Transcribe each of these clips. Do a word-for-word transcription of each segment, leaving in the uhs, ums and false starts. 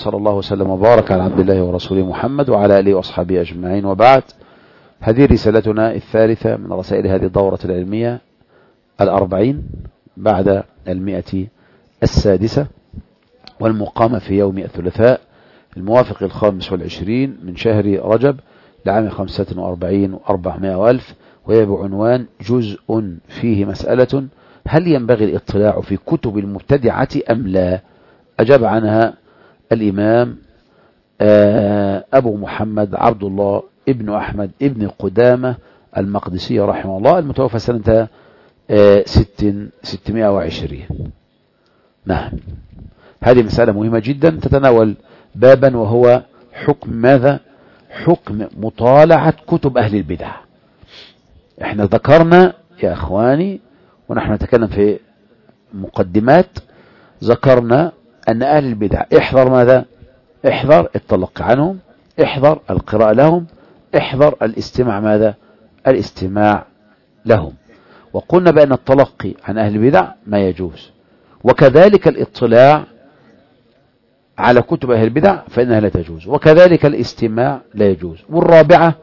صلى الله وسلم وبارك على عبد الله ورسوله محمد وعلى آله وأصحابه أجمعين، وبعد. هذه رسالتنا الثالثة من رسائل هذه الدورة العلمية الأربعين بعد المئة السادسة، والمقامة في يوم الثلاثاء الموافق الخامس والعشرين من شهر رجب لعام خمسة وأربعين وأربعمائة وألف، وهي بعنوان جزء فيه مسألة: هل ينبغي الاطلاع في كتب المبتدعة أم لا؟ أجاب عنها الإمام أبو محمد عبد الله ابن أحمد ابن قدامة المقدسي رحمه الله، المتوفى سنة ستمائة وعشرين. نعم، هذه مسألة مهمة جدا تتناول بابا، وهو حكم ماذا؟ حكم مطالعة كتب أهل البدع. احنا ذكرنا يا أخواني ونحن نتكلم في مقدمات، ذكرنا أن أهل البدع احذر ماذا؟ احذر التلقي عنهم، احذر القراءة لهم، احذر الاستماع ماذا؟ الاستماع لهم. وقلنا بأن التلقي عن أهل البدع ما يجوز، وكذلك الاطلاع على كتب أهل البدع فإنها لا تجوز، وكذلك الاستماع لا يجوز. والرابعة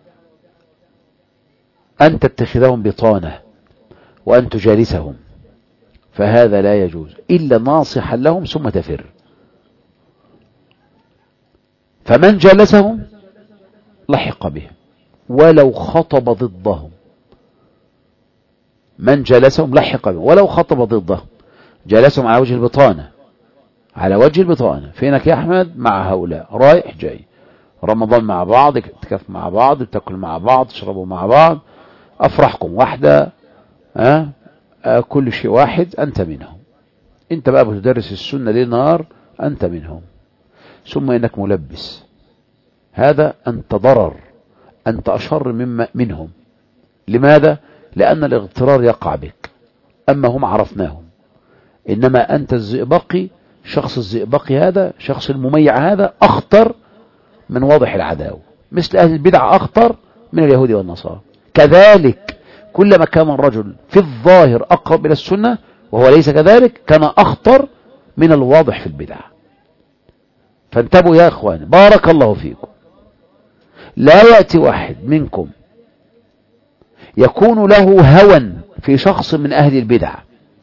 أن تتخذهم بطانة وأن تجالسهم، فهذا لا يجوز إلا ناصحا لهم ثم تفر. فمن جالسهم لحق بهم ولو خطب ضدهم، من جالسهم لحق بهم ولو خطب ضدهم. جالسهم على وجه البطانة، على وجه البطانة. فينك يا أحمد؟ مع هؤلاء، رايح جاي، رمضان مع بعض، اعتكاف مع بعض، بتاكل مع بعض، تشربوا مع بعض، أفرحكم واحدة، أه؟ أه كل شيء واحد، أنت منهم. أنت بقى بتدرس السنة ليل نهار، أنت منهم. ثم إنك ملبس، هذا أنت ضرر، أنت أشر مما منهم. لماذا؟ لأن الاغترار يقع بك، أما هم عرفناهم، إنما أنت الزئبقي. شخص الزئبقي هذا، شخص المميع هذا، أخطر من واضح العداوة، مثل أهل البدع أخطر من اليهود والنصارى. كذلك كلما كان الرجل في الظاهر أقرب إلى السنة وهو ليس كذلك، كان أخطر من الواضح في البدع. فانتبهوا يا أخواني، بارك الله فيكم. لا يأتي واحد منكم يكون له هوى في شخص من أهل البدع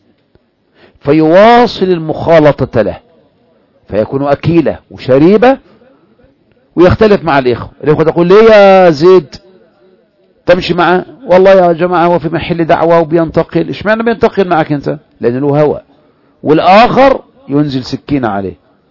فيواصل المخالطة له، فيكون أكيلة وشريبة، ويختلف مع الإخوة. الإخوة تقول: ليه يا زيد تمشي معه؟ والله يا جماعة هو في محل دعوة وبينتقل. إيش معنى بينتقل معك أنت؟ لأن له هوى، والآخر ينزل سكينة عليه.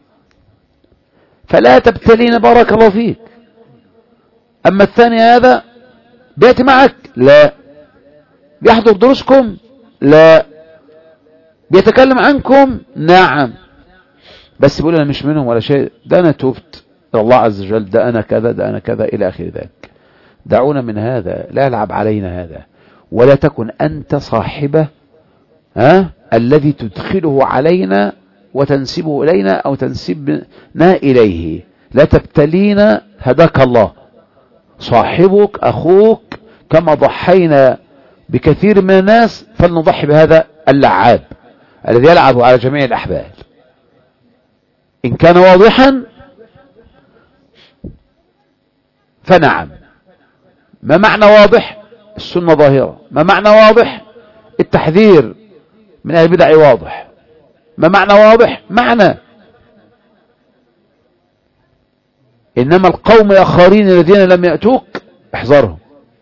فلا تبتلين، بارك الله فيك. أما الثاني هذا بيأتي معك؟ لا. بيحضر دروسكم؟ لا. بيتكلم عنكم؟ نعم، بس بيقول أنا مش منهم ولا شيء، ده أنا تبت إلى الله عز وجل، ده أنا كذا، ده أنا كذا، إلى آخر ذلك. دعونا من هذا، لا يلعب علينا هذا، ولا تكن أنت صاحبه ها الذي تدخله علينا وتنسبه إلينا أو تنسبنا إليه. لا تبتلينا، هداك الله. صاحبك أخوك، كما ضحينا بكثير من الناس فلنضحي بهذا اللعاب الذي يلعب على جميع الأحبال. إن كان واضحا فنعم. ما معنى واضح؟ السنة ظاهرة. ما معنى واضح؟ التحذير من أهل البدع واضح. ما معنى واضح؟ معنى. إنما القوم الآخرين الذين لم يأتوك احذرهم.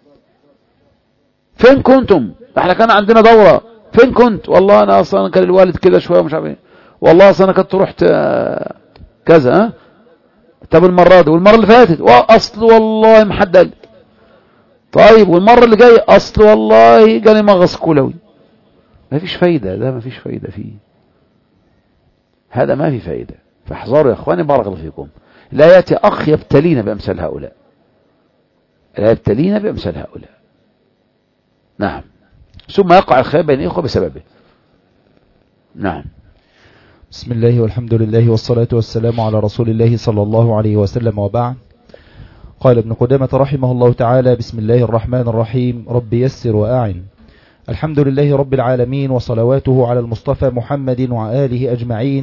فين كنتم؟ احنا كان عندنا دورة، فين كنت؟ والله أنا أصلا كان الوالد كده شوية مش عارف ايه، والله أصلا أنا كنت رحت كذا. ها طب المرة دي والمرة اللي فاتت أصل والله محدد. طيب والمرة اللي جاية أصل والله جاني مغص كلوي. ما فيش فايدة، ده ما فيش فايدة فيه، هذا ما في فايدة. فاحذروا يا أخواني، بارك الله فيكم. لا يأتي أخ يبتلينا بأمثال هؤلاء، لا يبتلينا بأمثال هؤلاء. نعم، ثم يقع الخلاف بين الإخوة بسببه. نعم. بسم الله والحمد لله والصلاة والسلام على رسول الله صلى الله عليه وسلم، وبعد. قال ابن قدامة رحمه الله تعالى: بسم الله الرحمن الرحيم، رب يسر وأعن. الحمد لله رب العالمين، وصلواته على المصطفى محمد وآله أجمعين،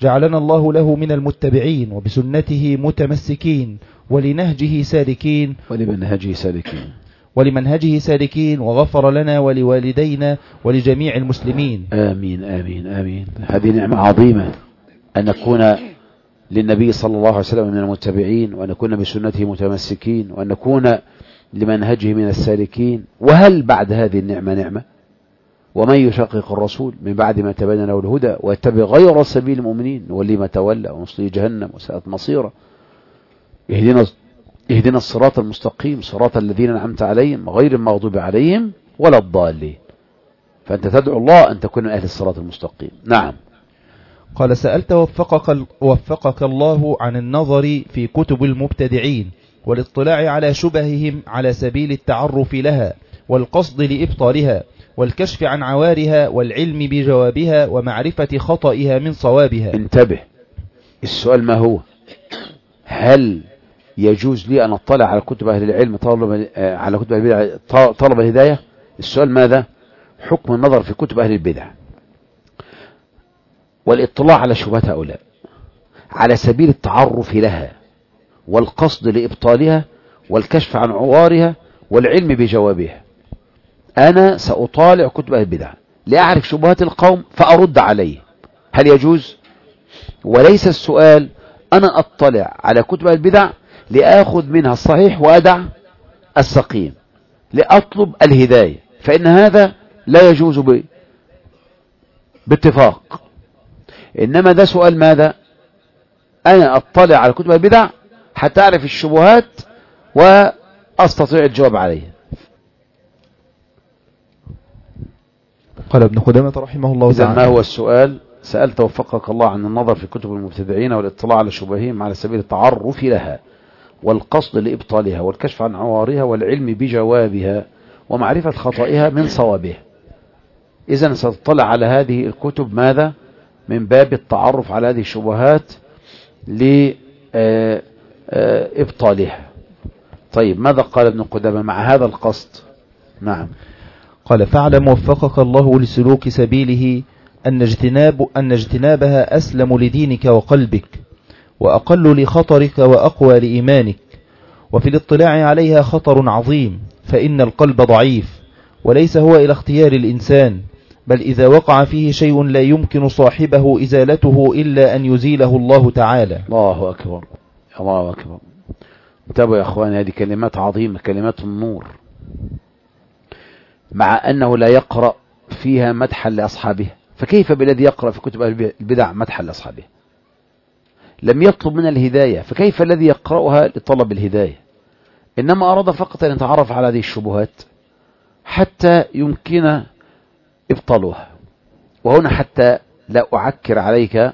جعلنا الله له من المتبعين وبسنته متمسكين ولنهجه سالكين ولمنهجه سالكين ولمنهجه سالكين وغفر لنا ولوالدينا ولجميع المسلمين. آمين آمين آمين. هذه نعمة عظيمة أن نكون للنبي صلى الله عليه وسلم من المتبعين، وأن نكون بسنته متمسكين، وأن نكون لمنهجه من السالكين. وهل بعد هذه النعمة نعمة؟ ومن يشقق الرسول من بعد ما تبين له الهدى ويتبع غير سبيل المؤمنين نوليه ما تولى ونصليه جهنم وساءت مصيره. اهدنا اهدنا الصراط المستقيم صراط الذين أنعمت عليهم غير المغضوب عليهم ولا الضالين. فأنت تدعو الله أن تكون من أهل الصراط المستقيم. نعم. قال: سألت وفقك, وفقك الله عن النظر في كتب المبتدعين والاطلاع على شبههم على سبيل التعرف لها والقصد لإبطالها والكشف عن عوارها والعلم بجوابها ومعرفة خطئها من صوابها. انتبه، السؤال ما هو؟ هل يجوز لي أن أطلع على كتب أهل العلم طلب على كتب أهل البدع طلب الهداية؟ السؤال ماذا؟ حكم النظر في كتب أهل البدع والاطلاع على شبهات هؤلاء على سبيل التعرف لها والقصد لإبطالها والكشف عن عوارها والعلم بجوابها. أنا سأطالع كتب أهل البدع لأعرف شبهات القوم فأرد عليه. هل يجوز؟ وليس السؤال أنا أطلع على كتب أهل البدع لأخذ منها الصحيح وأدع السقيم، لأطلب الهداية، فإن هذا لا يجوز ب... باتفاق. إنما ده سؤال ماذا؟ أنا أطلع على كتب البدع حتى أعرف الشبهات وأستطيع الجواب عليها. قال ابن قدامة رحمه الله تعالى: إذا ما هو السؤال؟ سألت وفقك الله عن النظر في كتب المبتدعين والاطلاع على شبههم على سبيل التعرف لها والقصد لإبطالها والكشف عن عوارها والعلم بجوابها ومعرفة خطئها من صوابها. إذن ستطلع على هذه الكتب ماذا؟ من باب التعرف على هذه الشبهات لإبطالها. طيب ماذا قال ابن قدامة مع هذا القصد؟ نعم. قال: فاعلم وفقك الله لسلوك سبيله أن اجتناب أن اجتنابها أسلم لدينك وقلبك وأقل لخطرك وأقوى لإيمانك، وفي الاطلاع عليها خطر عظيم، فإن القلب ضعيف وليس هو إلى اختيار الإنسان، بل إذا وقع فيه شيء لا يمكن صاحبه إزالته إلا أن يزيله الله تعالى. الله أكبر الله أكبر. انتبهوا يا أخواني، هذه كلمات عظيمة، كلمات النور، مع أنه لا يقرأ فيها مدحا لأصحابه. فكيف بالذي يقرأ في كتب البدع مدحا لأصحابه؟ لم يطلب من الهداية، فكيف الذي يقرأها لطلب الهداية؟ إنما أراد فقط أن يتعرف على هذه الشبهات حتى يمكن إبطالها. وهنا حتى لا أعكر عليك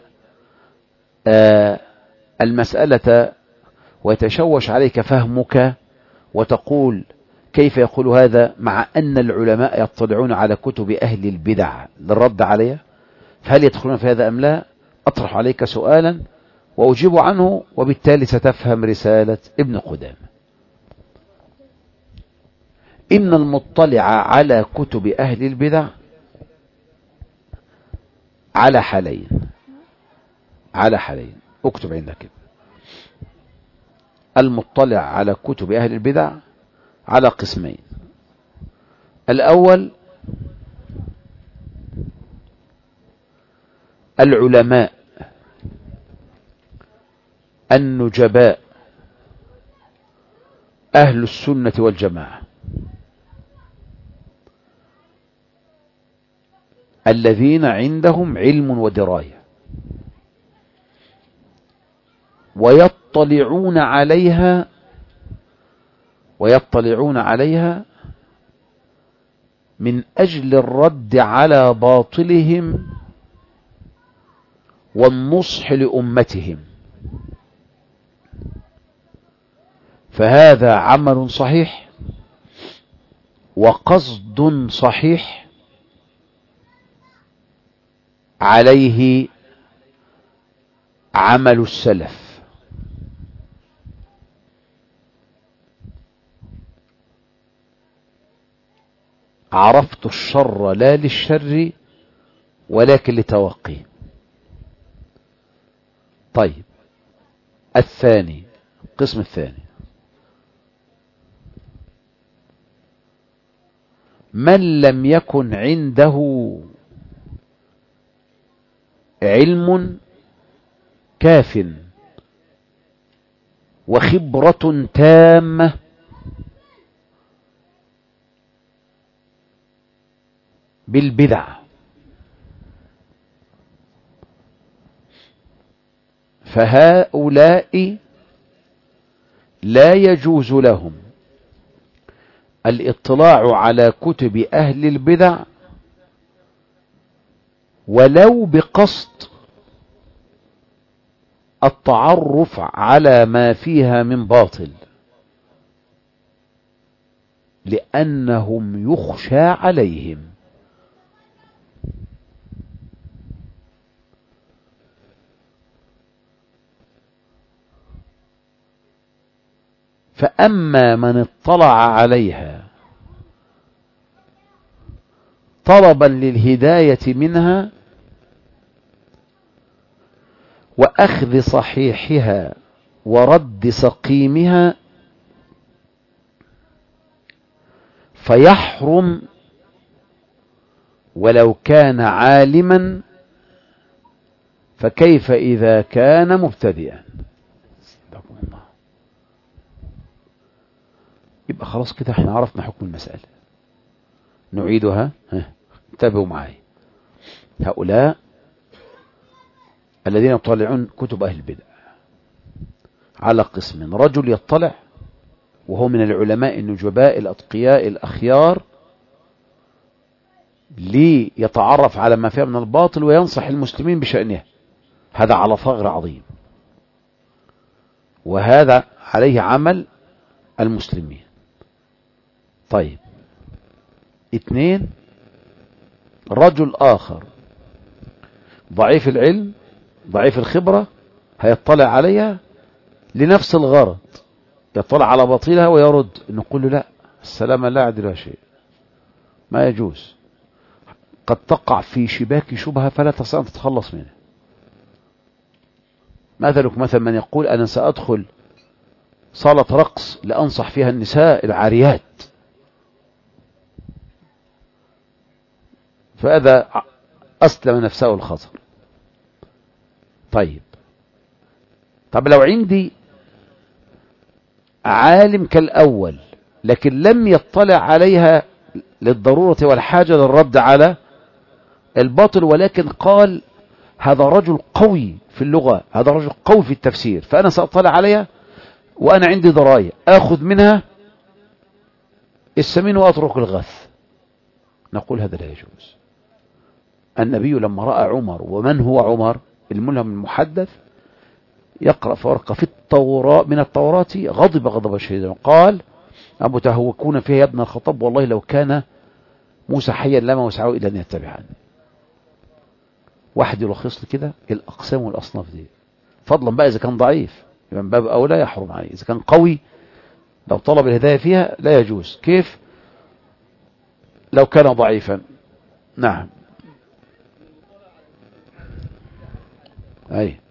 المسألة ويتشوش عليك فهمك وتقول كيف يقول هذا مع أن العلماء يطلعون على كتب أهل البدع للرد عليها، فهل يدخلون في هذا أم لا؟ أطرح عليك سؤالا وأجيب عنه، وبالتالي ستفهم رسالة ابن قدامة. إن المطلع على كتب أهل البدع على حالين على حالين اكتب عندك. المطلع على كتب أهل البدع على قسمين. الأول العلماء النجباء أهل السنة والجماعة الذين عندهم علم ودراية ويطلعون عليها ويطلعون عليها من أجل الرد على باطلهم والنصح لأمتهم. فهذا عمل صحيح وقصد صحيح عليه عمل السلف. عرفت الشر لا للشر ولكن لتوقيه. طيب الثاني، القسم الثاني، من لم يكن عنده علم كاف وخبرة تامة بالبدع، فهؤلاء لا يجوز لهم الاطلاع على كتب أهل البدع ولو بقصد التعرف على ما فيها من باطل، لأنهم يخشى عليهم. فأما من اطلع عليها طلبا للهداية منها وأخذ صحيحها ورد سقيمها، فيحرم ولو كان عالما، فكيف إذا كان مبتدئا؟ يبقى خلاص كده احنا عرفنا حكم المسألة، نعيدها. انتبهوا معي، هؤلاء الذين يطلعون كتب أهل البدع على قسم: رجل يطلع وهو من العلماء النجباء الأتقياء الأخيار ليتعرف على ما فيها من الباطل وينصح المسلمين بشأنه، هذا على ثغر عظيم، وهذا عليه عمل المسلمين. طيب اثنين، رجل آخر ضعيف العلم ضعيف الخبرة هيطلع عليها لنفس الغرض، يطلع على باطلها ويرد، نقول له لا، السلامة لا يعدلها شيء، ما يجوز، قد تقع في شباك شبهة فلا تستطيع أن تتخلص منها. مثلك مثل من يقول أنا سأدخل صالة رقص لأنصح فيها النساء العاريات، فهذا أسلم نفسه الخطر. طيب طب لو عندي عالم كالأول لكن لم يطلع عليها للضرورة والحاجة للرد على الباطل، ولكن قال هذا رجل قوي في اللغة، هذا رجل قوي في التفسير، فأنا سأطلع عليها وأنا عندي دراية، أخذ منها السمين وأترك الغث، نقول هذا لا يجوز. النبي لما رأى عمر، ومن هو عمر؟ الملهم المحدث، يقرأ فرقة في التوراة من التوراة، غضب غضب شديدا، قال أبو تهوكون فيها يا ابن الخطاب، والله لو كان موسى حيا لما وسعه إلا أن يتبعني. واحد يلخص لي كده الأقسام والأصناف دي، فضلا بقى إذا كان ضعيف يبقى من باب أولى يحرم عليه، إذا كان قوي لو طلب الهداية فيها لا يجوز. كيف لو كان ضعيفا؟ نعم، أي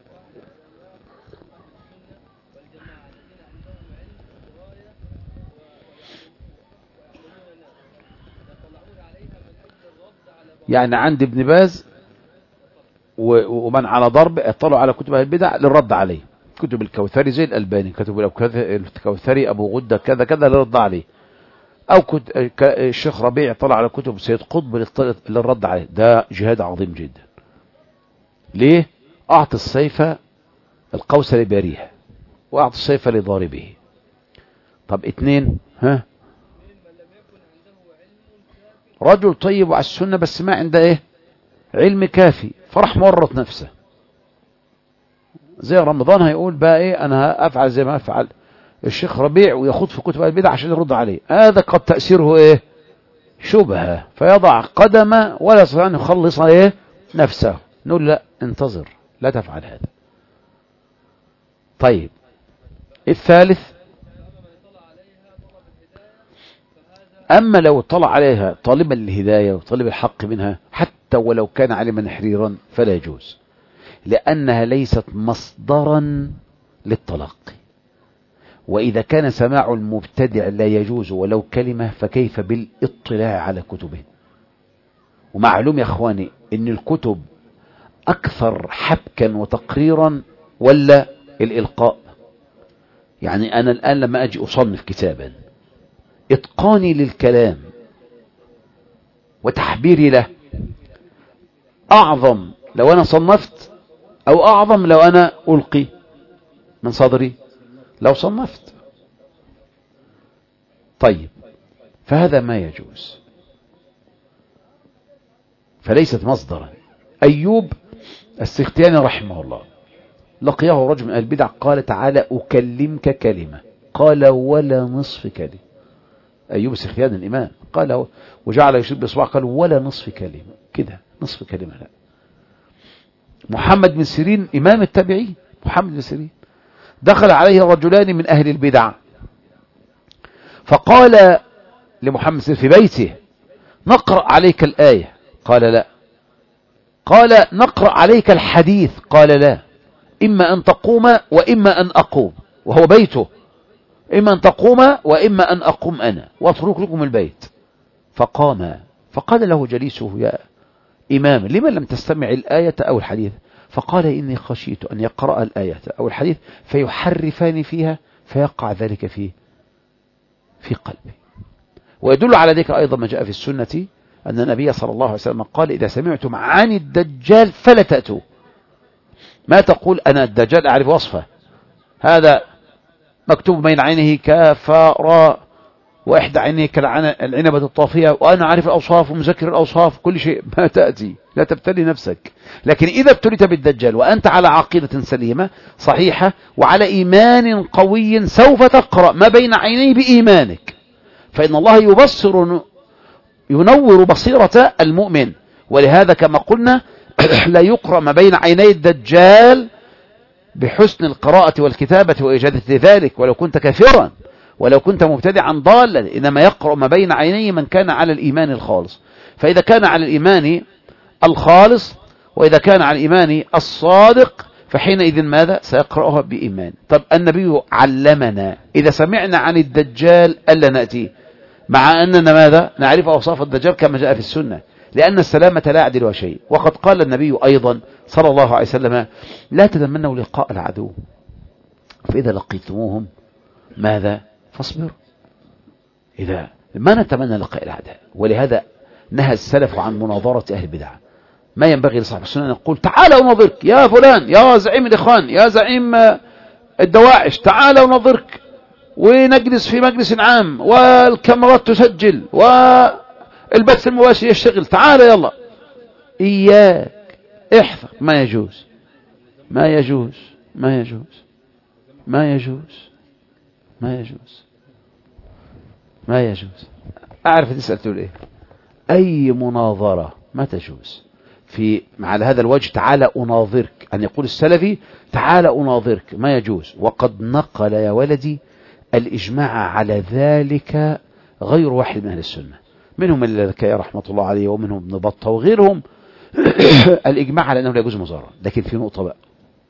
يعني عند ابن باز ومن على ضرب اطلعوا على كتب البدع للرد عليه، كتب الكوثري زي الألباني، كتب الكوثري أبو غدة كذا كذا للرد عليه، أو الشيخ ربيع طلع على كتب سيد قطب للرد عليه، ده جهاد عظيم جدا. ليه؟ أعطي السيف القوس لباريه وأعطي السيف لضاربه. طب اتنين، ها رجل طيب على السنة بس ما عنده ايه علم كافي، فرح مورط نفسه، زي رمضان هيقول بقى ايه انا افعل زي ما افعل الشيخ ربيع ويخوض في كتب البدع عشان يرد عليه، هذا قد تأثيره ايه شبهة، فيضع قدمه ولا يستطيع ان يخلص ايه نفسه، نقول لا انتظر لا تفعل هذا. طيب الثالث، أما لو طلع عليها طالبا للهداية وطالب الحق منها حتى ولو كان عالما حريرا فلا يجوز. لأنها ليست مصدرا للتلقي. وإذا كان سماع المبتدع لا يجوز ولو كلمة، فكيف بالاطلاع على كتبه؟ ومعلوم يا أخواني إن الكتب أكثر حبكا وتقريرا ولا الإلقاء. يعني أنا الآن لما أجي أصنف كتابا، إتقاني للكلام وتحبيري له أعظم لو أنا صنفت، أو أعظم لو أنا ألقي من صدري لو صنفت. طيب، فهذا ما يجوز، فليست مصدرا. أيوب السختياني رحمه الله لقيه رجل من البدع، قال تعالى أكلمك كلمة، قال ولا نصف كلمة. أيوب السختياني الإمام قال، وجعل يشير بإصبعه قال ولا نصف كلمة، كده نصف كلمة لا. محمد بن سيرين إمام التابعين، محمد بن سيرين دخل عليه رجلان من أهل البدع، فقال لمحمد سيرين في بيته نقرأ عليك الآية، قال لا. قال نقرأ عليك الحديث، قال لا. إما أن تقوم وإما أن أقوم، وهو بيته، إما أن تقوم وإما أن أقوم أنا وأترك لكم البيت. فقام، فقال له جليسه يا إمام لمن لم تستمع الآية أو الحديث؟ فقال إني خشيت أن يقرأ الآية أو الحديث فيحرفان فيها فيقع ذلك في في قلبي. ويدل على ذلك أيضا ما جاء في السنة أن النبي صلى الله عليه وسلم قال إذا سمعتم عن الدجال فلا تأتوا. ما تقول أنا الدجال أعرف وصفه، هذا مكتوب بين عينه كافراء وإحدى عينه كالعنبة الطافية، وأنا عارف الأوصاف ومذكر الأوصاف كل شيء. ما تأتي، لا تبتلي نفسك. لكن إذا ابتليت بالدجال وأنت على عقيدة سليمة صحيحة وعلى إيمان قوي سوف تقرأ ما بين عينيه بإيمانك، فإن الله يبصر ينور بصيرة المؤمن. ولهذا كما قلنا لا يقرأ ما بين عيني الدجال بحسن القراءة والكتابة وإجادة ذلك ولو كنت كافرا ولو كنت مبتدعا ضالا، إنما يقرأ ما بين عينيه من كان على الإيمان الخالص. فإذا كان على الإيمان الخالص وإذا كان على الإيمان الصادق فحينئذ ماذا؟ سيقرأها بإيمان. طب النبي علمنا إذا سمعنا عن الدجال ألا نأتي، مع أننا ماذا؟ نعرف أوصاف الدجال كما جاء في السنة، لأن السلامة لا يعدلها شيء. وقد قال النبي أيضا صلى الله عليه وسلم لا تتمنوا لقاء العدو فإذا لقيتموهم ماذا؟ فاصبروا. إذا ما نتمنى لقاء الأعداء. ولهذا نهى السلف عن مناظرة أهل البدع. ما ينبغي لصاحب السنة أن يقول تعال أنظرك يا فلان يا زعيم الإخوان يا زعيم الدواعش، تعال أنظرك ونجلس في مجلس عام والكاميرات تسجل والبث المباشر يشتغل، تعال يلا. إياك احذر، ما يجوز ما يجوز ما يجوز ما يجوز ما يجوز ما يجوز. أعرف تسأل تقول إيه؟ أي مناظرة ما تجوز في على هذا الوجه. تعال أناظرك، أن يقول السلفي تعال أناظرك، ما يجوز. وقد نقل يا ولدي الإجماع على ذلك غير واحد من أهل السنة، منهم الذكاء رحمة الله عليه ومنهم ابن بطة وغيرهم الإجماع على أنه لا يجوز مظاهرة. لكن في نقطة بقى،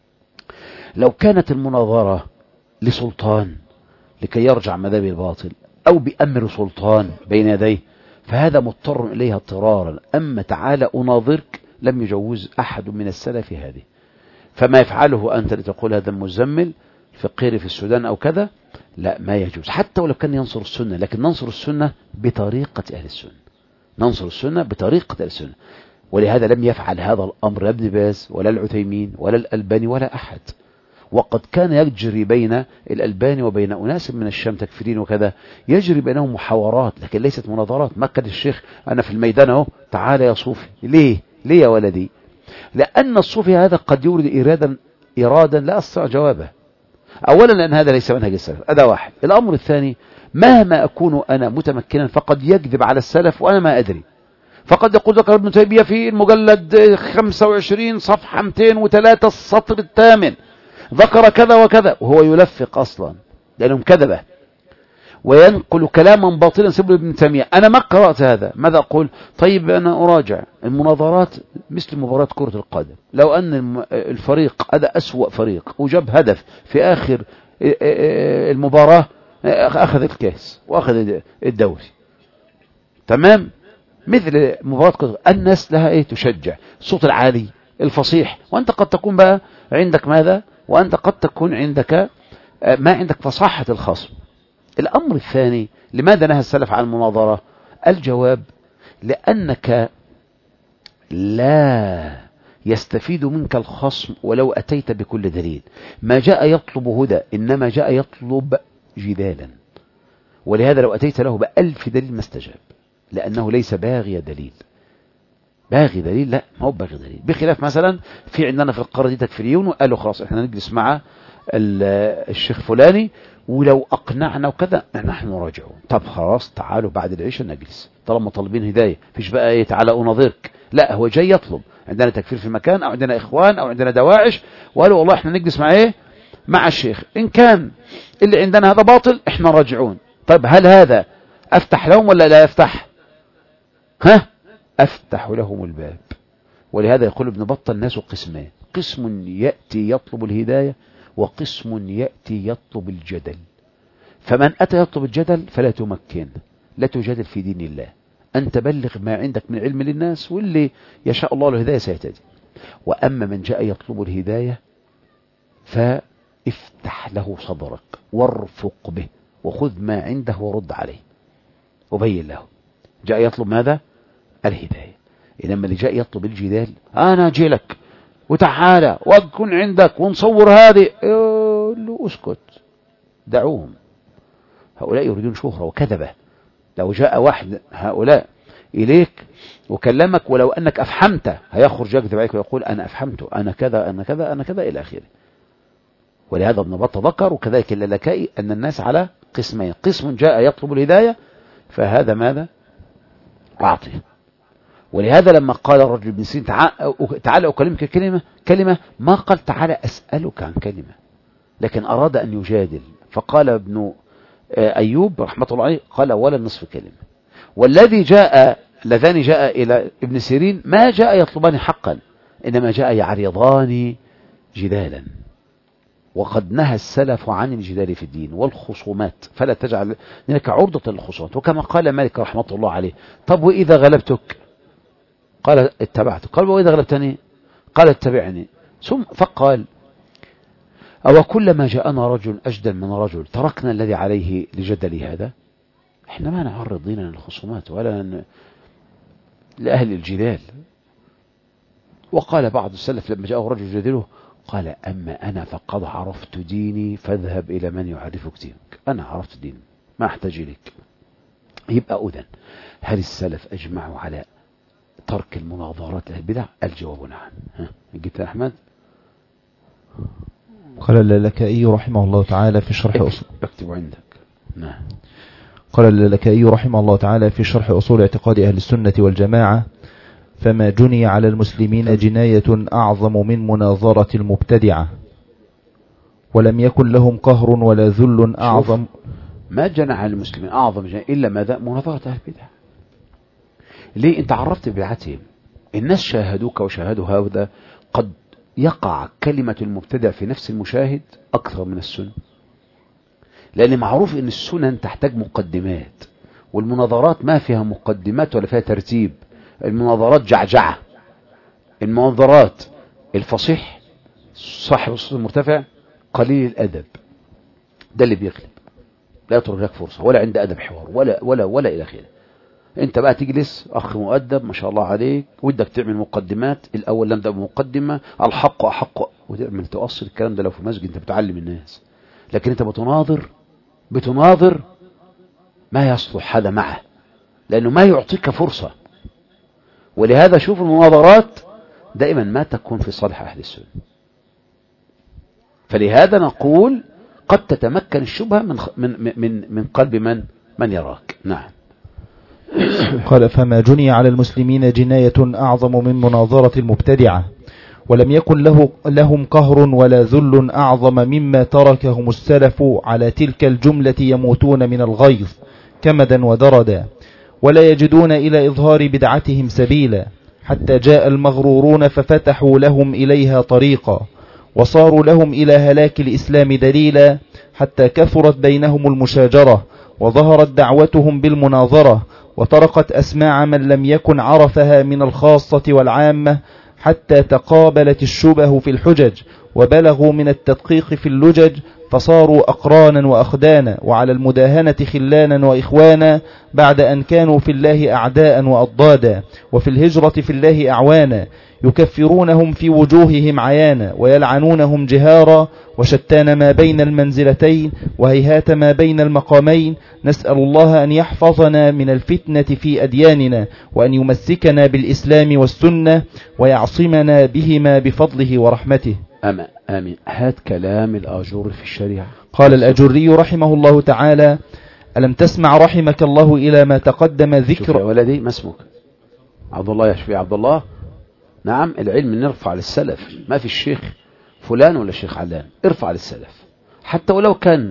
لو كانت المناظرة لسلطان لكي يرجع مذهب الباطل أو بأمر سلطان بين يديه فهذا مضطر إليها اضطرارا. أما تعالى أناظرك لم يجوز أحد من السلف هذه. فما يفعله أنت لتقول هذا المزمل فقيري في السودان أو كذا، لا ما يجوز، حتى ولو كان ينصر السنة. لكن ننصر السنة بطريقة أهل السنة، ننصر السنة بطريقة أهل السنة. ولهذا لم يفعل هذا الأمر لا ابن باز ولا العثيمين ولا الألباني ولا أحد. وقد كان يجري بين الألباني وبين أناس من الشام تكفيرين وكذا، يجري بينهم محاورات لكن ليست مناظرات. ما كان الشيخ أنا في الميدان أهو تعال يا صوفي، ليه ليه يا ولدي؟ لأن الصوفي هذا قد يورد إرادا إرادا لا أستطيع جوابه. أولا لأن هذا ليس منهج السلف، هذا واحد. الأمر الثاني مهما أكون أنا متمكنا فقد يكذب على السلف وأنا ما أدري. فقد يقول ذكر ابن تيمية في المجلد خمسة وعشرين صفحة مئتين وثلاثة السطر الثامن ذكر كذا وكذا وهو يلفق أصلا لأنهم كذبة. وينقل كلاما باطلا سبل ابن تيمية. أنا ما قرأت هذا، ماذا أقول؟ طيب أنا أراجع المناظرات مثل مباراة كرة القدم، لو أن الفريق هذا أسوأ فريق وجاب هدف في آخر المباراة أخذ الكاس وأخذ الدوري، تمام؟ مثل مباراة كرة الناس لها إيه؟ تشجع، الصوت العالي الفصيح، وأنت قد تكون بقى عندك ماذا؟ وأنت قد تكون عندك ما عندك فصاحة الخصم. الأمر الثاني، لماذا نهى السلف عن المناظرة؟ الجواب لأنك لا يستفيد منك الخصم ولو أتيت بكل دليل. ما جاء يطلب هدى، إنما جاء يطلب جدالا، ولهذا لو أتيت له بألف دليل ما استجاب، لأنه ليس باغي دليل. باغي دليل لا، ما هو باغي دليل. بخلاف مثلا في عندنا في القرية دي تكفيريون وقالوا خلاص احنا نجلس مع الشيخ فلاني ولو أقنعنا وكذا نحن راجعون. طب خلاص تعالوا بعد العشاء نجلس، طالما طالبين هداية، فيش بقى ايه تعالى أناظرك، لا، هو جاي يطلب. عندنا تكفير في مكان أو عندنا إخوان أو عندنا دواعش، وقالوا والله احنا نجلس مع ايه؟ مع الشيخ. إن كان اللي عندنا هذا باطل احنا راجعون. طيب هل هذا أفتح لهم ولا لا يفتح؟ ها؟ أفتح لهم الباب. ولهذا يقول ابن بطة الناس قسمان، قسم يأتي يطلب الهداية، وقسم يأتي يطلب الجدل. فمن أتى يطلب الجدل فلا تمكن، لا تجادل في دين الله، أن تبلغ ما عندك من علم للناس، واللي يشاء الله الهداية سيهتدي. وأما من جاء يطلب الهداية فافتح له صدرك وارفق به وخذ ما عنده ورد عليه وبين له. جاء يطلب ماذا؟ الهداية. إنما اللي جاء يطلب الجدال، أنا أجي لك وتعالى وأكون عندك ونصور هذه، له اسكت، دعوهم، هؤلاء يريدون شهرة وكذبة. لو جاء واحد هؤلاء إليك وكلمك ولو أنك أفحمته هيخرج يكذب عليك ويقول أنا أفحمته، أنا كذا أنا كذا أنا كذا إلى آخره. ولهذا ابن بطة ذكر وكذلك اللالكائي أن الناس على قسمين، قسم جاء يطلب الهداية فهذا ماذا؟ أعطيه. ولهذا لما قال الرجل ابن سيرين تعالى أكلمك كلمة كلمة ما قال تعالى أسألك عن كلمة، لكن أراد أن يجادل، فقال ابن أيوب رحمة الله عليه قال ولا نصف كلمة. والذي جاء اللذان جاء إلى ابن سيرين ما جاء يطلبان حقا، إنما جاء يعرضان جدالا. وقد نهى السلف عن الجدال في الدين والخصومات، فلا تجعل لك عرضة للخصومات. وكما قال مالك رحمة الله عليه، طب وإذا غلبتك؟ قال اتبعتك. قال وإذا غلبتني؟ قال اتبعني. ثم فقال أو كلما جاءنا رجل أجدل من رجل تركنا الذي عليه لجدل هذا؟ احنا ما نعرض ديننا للخصومات ولا ن... لأهل الجدال. وقال بعض السلف لما جاءه رجل يجادله قال أما أنا فقد عرفت ديني فاذهب إلى من يعرفك دينك، أنا عرفت ديني ما أحتاج إليك. يبقى أذن هل السلف أجمعوا على ترك المناظرات البدع؟ الجواب نعم. ها جبت أحمد؟ قال اللالكائي رحمه الله تعالى في شرح أصول اكتب عندك. نعم. قال اللالكائي رحمه الله تعالى في شرح أصول اعتقاد أهل السنة والجماعة فما جني على المسلمين جناية أعظم من مناظرة المبتدعة، ولم يكن لهم قهر ولا ذل أعظم. ما جنى على المسلمين أعظم جناية إلا ماذا؟ مناظرة أهل البدع. ليه؟ أنت عرفت بدعتهم، الناس شاهدوك وشاهدوا هذا. قد يقع كلمة المبتدع في نفس المشاهد أكثر من السنة، لأن معروف أن السنن تحتاج مقدمات، والمناظرات ما فيها مقدمات ولا فيها ترتيب. المناظرات جعجعة. المناظرات الفصيح صاحب الصوت المرتفع قليل الأدب ده اللي بيغلب، لا يترك لك فرصة ولا عنده أدب حوار ولا ولا ولا إلى آخره. انت بقى تجلس اخ مؤدب ما شاء الله عليك ودك تعمل مقدمات، الاول نبدا بمقدمه الحق احق وتعمل تؤصل الكلام ده. لو في مسجد انت بتعلم الناس، لكن انت بتناظر بتناظر ما يصلح هذا معه، لانه ما يعطيك فرصه. ولهذا شوف المناظرات دائما ما تكون في صالح اهل السنه. فلهذا نقول قد تتمكن الشبهه من من من من قلب من من يراك. نعم. قال فما جني على المسلمين جناية أعظم من مناظرة المبتدعة، ولم يكن له لهم قهر ولا ذل أعظم مما تركهم السلف على تلك الجملة يموتون من الغيظ كمدا ودردا، ولا يجدون إلى إظهار بدعتهم سبيلا، حتى جاء المغرورون ففتحوا لهم إليها طريقا، وصاروا لهم إلى هلاك الإسلام دليلا، حتى كثرت بينهم المشاجرة، وظهرت دعوتهم بالمناظرة، وطرقت أسماع من لم يكن عرفها من الخاصة والعامة، حتى تقابلت الشبه في الحجج، وبلغوا من التدقيق في اللجج، فصاروا أقرانا وأخدانا، وعلى المداهنة خلانا وإخوانا، بعد أن كانوا في الله أعداء وأضدادا، وفي الهجرة في الله أعوانا، يكفرونهم في وجوههم عيانا، ويلعنونهم جهارا، وشتان ما بين المنزلتين، وهيهات ما بين المقامين. نسأل الله أن يحفظنا من الفتنة في أدياننا، وأن يمسكنا بالإسلام والسنة، ويعصمنا بهما بفضله ورحمته. أما آمين. هات كلام الآجر في الشريعة. قال الأجري رحمه الله تعالى: ألم تسمع رحمك الله إلى ما تقدم ذكر. شوف يا ولدي، ما اسمك؟ عبد الله. يا شفيع عبد الله. نعم، العلم نرفع للسلف، ما في الشيخ فلان ولا الشيخ علان، ارفع للسلف حتى ولو كان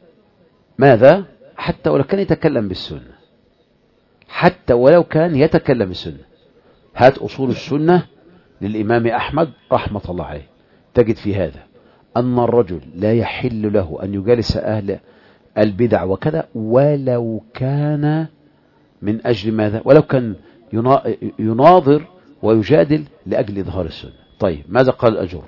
ماذا، حتى ولو كان يتكلم بالسنة، حتى ولو كان يتكلم بالسنة. هات أصول السنة للإمام أحمد رحمة الله عليه، تجد في هذا أن الرجل لا يحل له أن يجالس أهل البدع وكذا، ولو كان من أجل ماذا، ولو كان يناظر ويجادل لأجل إظهار السنة. طيب، ماذا قال الأجر؟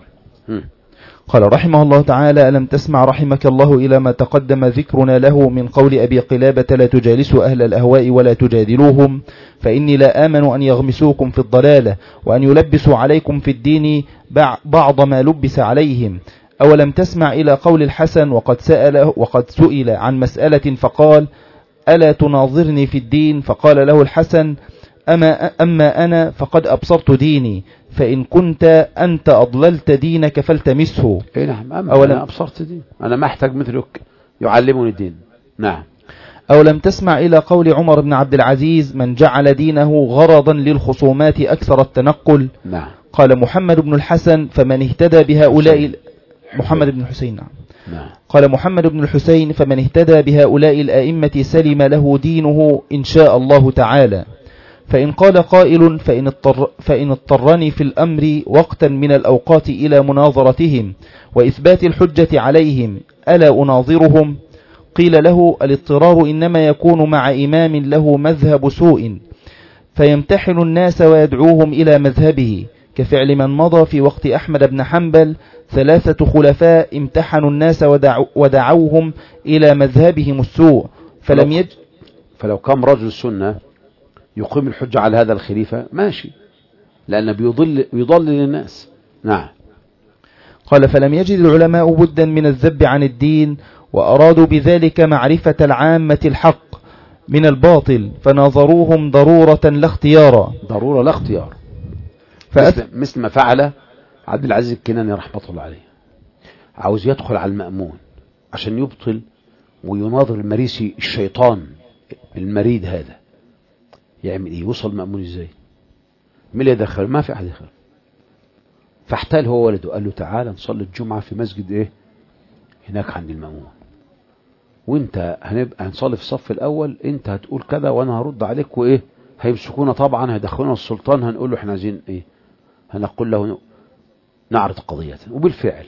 قال رحمه الله تعالى: ألم تسمع رحمك الله إلى ما تقدم ذكرنا له من قول أبي قلابة: لا تجالسوا أهل الأهواء ولا تجادلوهم، فإني لا آمن أن يغمسوكم في الضلالة، وأن يلبسوا عليكم في الدين بعض ما لبس عليهم. أولم تسمع إلى قول الحسن وقد سأل, وقد سئل عن مسألة فقال: ألا تناظرني في الدين؟ فقال له الحسن: أما, أما أنا فقد أبصرت ديني، فإن كنت أنت أضللت دينك فالتمسه. إيه نعم، أما أنا أبصرت دين، أنا ما أحتاج مثلك يعلمني الدين. نعم. أولم تسمع إلى قول عمر بن عبد العزيز: من جعل دينه غرضا للخصومات أكثر التنقل. نعم. قال محمد بن الحسن: فمن اهتدى بهؤلاء محمد بن الحسين. نعم. نعم. قال محمد بن الحسين: فمن اهتدى بهؤلاء الآئمة سلم له دينه إن شاء الله تعالى. فإن قال قائل: فإن, اضطر فإن اضطرني في الأمر وقتا من الأوقات إلى مناظرتهم وإثبات الحجة عليهم، ألا أناظرهم؟ قيل له: الاضطرار إنما يكون مع إمام له مذهب سوء، فيمتحن الناس ويدعوهم إلى مذهبه، كفعل من مضى في وقت أحمد بن حنبل. ثلاثة خلفاء امتحنوا الناس ودعو ودعوهم إلى مذهبهم السوء، فلم يج فلو كان رجل السنة يقيم الحجة على هذا الخليفة ماشي، لأنه بيضل يضلل الناس. نعم. قال: فلم يجد العلماء بدا من الذب عن الدين، وأرادوا بذلك معرفة العامة الحق من الباطل، فناظروهم ضرورة لا اختيارا. ضرورة لا اختيار. فأث... مثل, مثل ما فعل عبد العزيز الكناني رحمة الله عليه، عاوز يدخل على المأمون عشان يبطل ويناظر المريسي الشيطان المريد هذا، يعمل ايه؟ يوصل مأمون ازاي؟ مين اللي يدخل؟ ما في احد يدخل. فاحتال هو ولده، قال له: تعالى نصلي الجمعة في مسجد ايه هناك عند المأمون، وانت هنبقى هنصلي في الصف الاول، انت هتقول كذا وانا هرد عليك، وايه هيمسكونا طبعا، هيدخلونا السلطان، هنقول له احنا عايزين ايه، هنقول له نعرض قضية. وبالفعل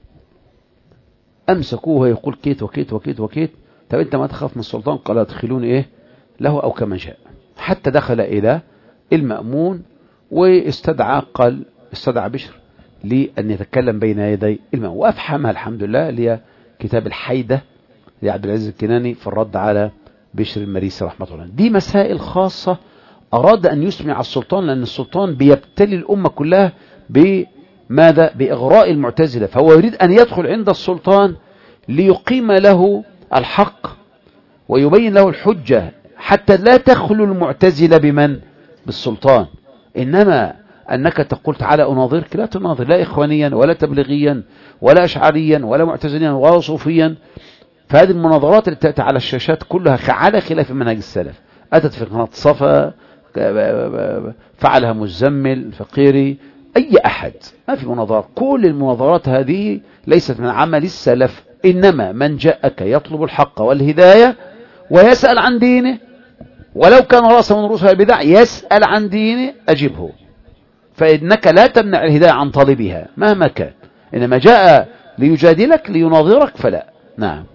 امسكوه يقول كيت وكيت وكيت وكيت. طب انت ما تخاف من السلطان؟ قال: ادخلوني ايه له او كما شاء. حتى دخل إلى المأمون واستدعى، قال استدعى بشر لأن يتكلم بين يدي المأمون، وأفحمها الحمد لله، اللي كتاب الحيدة لعبد العزيز الكناني في الرد على بشر المريسي رحمة الله. دي مسائل خاصة أراد أن يسمع السلطان، لأن السلطان بيبتلي الأمة كلها بماذا؟ بإغراء المعتزلة، فهو يريد أن يدخل عند السلطان ليقيم له الحق ويبين له الحجة، حتى لا تخلو المعتزلة بمن؟ بالسلطان. إنما أنك تقول تعالى أناظرك، لا تناظر لا إخوانيا ولا تبلغيا ولا أشعريا ولا معتزليا ولا صوفيا. فهذه المناظرات اللي تأتي على الشاشات كلها على خلاف منهج السلف، أتت في قناة صفا، فعلها مزمل الفقيري، أي أحد، ما في مناظرات. كل المناظرات هذه ليست من عمل السلف، إنما من جاءك يطلب الحق والهداية ويسأل عن دينه، ولو كان رأس من رؤوس البدع يسأل عن دينه أجبه، فإنك لا تمنع الهداية عن طالبها مهما كان، إنما جاء ليجادلك ليناظرك فلا. نعم.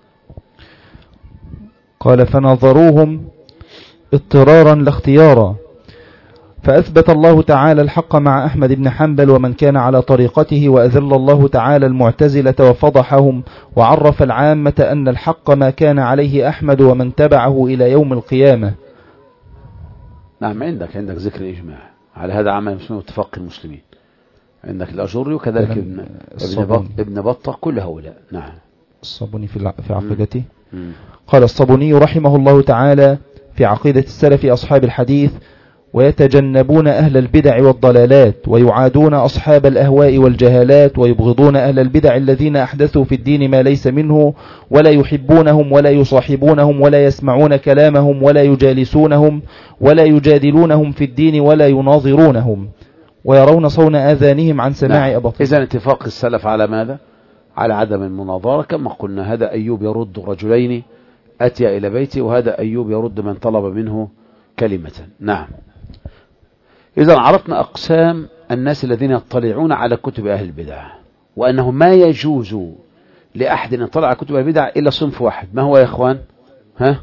قال فناظروهم اضطرارا لا اختيارا، فأثبت الله تعالى الحق مع أحمد بن حنبل ومن كان على طريقته، وأذل الله تعالى المعتزلة وفضحهم، وعرف العامة أن الحق ما كان عليه أحمد ومن تبعه إلى يوم القيامة. نعم. عندك عندك ذكر الإجماع على هذا عمل المسلمين واتفاق المسلمين، عندك الأجري وكذلك ابن ابن, ابن بطة، كل هؤلاء. نعم. الصابوني في في عقيدته. قال الصابوني رحمه الله تعالى في عقيدة السلف أصحاب الحديث: ويتجنبون أهل البدع والضلالات، ويعادون أصحاب الأهواء والجهالات، ويبغضون أهل البدع الذين أحدثوا في الدين ما ليس منه، ولا يحبونهم ولا يصاحبونهم ولا يسمعون كلامهم ولا يجالسونهم ولا يجادلونهم في الدين ولا يناظرونهم، ويرون صون آذانهم عن سماع أباطيل. إذن اتفاق السلف على ماذا؟ على عدم المناظرة، كما قلنا هذا أيوب يرد رجلين أتي إلى بيته، وهذا أيوب يرد من طلب منه كلمة. نعم. إذا عرفنا أقسام الناس الذين يطلعون على كتب أهل البدع، وأنه ما يجوز لأحد أن يطلع على كتب أهل البدع إلا صنف واحد. ما هو يا إخوان؟ ها؟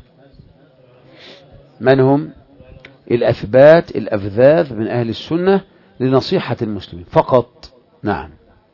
من هم؟ الأثبات الأفذاذ من أهل السنة لنصيحة المسلمين فقط. نعم.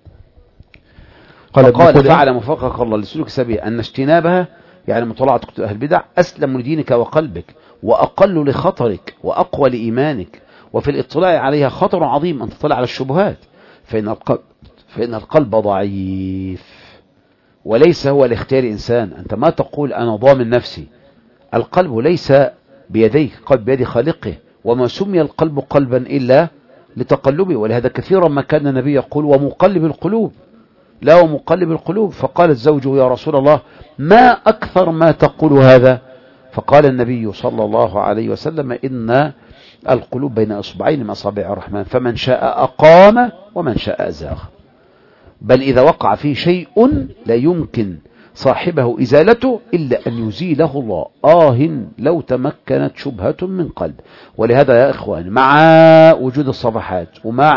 قال, قال فعلم وفقك الله لسلوك سبيل أن اجتنابها، يعني مطالعة كتب أهل البدع، أسلم لدينك وقلبك، وأقل لخطرك، وأقوى لإيمانك، وفي الاطلاع عليها خطر عظيم أن تطلع على الشبهات، فإن القلب, فإن القلب ضعيف وليس هو لاختيار إنسان. أنت ما تقول أنا ضامن نفسي، القلب ليس بيديك، قلب بيد خالقه، وما سمي القلب قلبا إلا لتقلبه، ولهذا كثيرا ما كان النبي يقول ومقلب القلوب، لا ومقلب القلوب. فقالت زوجه يا رسول الله ما أكثر ما تقول هذا؟ فقال النبي صلى الله عليه وسلم إن القلوب بين أصبعين من أصابع الرحمن، فمن شاء أقام ومن شاء أزاغ. بل إذا وقع فيه شيء لا يمكن صاحبه إزالته إلا أن يزيله الله، آه لو تمكنت شبهة من قلب. ولهذا يا إخوان مع وجود الصفحات ومع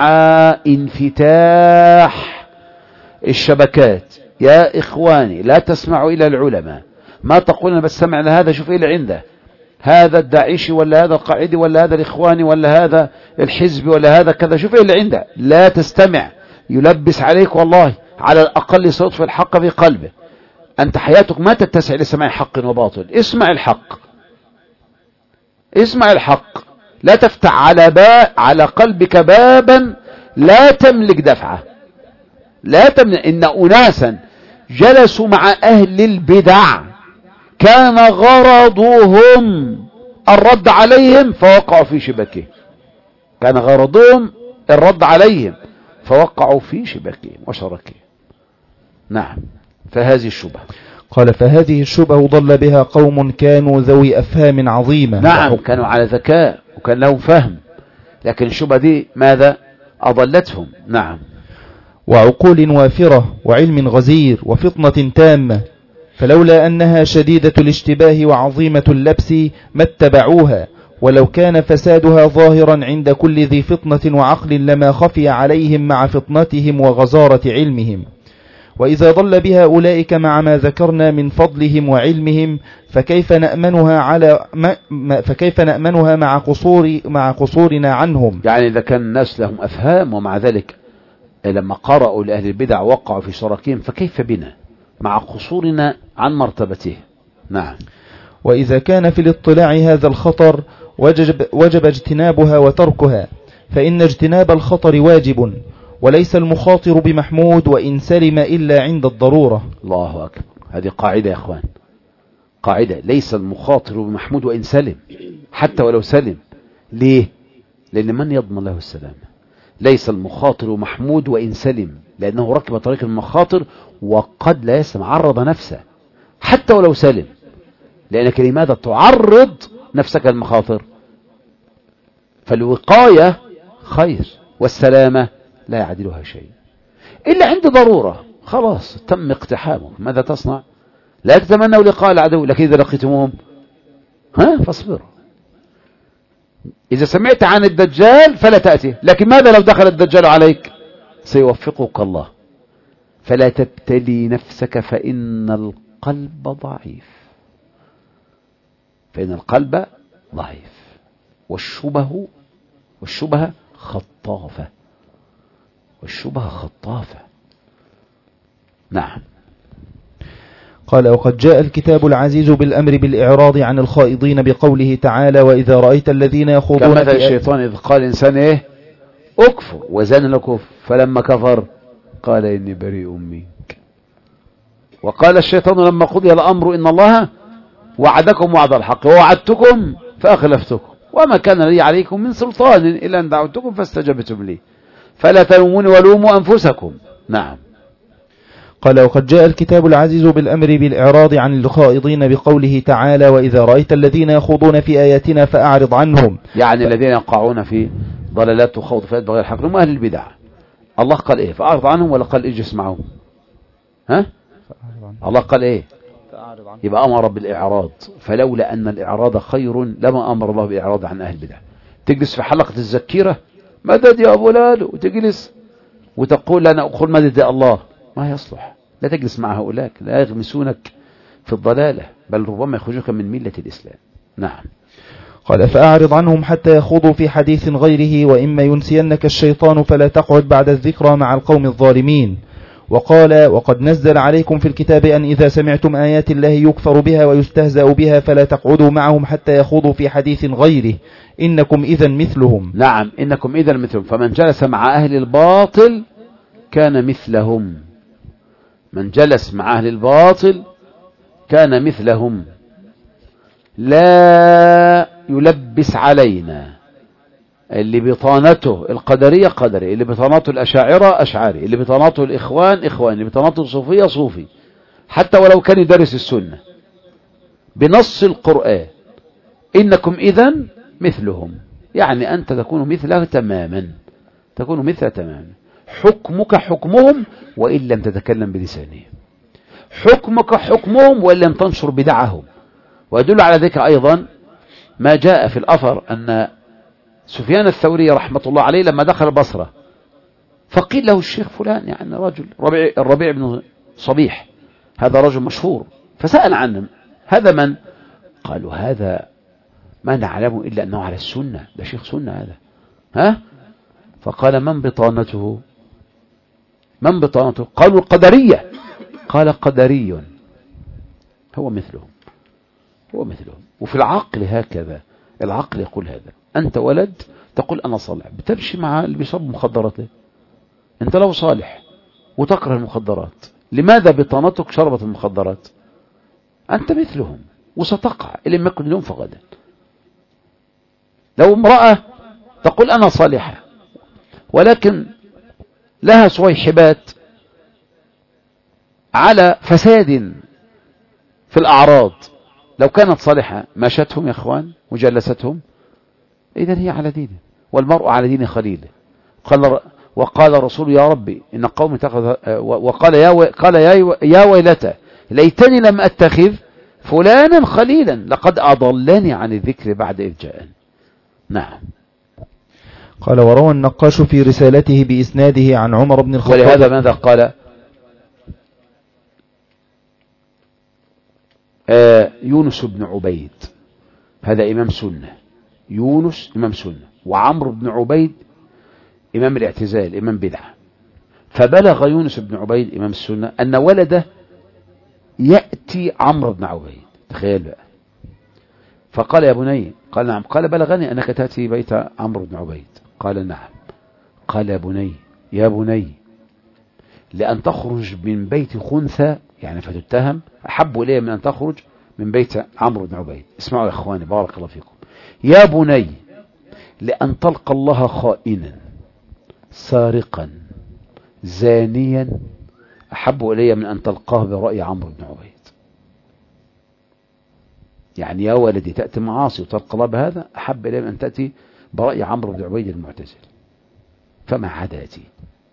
انفتاح الشبكات يا إخواني لا تسمعوا إلى العلماء، ما تقولون بس سمع لهذا شوف إيه اللي عنده، هذا الداعشي ولا هذا القاعدي ولا هذا الإخواني ولا هذا الحزبي ولا هذا كذا، شوف إيه اللي عنده. لا تستمع، يلبس عليك والله، على الأقل صوت في الحق في قلبه. أنت حياتك ما تتسع لسماع حق وباطل، اسمع الحق، اسمع الحق، لا تفتح على با على قلبك بابا لا تملك دفعه، لا تملك. إن أناسا جلسوا مع أهل البدع كان غرضهم الرد عليهم فوقعوا في شبكه، كان غرضهم الرد عليهم فوقعوا في شبكه وشركه. نعم. فهذه الشبهة. قال فهذه الشبهة ضل بها قوم كانوا ذوي أفهام عظيمة. نعم، كانوا على ذكاء وكان لهم فهم، لكن الشبهة دي ماذا أضلتهم؟ نعم. وعقول وافرة وعلم غزير وفطنة تامة، فلولا أنها شديدة الاشتباه وعظيمة اللبس ما اتبعوها، ولو كان فسادها ظاهرا عند كل ذي فطنة وعقل لما خفي عليهم مع فطنتهم وغزارة علمهم. وإذا ضل بها أولئك مع ما ذكرنا من فضلهم وعلمهم، فكيف نأمنها على ما فكيف نأمنها مع قصور مع قصورنا عنهم؟ يعني إذا كان الناس لهم أفهام ومع ذلك لما قرأوا لأهل البدع وقعوا في شركهم، فكيف بنا مع قصورنا عن مرتبته؟ نعم. وإذا كان في الاطلاع هذا الخطر وجب, وجب اجتنابها وتركها، فإن اجتناب الخطر واجب، وليس المخاطر بمحمود وإن سلم إلا عند الضرورة. الله أكبر. هذه قاعدة يا أخوان، قاعدة، ليس المخاطر بمحمود وإن سلم، حتى ولو سلم. ليه؟ لأن من يضمن له السلام؟ ليس المخاطر محمود وإن سلم، لأنه ركب طريق المخاطر وقد لا يسلم، عرض نفسه حتى ولو سلم. لأنك لماذا تعرض نفسك المخاطر؟ فالوقاية خير والسلامة لا يعدلها شيء إلا عند ضرورة، خلاص تم اقتحامه، ماذا تصنع؟ لا تتمنوا لقاء العدو، لكن إذا لقيتموهم ها فاصبروا. إذا سمعت عن الدجال فلا تأتي، لكن ماذا لو دخل الدجال عليك؟ سيوفقك الله. فلا تبتلي نفسك فإن القلب ضعيف، فإن القلب ضعيف، والشبه والشبهة خطافة، والشبهة خطافة. نعم. قال وقد جاء الكتاب العزيز بالأمر بالإعراض عن الخائضين بقوله تعالى وإذا رأيت الذين يخوضون كما في الشيطان إذ قال إنسان إيه أكفر وزن لكفر فلما كفر قال إني بريء منك. وقال الشيطان لما قضي الأمر إن الله وعدكم وعد الحق ووعدتكم فأخلفتكم وما كان لي عليكم من سلطان إلا أن دعوتكم فاستجبتم لي فلا تلوموني ولوموا أنفسكم. نعم. قال وقد جاء الكتاب العزيز بالأمر بالإعراض عن الخائضين بقوله تعالى وإذا رأيت الذين يخوضون في آياتنا فأعرض عنهم، يعني ف... الذين يقعون في ضلالات وخوض فات بغير الحق هم أهل البدع. الله قال إيه فأعرض عنهم ولا قال اجلس معهم؟ ها؟ الله قال إيه يبقى أمر بالإعراض. فلولا أن الإعراض خير لما أمر الله بالإعراض عن أهل البدع. تجلس في حلقة الذكيرة مدد يا أبو لالو وتجلس وتقول أنا أقول مدد يا الله، ما يصلح. لا تجلس مع هؤلاء، لا يغمسونك في الضلالة بل ربما يخرجوك من ملة الإسلام. نعم. قال فأعرض عنهم حتى يخوضوا في حديث غيره وإما ينسينك الشيطان فلا تقعد بعد الذكرى مع القوم الظالمين. وقال وقد نزل عليكم في الكتاب أن إذا سمعتم آيات الله يكفر بها ويستهزأ بها فلا تقعدوا معهم حتى يخوضوا في حديث غيره إنكم إذا مثلهم. نعم إنكم إذا مثلهم. فمن جلس مع أهل الباطل كان مثلهم، من جلس مع أهل الباطل كان مثلهم. لا يلبس علينا اللي بطانته القدرية قدري، اللي بطانته الأشاعرة أشعري، اللي بطانته الإخوان إخوان، اللي بطانته الصوفية صوفي، حتى ولو كان يدرس السنة بنص القرآن إنكم إذن مثلهم، يعني أنت تكون مثله تماما، تكون مثله تماما. حكمك حكمهم وإن لم تتكلم بلسانهم، حكمك حكمهم وإن لم تنشر بدعهم. ويدل على ذلك أيضا ما جاء في الأثر أن سفيان الثوري رحمة الله عليه لما دخل البصرة فقيل له الشيخ فلان، يعني رجل ربيع الربيع بن صبيح، هذا رجل مشهور، فسأل عنه هذا من؟ قالوا هذا ما نعلم إلا أنه على السنة، ده شيخ سنة هذا. ها؟ فقال من بطانته؟ من بطانته؟ قالوا القدرية. قال قدري هو مثلهم، هو مثلهم. وفي العقل هكذا، العقل يقول هذا. أنت ولد تقول أنا صالح، بتمشي مع اللي بيشرب مخدرات ليه؟ أنت لو صالح وتكره المخدرات لماذا بطانتك شربت المخدرات؟ أنت مثلهم وستقع إن لم يكن اليوم فغدا. لو امرأة تقول أنا صالحة ولكن لها صويحبات على فساد في الأعراض، لو كانت صالحة ماشتهم يا أخوان وجلستهم، إذن هي على دينه، والمرء على دين خليله. قال وقال رسول يا ربي إن قوم اتخذ، وقال يا و... قال يا, يا ويلتى ليتني لم أتخذ فلانا خليلا لقد أضلني عن الذكر بعد إذ جاءني. نعم. قال وروى النقاش في رسالته بإسناده عن عمر بن الخطاب. ولهذا ماذا قال؟ آه يونس بن عبيد هذا إمام سنة، يونس إمام سنة، وعمرو بن عبيد إمام الاعتزال إمام بدعة. فبلغ يونس بن عبيد إمام السنة أن ولده يأتي عمرو بن عبيد، تخيل بقى. فقال يا بني، قال نعم. قال بلغني أنك تأتي بيت عمرو بن عبيد. قال نعم. قال يا بني يا بني لأن تخرج من بيت خنثى يعني فتتهم أحب إليه من أن تخرج من بيت عمرو بن عبيد. اسمعوا يا إخواني بارك الله فيكم. يا بني لأن تلقى الله خائنا سارقا زانيا أحب إليه من أن تلقاه برأي عمرو بن عبيد. يعني يا ولدي تأتي معاصي وتلقى الله بهذا أحب إليه من أن تأتي برأي عمرو بن عبيد المعتزل. فما عداتي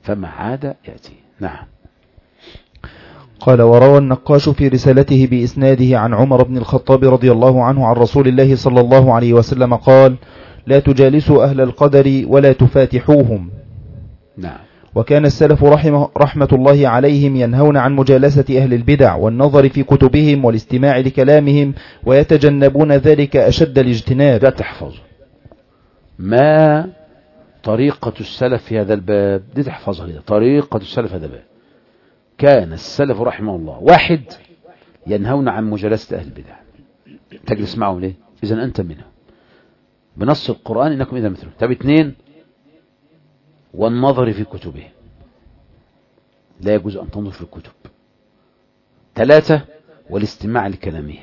فما عاد يأتي. نعم. قال: وروى النقاش في رسالته بإسناده عن عمر بن الخطاب رضي الله عنه عن رسول الله صلى الله عليه وسلم قال: لا تجالسوا أهل القدر ولا تفاتحوهم. نعم. وكان السلف رحمه رحمة الله عليهم ينهون عن مجالسة أهل البدع والنظر في كتبهم والاستماع لكلامهم، ويتجنبون ذلك أشد الاجتناب. ده تحفظ ما طريقة السلف في هذا الباب، دي تحفظها كده. طريقة السلف في هذا الباب، كان السلف رحمه الله: واحد، ينهون عن مجالسة أهل البدع، تجلس معهم ليه؟ إذن أنت منهم بنص القرآن إنكم إذا مثلهم. طب اثنين، والنظر في كتبه، لا يجوز أن تنظر في الكتب. ثلاثة، والاستماع لكلامه.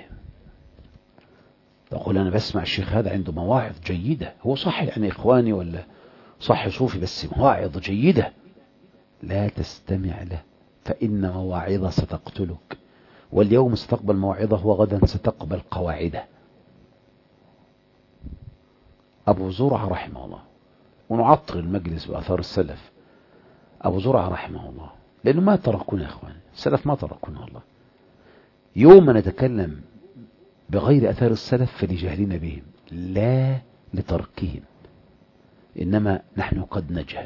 تقول أنا بسمع الشيخ هذا عنده مواعظ جيدة، هو صح يعني إخواني ولا صح صوفي، بس مواعظ جيدة، لا تستمع له، فإن مواعظ ستقتلك، واليوم ستقبل موعظة وغدا ستقبل قواعده. أبو زرعة رحمه الله، ونعطر المجلس بأثار السلف. أبو زرعة رحمه الله، لأنه ما تركونا يا أخوان، السلف ما تركونا والله. يوم نتكلم بغير أثار السلف فلجهلنا بهم، لا لتركهم، إنما نحن قد نجهل.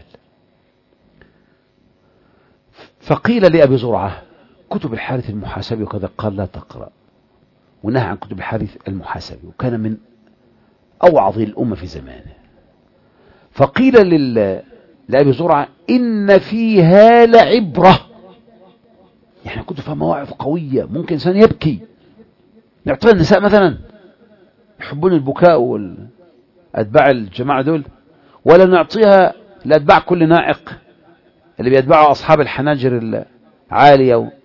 فقيل لأبي زرعة: كتب الحارث المحاسبي وكذا، قال: لا تقرأ، ونهى عن كتب الحارث المحاسبي، وكان من أوعظ الأمة في زمانه. فقيل لل... لأبي زرعة: إن فيها لعبرة، يعني كنت فيها مواعظ قوية، ممكن إنسان يبكي. نعطيها النساء مثلا، يحبون البكاء والأتباع الجماعة دول، ولا نعطيها لأتباع كل ناعق اللي بيتبعوا أصحاب الحناجر العالية و...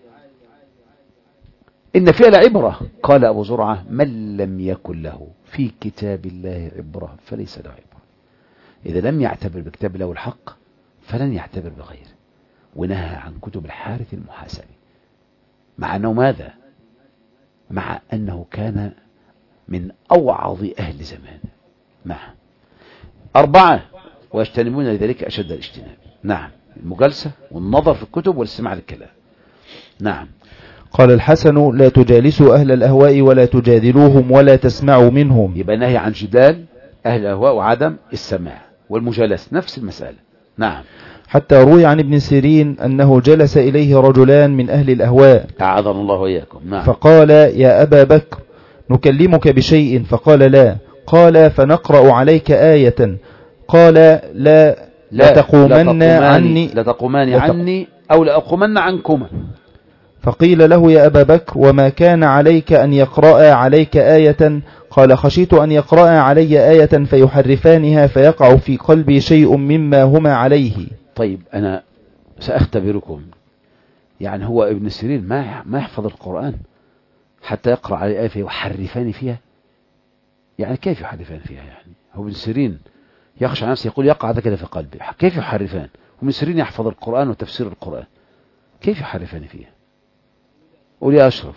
إن فيها لعبرة. قال أبو زرعة: من لم يكن له في كتاب الله عبرة فليس له عبرة. إذا لم يعتبر بكتاب الله الحق فلن يعتبر بغيره. ونهى عن كتب الحارث المحاسبي، مع أنه ماذا؟ مع أنه كان من أوعظ أهل زمانه. نعم. أربعة، ويجتنبون لذلك أشد الاجتناب. نعم، المجالسة والنظر في الكتب والاستماع للكلام. نعم. قال الحسن: لا تجالسوا أهل الأهواء ولا تجادلوهم ولا تسمعوا منهم. يبقى نهي عن جدال أهل الأهواء وعدم السماع والمجالسة، نفس المسألة. نعم. حتى روي عن ابن سيرين أنه جلس إليه رجلان من أهل الأهواء، أعاذنا الله وإياكم. نعم. فقال: يا أبا بكر، نكلمك بشيء؟ فقال: لا. قال: فنقرأ عليك آية. قال: لا لا لتقومن عني لتقومان عني أو لأقومن عنكما. فقيل له: يا أبا بكر، وما كان عليك أن يقرأ عليك آية؟ قال: خشيت أن يقرأ علي آية فيحرفانها فيقع في قلبي شيء مما هما عليه. طيب أنا سأختبركم، يعني هو ابن سيرين ما ما يحفظ القرآن حتى يقرأ عليه آية فيحرفان فيها؟ يعني كيف يحرفان فيها؟ يعني هو ابن سيرين يخشى نفسه يقول يقع ذلك في قلبي، كيف يحرفان؟ ابن سيرين يحفظ القرآن وتفسير القرآن، كيف يحرفان فيها؟ قول يا أشرف.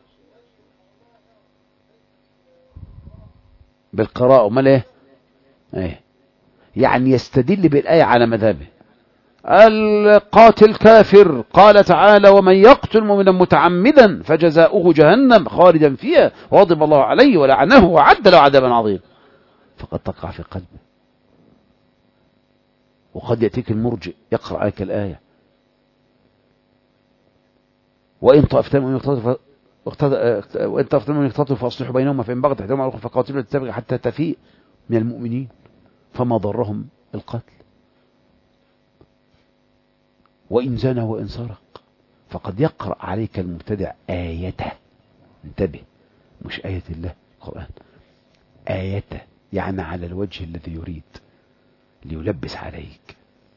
بالقراءة. وما ايه؟ ايه يعني يستدل بالآية على مذهبه. القاتل كافر، قال تعالى: ومن يقتل مؤمنا متعمدا فجزاؤه جهنم خالدا فيها وغضب الله عليه ولعنه وعد له عذابا عظيما. فقد تقع في قلبه. وقد يأتيك المرجئ يقرأ عليك الآية: وإن طائفتان من وإن طائفتان من يقتتلوا فأصلحوا بينهما، فإن بغت إحداهما على الأخرى فقاتلوا التي تبغي حتى تفيء من المؤمنين فما ضرهم القتل. وإن زنى وإن سرق. فقد يقرأ عليك المبتدع آيته، انتبه، مش آية الله القرآن، آيته، يعني على الوجه الذي يريد ليلبس عليك.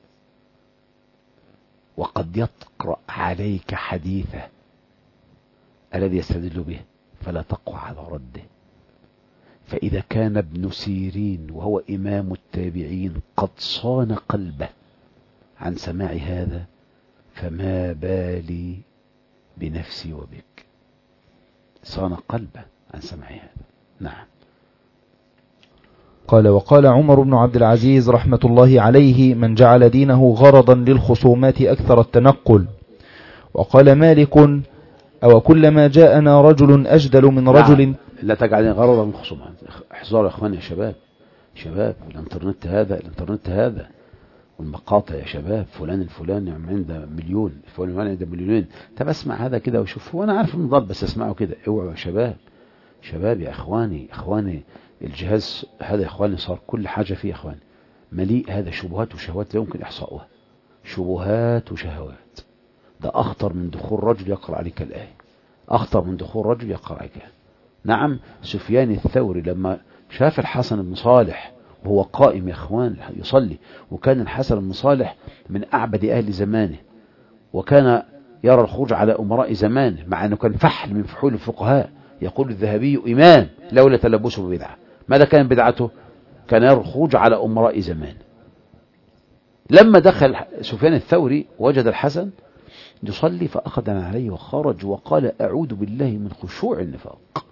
وقد يقرأ عليك حديثه الذي يستدل به فلا تقوى على رده. فإذا كان ابن سيرين وهو إمام التابعين قد صان قلبه عن سماع هذا، فما بالي بنفسي وبك. صان قلبه عن سماع هذا. نعم. قال وقال عمر بن عبد العزيز رحمة الله عليه من جعل دينه غرضا للخصومات أكثر التنقل. وقال مالك أو كلما جاءنا رجل أجدل من رجل. نعم. لا تجعل غرضا للخصومات. احذروا يا اخواني يا شباب، شباب الانترنت هذا، الانترنت هذا والمقاطع يا شباب، فلان الفلاني عنده مليون، فلان عنده مليونين. طب اسمع هذا كده وشوف، وانا عارف النظام بس اسمعه كده. اوعوا يا شباب، شباب يا اخواني، اخواني الجهاز هذا يا اخواني صار كل حاجة فيه يا اخواني مليء هذا شبهات وشهوات لا يمكن احصاؤها. شبهات وشهوات، ده اخطر من دخول رجل يقرأ عليك الآية، اخطر من دخول رجل يقرأ عليك. نعم. سفيان الثوري لما شاف الحسن بن صالح وهو قائم يا اخوان يصلي، وكان الحسن بن صالح من اعبد اهل زمانه، وكان يرى الخروج على امراء زمانه مع انه كان فحل من فحول الفقهاء. يقول الذهبي امام لولا تلبسه ببدعه. ماذا كان بدعته؟ كان يرى الخروج على امراء زمانه. لما دخل سفيان الثوري وجد الحسن يصلي فاخذ عليه وخرج وقال اعوذ بالله من خشوع النفاق.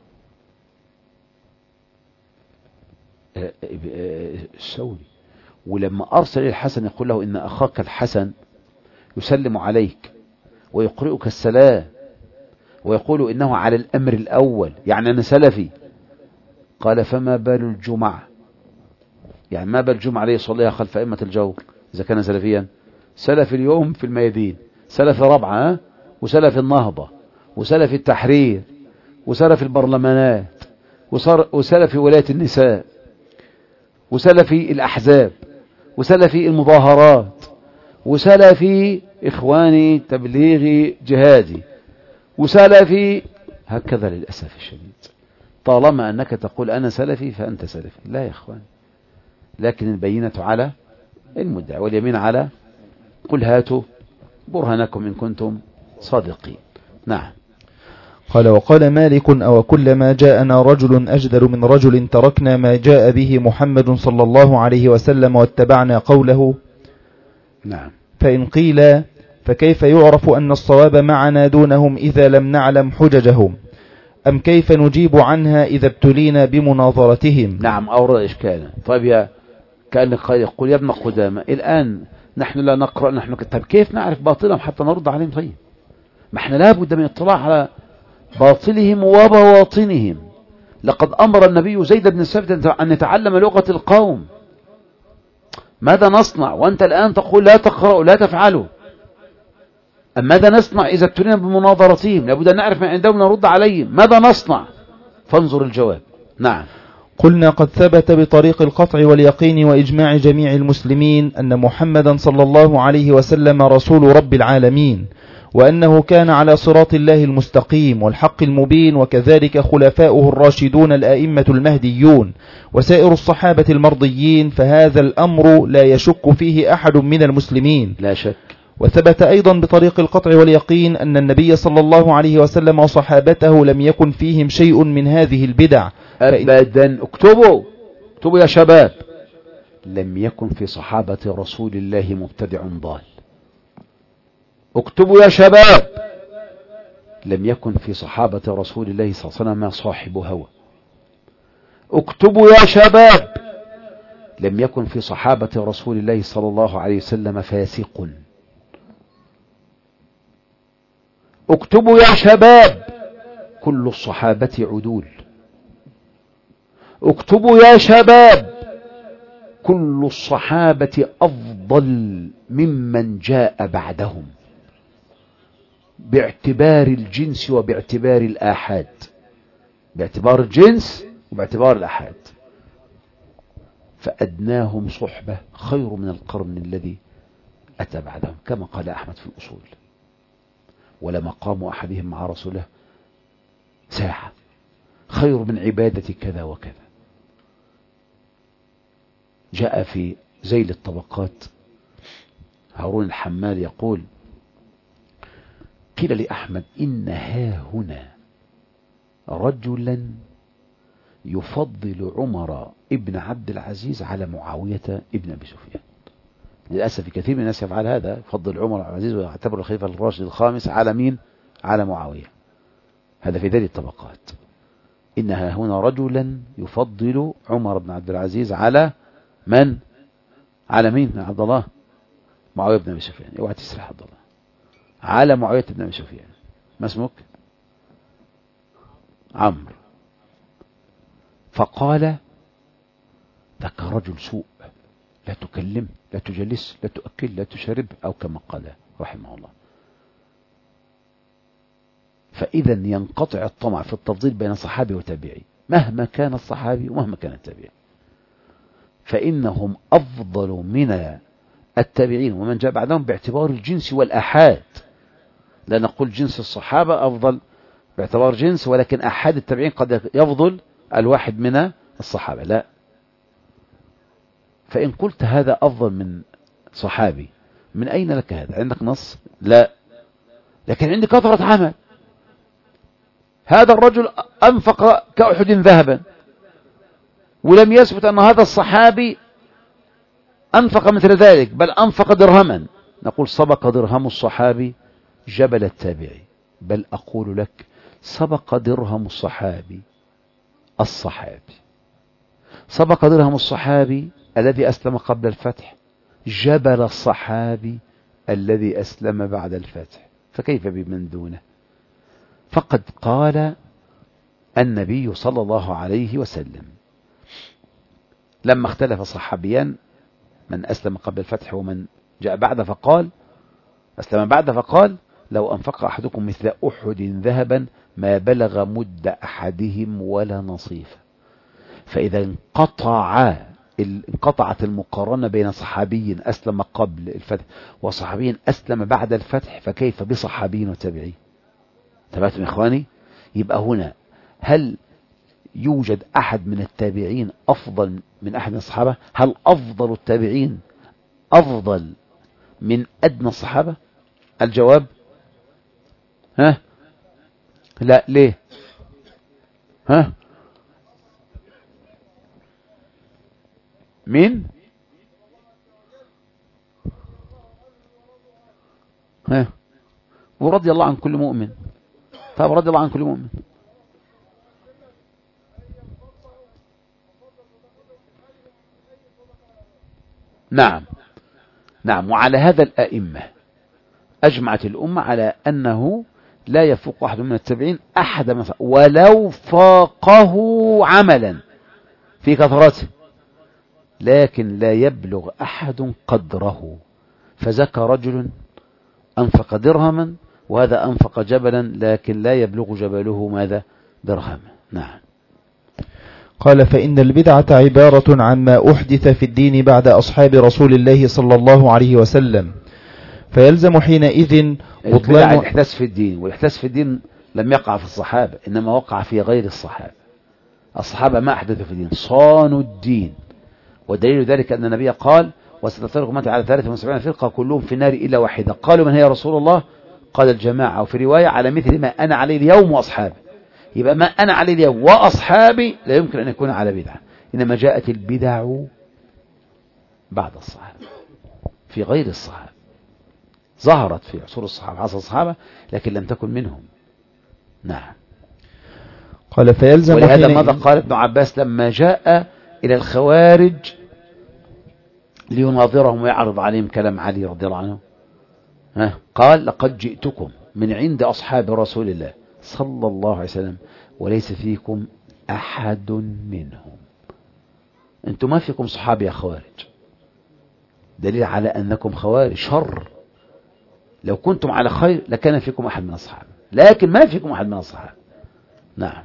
الثوري ولما أرسل إلى الحسن يقول له إن أخاك الحسن يسلم عليك ويقرئك السلام ويقول إنه على الأمر الأول، يعني أنا سلفي. قال فما بال الجمعة، يعني ما بال الجمعة عليه يصليها خلف أئمة الجور إذا كان سلفيا. سلف اليوم في الميادين، سلف ربعة وسلف النهضة وسلف التحرير وسلف البرلمانات وسلف ولاية النساء وسلفي الأحزاب وسلفي المظاهرات وسلفي إخواني تبليغي جهادي وسلفي هكذا. للأسف الشديد طالما أنك تقول أنا سلفي فأنت سلفي. لا يا إخوان، لكن البينة على المدعي واليمين على. قل هاتوا برهانكم إن كنتم صادقين. نعم. قال وقال مالك أو كلما جاءنا رجل أجدل من رجل تركنا ما جاء به محمد صلى الله عليه وسلم واتبعنا قوله. نعم. فإن قيل فكيف يعرف أن الصواب معنا دونهم إذا لم نعلم حججهم، أم كيف نجيب عنها إذا ابتلينا بمناظرتهم؟ نعم أورد إشكالا. طيب يا كأنك قال يقول يا ابن قدامة الآن نحن لا نقرأ، نحن طيب كيف نعرف باطلهم حتى نرد عليهم؟ طيب ما احنا لابد من اطلاع على باطلهم وبواطنهم. لقد أمر النبي زيد بن ثابت أن يتعلم لغة القوم. ماذا نصنع وأنت الآن تقول لا تقرأوا لا تفعلوا؟ أم ماذا نصنع إذا ابتلينا بمناظرتهم؟ لابد أن نعرف ما عندهم نرد عليهم. ماذا نصنع؟ فانظر الجواب. نعم. قلنا قد ثبت بطريق القطع واليقين وإجماع جميع المسلمين أن محمدا صلى الله عليه وسلم رسول رب العالمين، وأنه كان على صراط الله المستقيم والحق المبين، وكذلك خلفاؤه الراشدون الآئمة المهديون وسائر الصحابة المرضيين، فهذا الأمر لا يشك فيه أحد من المسلمين لا شك. وثبت أيضا بطريق القطع واليقين أن النبي صلى الله عليه وسلم وصحابته لم يكن فيهم شيء من هذه البدع أبدا. اكتبوا اكتبوا يا شباب، لم يكن في صحابة رسول الله مبتدع ضال. اكتبوا يا شباب، لم يكن في صحابة رسول الله صلى الله عليه وسلم صاحب هوى. اكتبوا يا شباب، لم يكن في صحابة رسول الله صلى الله عليه وسلم فاسق. اكتبوا يا شباب، كل الصحابة عدول. اكتبوا يا شباب، كل الصحابة أفضل ممن جاء بعدهم باعتبار الجنس وباعتبار الآحاد، باعتبار الجنس وباعتبار الآحاد. فأدناهم صحبة خير من القرن الذي أتى بعدهم، كما قال أحمد في الأصول. ولمقام أحدهم مع رسوله ساعة خير من عبادة كذا وكذا. جاء في ذيل الطبقات هارون الحمال يقول: قيل لأحمد إن ها هنا رجلا يفضل عمر ابن عبد العزيز على معاوية ابن أبي سفيان. للأسف كثير من الناس يفعل هذا، يفضل عمر بن العزيز ويعتبر الخليفة الراشد الخامس على مين؟ على معاوية. هذا في ذيل الطبقات. إنها هنا رجلا يفضل عمر بن عبد العزيز على من؟ على مين يا عبد الله؟ معاوية بن أبي سفيان. اوعى تسرح عبد الله. على معاوية بن أبي سفيان. ما اسمك؟ عمرو. فقال ذاك رجل سوء، لا تكلم، لا تجلس، لا تؤكل، لا تشرب، أو كما قال رحمه الله. فإذا ينقطع الطمع في التفضيل بين صحابي وتابعي مهما كان الصحابي ومهما كان التابعي، فإنهم أفضل من التابعين ومن جاء بعدهم باعتبار الجنس والأحاد. لا نقول جنس الصحابة أفضل باعتبار جنس، ولكن أحد التابعين قد يفضل الواحد من الصحابة، لا. فإن قلت هذا أفضل من صحابي، من أين لك هذا؟ عندك نص؟ لا، لكن عندي كثرة عمل. هذا الرجل أنفق كأحد ذهبا، ولم يثبت أن هذا الصحابي أنفق مثل ذلك، بل أنفق درهما. نقول سبق درهم الصحابي جبل التابعي، بل أقول لك سبق درهم الصحابي الصحابي، سبق درهم الصحابي الذي أسلم قبل الفتح جبل الصحابي الذي أسلم بعد الفتح، فكيف بمن دونه؟ فقد قال النبي صلى الله عليه وسلم لما اختلف صحابيان من أسلم قبل الفتح ومن جاء بعد، فقال أسلم بعد، فقال لو أنفق أحدكم مثل أحد ذهبا ما بلغ مد أحدهم ولا نصيفا. فإذا انقطع انقطعت المقارنة بين صحابي أسلم قبل الفتح وصحابي أسلم بعد الفتح، فكيف بصحابي وتابعين؟ تبعتم إخواني؟ يبقى هنا هل يوجد أحد من التابعين أفضل من أحد من الصحابة؟ هل أفضل التابعين أفضل من أدنى الصحابة؟ الجواب ها لا. ليه؟ ها مين؟ ها ورضي الله عن كل مؤمن. طيب رضي الله عن كل مؤمن. نعم نعم. وعلى هذا الأئمة أجمعت الأمة على أنه لا يفوق أحد من التابعين أحد مثلا ولو فاقه عملا في كثرته، لكن لا يبلغ أحد قدره. فذاك رجل أنفق درهما وهذا أنفق جبلا، لكن لا يبلغ جبله ماذا؟ درهما. نعم. قال فإن البدعة عبارة عما أحدث في الدين بعد أصحاب رسول الله صلى الله عليه وسلم، فيلزم حينئذ بطلان الإحداث في الدين. والإحداث في الدين لم يقع في الصحابة، إنما وقع في غير الصحابة. الصحابة ما أحدثوا في الدين، صانوا الدين. ودليل ذلك أن النبي قال وستفترق أمتي على ثلاثة وسبعين فرقة كلهم في النار إلا واحدة. قالوا من هي يا رسول الله؟ قال الجماعة، وفي رواية على مثل ما أنا عليه اليوم وأصحابي. يبقى ما أنا عليه اليوم وأصحابي لا يمكن أن يكون على بدعة، إنما جاءت البدع بعد الصحابة في غير الصحابة، ظهرت في عصور الصحابة عصر الصحابة لكن لم تكن منهم. نعم. قال فيلزم ولهذا ماذا قال ابن عباس لما جاء إلى الخوارج ليناظرهم ويعرض عليهم كلام علي رضي الله عنه؟ ها قال لقد جئتكم من عند أصحاب رسول الله صلى الله عليه وسلم وليس فيكم أحد منهم. أنتم ما فيكم صحابة يا خوارج، دليل على أنكم خوارج شر. لو كنتم على خير لكان فيكم أحد من الصحابة، لكن ما فيكم أحد من الصحابة. نعم.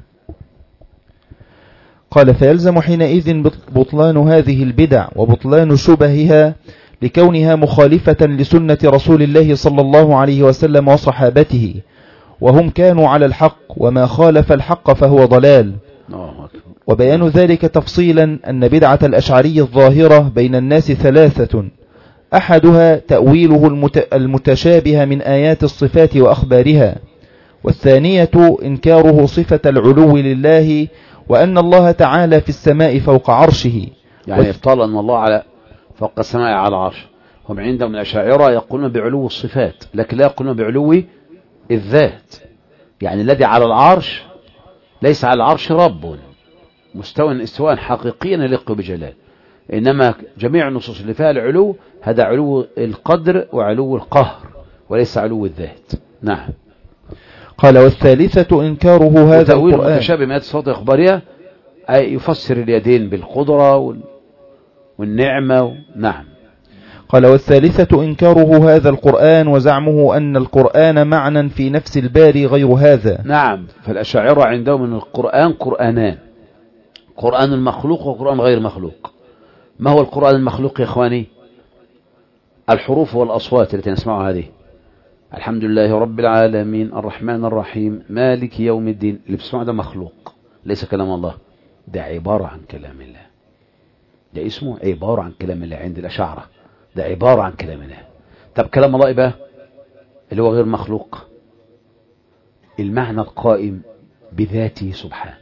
قال فيلزم حينئذ بطلان هذه البدع وبطلان شبهها لكونها مخالفة لسنة رسول الله صلى الله عليه وسلم وصحابته، وهم كانوا على الحق، وما خالف الحق فهو ضلال. وبيان ذلك تفصيلا أن بدعة الأشعري الظاهرة بين الناس ثلاثة: أحدها تأويله المتشابه من آيات الصفات وأخبارها، والثانية إنكاره صفة العلو لله وأن الله تعالى في السماء فوق عرشه، يعني يفترض أن الله على فوق السماء على عرش. هم عندهم الأشاعرة يقولون بعلو الصفات لكن لا يقولون بعلو الذات، يعني الذي على العرش ليس على العرش رب مستوى استواء حقيقيا يليق بجلال، إنما جميع النصوص اللي فيها العلو هذا علو القدر وعلو القهر وليس علو الذات. نعم. قال والثالثة إنكاره هذا القرآن متشابه من آيات الصفات الإخبارية أي يفسر اليدين بالقدرة والنعمة. نعم. قال والثالثة إنكاره هذا القرآن وزعمه أن القرآن معنى في نفس الباري غير هذا. نعم. فالأشاعرة عندهم أن القرآن قرآنان، قرآن المخلوق وقرآن غير مخلوق. ما هو القرآن المخلوق يا إخواني؟ الحروف والأصوات التي نسمعها هذه، الحمد لله رب العالمين الرحمن الرحيم مالك يوم الدين، اللي بتسمعه ده مخلوق ليس كلام الله، ده عبارة عن كلام الله، ده اسمه عبارة عن كلام الله عند الأشاعرة، ده عبارة عن كلام الله. طب كلام الله بقى اللي هو غير مخلوق، المعنى القائم بذاته سبحانه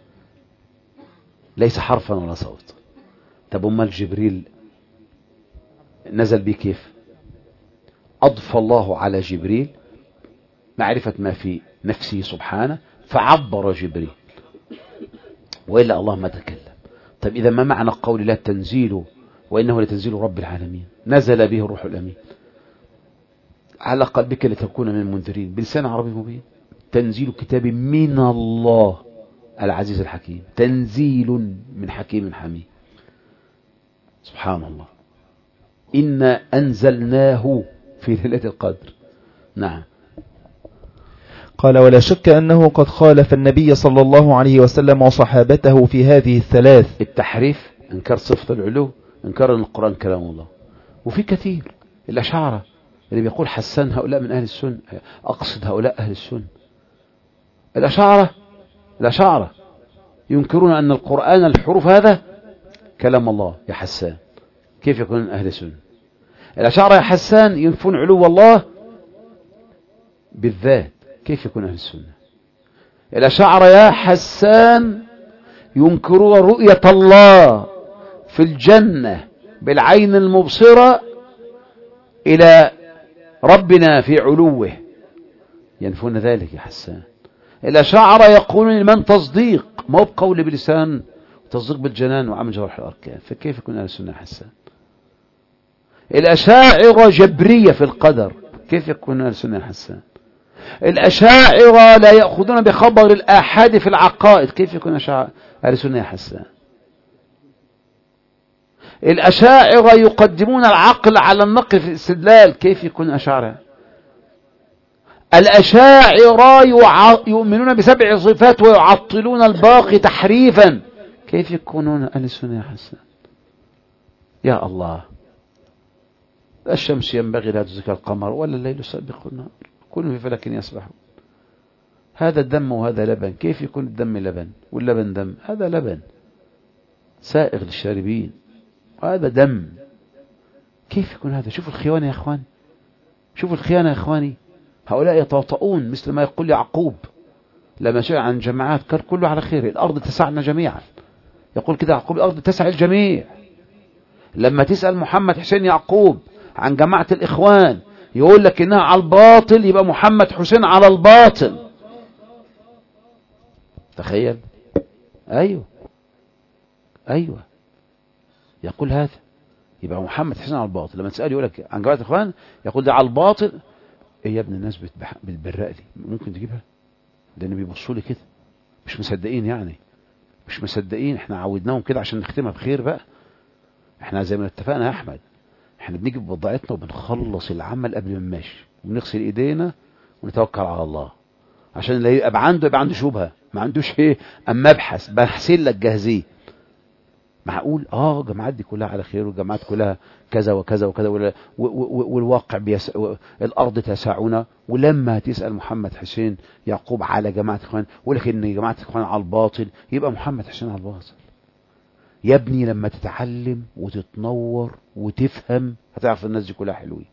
ليس حرفا ولا صوت. طب امال جبريل نزل به كيف؟ أضفى الله على جبريل معرفة ما في نفسه سبحانه فعبر جبريل، وإلا الله ما تكلم. طب إذا ما معنى قول الله تنزيل وإنه لتنزيل رب العالمين نزل به الروح الأمين على قلبك لتكون من المنذرين بلسان عربي مبين، تنزيل كتاب من الله العزيز الحكيم، تنزيل من حكيم حميد. سبحان الله. إنا أنزلناه في ليلة القدر. نعم. قال ولا شك أنه قد خالف النبي صلى الله عليه وسلم وصحابته في هذه الثلاث، التحريف، انكار صفة العلو، انكار أن القرآن كلام الله. وفي كثير الأشاعرة اللي بيقول حسان هؤلاء من أهل السنة، أقصد هؤلاء أهل السنة. الأشاعرة الأشاعرة ينكرون أن القرآن الحروف هذا كلام الله يا حسان، كيف يكون من أهل السنة؟ الأشاعرة يا حسان ينفون علو الله بالذات، كيف يكون أهل السنة؟ الأشاعرة يا حسان ينكرون رؤية الله في الجنة بالعين المبصرة إلى ربنا في علوه، ينفون ذلك يا حسان. الأشاعرة يقولون لمن تصديق ما هو بقول بلسان تصديق بالجنان وعمل جوارح الأركان، فكيف يكون أهل السنة يا حسان؟ الأشاعرة جبرية في القدر، كيف يكون أهل السنة يا حسان؟ الأشاعرة لا يأخذون بخبر الآحاد في العقائد، كيف يكون أهل السنة يا حسان؟ الأشاعرة يقدمون العقل على النقل في الاستدلال، كيف يكون أشاعرة؟ الأشاعرة يؤمنون بسبع صفات ويعطلون الباقي تحريفا، كيف يكونون أهل السنة يا حسان؟ يا الله. الشمس ينبغي لها تدرك القمر ولا الليل سابق النهار كل في فلك يسبحون. هذا الدم وهذا لبن، كيف يكون الدم لبن واللبن دم؟ هذا لبن سائغ للشاربين وهذا دم، كيف يكون هذا؟ شوفوا الخيانة يا اخواني، شوفوا الخيانة يا اخواني. هؤلاء يتواطؤون مثل ما يقول يعقوب لما سئل عن جماعات قال كله على خير، الأرض تسعنا جميعا، يقول كده يعقوب الأرض تسع الجميع. لما تسأل محمد حسين يعقوب عن جماعة الإخوان يقول لك إنها على الباطل، يبقى محمد حسين على الباطل. تخيل. أيوه أيوه يقول هذا، يبقى محمد حسين على الباطل. لما تسأل يقول لك عن جماعة الإخوان يقول ده على الباطل. ايه يا ابن الناس بالبراء دي ممكن تجيبها؟ ده اللي بيبصوا لي كده مش مصدقين، يعني مش مصدقين. احنا عودناهم كده عشان نختمها بخير بقى. احنا زي ما اتفقنا يا احمد، احنا بنيجي بوضعتنا وبنخلص العمل قبل ما نمشي وبنغسل ايدينا ونتوكل على الله، عشان اللي يبقى عنده يبقى عنده شبهه، ما عندوش ايه اما ابحث بحسن لك جاهزيه. معقول اه الجماعات دي كلها على خير والجماعات كلها كذا وكذا وكذا والواقع بيس... الارض تسعنا. ولما تسال محمد حسين يعقوب على جماعه اخوان يقول لك ان جماعه اخوان على الباطل، يبقى محمد حسين على الباطل. يا ابني لما تتعلم وتتنور وتفهم هتعرف الناس دي كلها حلوين.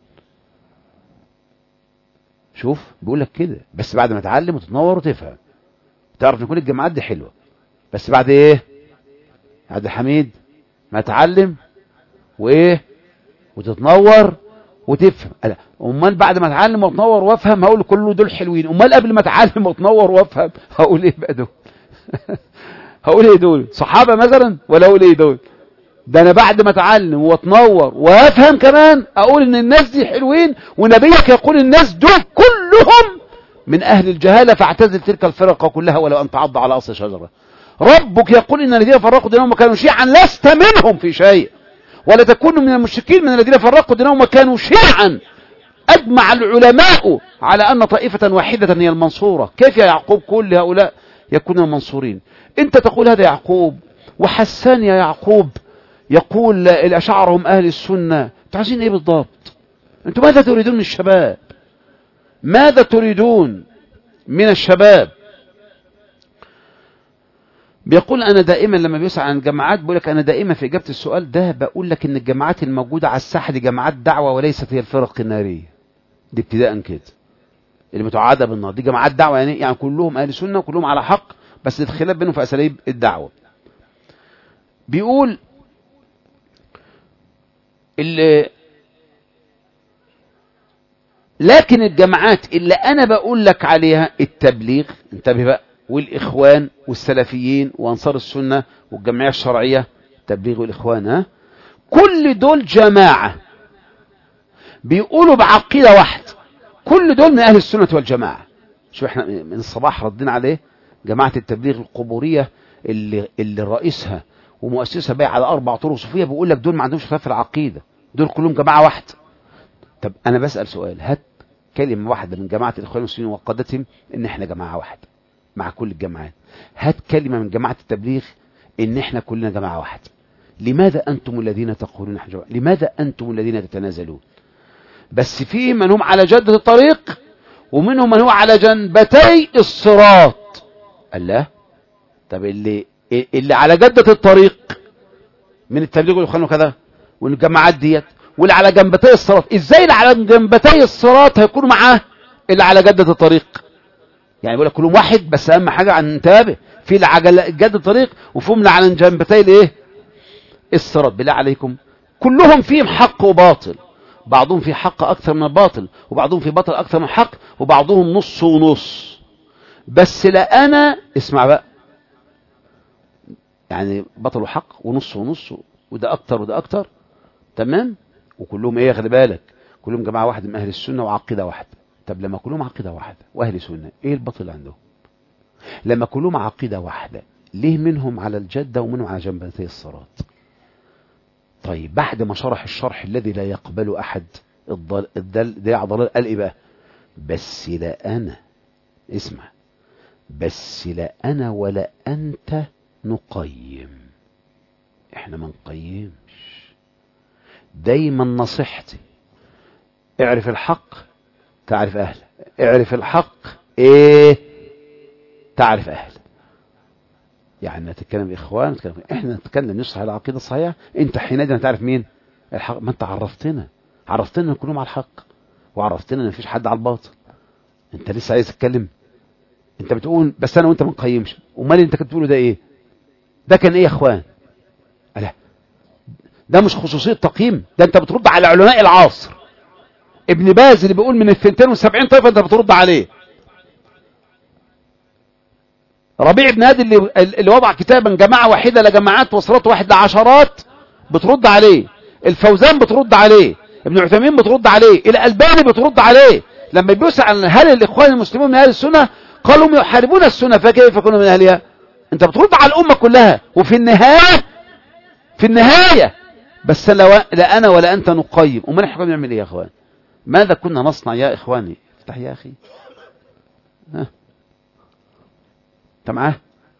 شوف بيقول لك كده، بس بعد ما تتعلم وتتنور وتفهم تعرف ان كل الجماعات دي حلوه، بس بعد ايه عبد الحميد ما تعلم وايه وتتنور وتفهم. امال بعد ما اتعلم واتنور وافهم هقول كله دول حلوين، امال قبل ما اتعلم واتنور وافهم هقول ايه بقى دول؟ هقول ايه دول؟ صحابة مثلا؟ ولا اقول ايه دول؟ ده انا بعد ما اتعلم واتنور وافهم كمان اقول ان الناس دي حلوين، ونبيك يقول الناس دول كلهم من اهل الجهالة فاعتزل تلك الفرقة كلها ولو ان تعض على اصل شجرة. ربك يقول ان الذين فرقوا دينهم وكانوا شيعا لست منهم في شيء، ولا تكونوا من المشركين من الذين فرقوا دينهم وكانوا شيعا. اجمع العلماء على ان طائفة واحدة هي المنصورة. كيف يا يعقوب كل هؤلاء يكونوا منصورين؟ انت تقول هذا يعقوب، وحسان يا يعقوب يقول الأشاعرة هم أهل السنة. انتوا عايزين ايه بالضبط؟ انتوا ماذا تريدون من الشباب؟ ماذا تريدون من الشباب؟ بيقول أنا دائما لما بيسأل عن الجماعات بقول لك أنا دائما في إجابة السؤال ده بقول لك إن الجماعات الموجودة على الساحة دي جماعات دعوة وليست هي الفرق النارية. دي ابتداء كده اللي متوعدة بالنار دي جماعات دعوة، يعني يعني كلهم أهل السنة وكلهم على حق، بس الخلاف بينهم في أساليب الدعوة. بيقول اللي لكن الجماعات اللي انا بقول لك عليها التبليغ، انتبه بقى، والاخوان والسلفيين وانصار السنة والجمعية الشرعية، التبليغ والاخوان، ها كل دول جماعة بيقولوا بعقيدة واحدة، كل دول من اهل السنة والجماعة. شو احنا من الصباح ردينا عليه جماعة التبليغ القبورية اللي اللي رئيسها ومؤسسها بايع على اربع طرق صوفيه، بيقول لك دول ما عندهمش خلاف في العقيده، دول كلهم جماعه واحده. طب انا بسال سؤال، هات كلمه واحده من جماعه الاخوان المسلمين وقادتهم ان احنا جماعه واحده مع كل الجماعات. هات كلمه من جماعه التبليغ ان احنا كلنا جماعه واحده. لماذا انتم الذين تقولون احنا جماعه؟ لماذا انتم الذين تتنازلون؟ بس في من هم على جده الطريق ومنهم من هو على جنبتي الصراط. الله، طب اللي اللي على جدة الطريق من التبليغ والاخوان وكذا والجماعات ديت، واللي على جنبتي الصراط، ازاي اللي على جنبتي الصراط هيكونوا معاه اللي على جدة الطريق؟ يعني بيقول لك كلهم واحد، بس اهم حاجه عن انتبه، في اللي على جدة الطريق وفيهم اللي على جنبتي الايه الصراط. بالله عليكم كلهم فيهم حق وباطل، بعضهم في حق اكثر من الباطل، وبعضهم في باطل اكثر من حق، وبعضهم نص ونص. بس لا انا اسمع بقى، يعني بطل وحق ونص ونص، وده اكتر وده اكتر، تمام، وكلهم ايه خلي بالك، كلهم جماعه واحده من اهل السنه وعقيده واحده. طب لما كلهم عقيده واحده واهل سنه، ايه الباطل عندهم؟ لما كلهم عقيده واحده، ليه منهم على الجده ومنهم على جنبتي الصراط؟ طيب بعد ما شرح الشرح الذي لا يقبل احد الضل الدل ده ضلال، قال ايه بقى؟ بس لا انا، اسمع، بس لا انا ولا انت نقيم، احنا ما نقيمش. دايما نصيحتي اعرف الحق تعرف اهله، اعرف الحق ايه تعرف اهله. يعني نتكلم الاخوان، نتكلم احنا نتكلم نصح على العقيده الصحيحه، انت حينئذ هتعرف مين الحق. ما انت عرفتنا عرفتنا ان كلهم على الحق، وعرفتنا ان مفيش حد على الباطل. انت لسه عايز تتكلم؟ انت بتقول بس انا وانت ما نقيمش، امال انت كنت بتقوله ده ايه؟ ده كان ايه يا اخوان؟ لا ده مش خصوصيه تقييم، ده انت بترد على علماء العصر. ابن باز اللي بيقول من الثنتين وسبعين طائفه انت بترد عليه. ربيع بن هادي اللي, اللي وضع كتابا جماعه واحده لجماعات وصلات واحد لعشرات بترد عليه. الفوزان بترد عليه، ابن عثيمين بترد عليه، الألباني بترد عليه. لما بيسأل هل الاخوان المسلمون من اهل السنه، قالوا هم يحاربون السنه فكيف يكونوا من اهلها؟ انت بترد على الامه كلها، وفي النهايه في النهايه بس لا, لا انا ولا انت نقيم. امال احنا بنعمل ايه يا اخوان؟ ماذا كنا نصنع يا اخواني؟ افتح يا اخي، ها انت معاه؟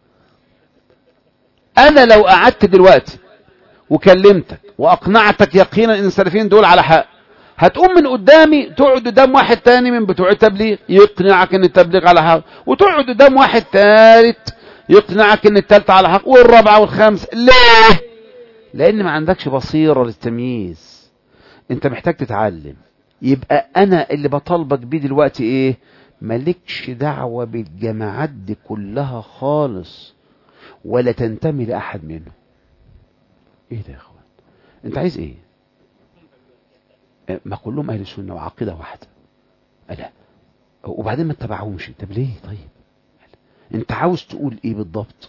انا لو قعدت دلوقتي وكلمتك واقنعتك يقينا ان السلفيين دول على حق، هتقوم من قدامي تقعد قدام واحد تاني من بتوع التبليغ يقنعك ان التبليغ على حق، وتقعد قدام واحد ثالث يقنعك ان الثالثه على حق، والرابعه والخامسه. ليه؟ لان ما عندكش بصيره للتمييز. انت محتاج تتعلم. يبقى انا اللي بطالبك بيه دلوقتي ايه؟ مالكش دعوه بالجماعات دي كلها خالص، ولا تنتمي لاحد منهم. ايه ده يا اخوان؟ انت عايز ايه؟ ما كلهم اهل السنه وعقيده واحده. لا، وبعدين ما اتبعهمش. طب ليه؟ طيب انت عاوز تقول ايه بالضبط؟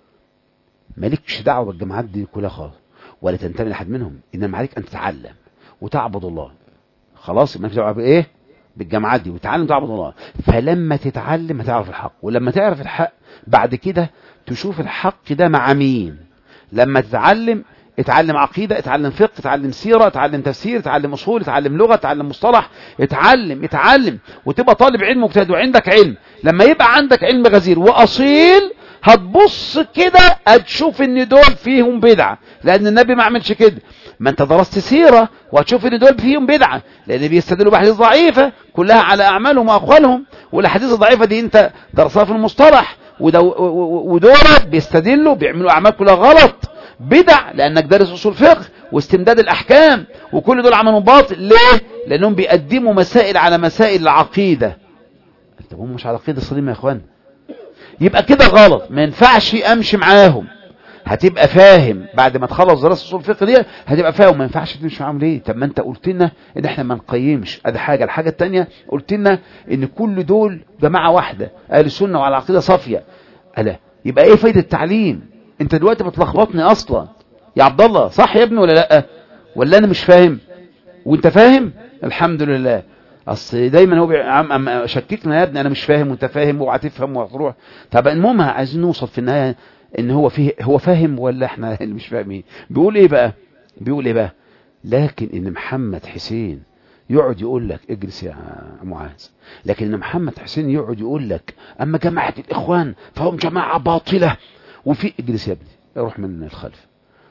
مالكش دعوه بالجماعات دي كلها خالص، ولا تنتمي لحد منهم، انما عليك ان تتعلم وتعبد الله. خلاص مالكش دعوه بايه؟ بالجماعات دي، وتتعلم تعبد الله. فلما تتعلم هتعرف الحق، ولما تعرف الحق بعد كده تشوف الحق ده مع مين. لما تتعلم، اتعلم عقيدة، اتعلم فقه، اتعلم سيرة، اتعلم تفسير، اتعلم اصول، اتعلم لغة، اتعلم مصطلح، اتعلم اتعلم وتبقى طالب علم مجتهد وعندك علم. لما يبقى عندك علم غزير واصيل هتبص كده هتشوف ان دول فيهم بدعة، لان النبي ما عملش كده. ما انت درست سيرة وهتشوف ان دول فيهم بدعة، لان بيستدلوا باحاديث ضعيفة كلها على اعمالهم واقوالهم، والاحاديث الضعيفة دي انت درسها في المصطلح، ودول بيستدلوا بيعملوا اعمال كلها غلط بدع، لانك دارس اصول فقه واستمداد الاحكام، وكل دول عملوا باطل. ليه؟ لانهم بيقدموا مسائل على مسائل العقيدة. طب هم مش على عقيدة سليمة يا اخوان، يبقى كده غلط، ما ينفعش امشي معاهم. هتبقى فاهم بعد ما تخلص دراسه اصول الفقه دي، هتبقى فاهم ما ينفعش تمشي معاهم. ليه؟ طب ما انت قلت لنا ان احنا ما نقيمش، ادي حاجه. الحاجه الثانيه قلت لنا ان كل دول جماعه واحده، اهل السنه وعلى عقيده صافيه. الا يبقى ايه فايده التعليم؟ انت دلوقتي بتلخبطني اصلا يا عبد الله، صح يا ابني ولا لا؟ ولا انا مش فاهم وانت فاهم؟ الحمد لله. اصل دايما هو شككنا يا ابني، انا مش فاهم وانت فاهم وهتفهم وهتروح. طب المهم عايزين نوصل في النهايه ان هو فيه هو فاهم ولا احنا اللي مش فاهمين. بيقول ايه بقى؟ بيقول ايه بقى؟ لكن ان محمد حسين يقعد يقول لك اجلس يا معاذ، لكن ان محمد حسين يقعد يقول لك اما جماعه الاخوان فهم جماعه باطله، وفي اجلس يا ابني روح من الخلف.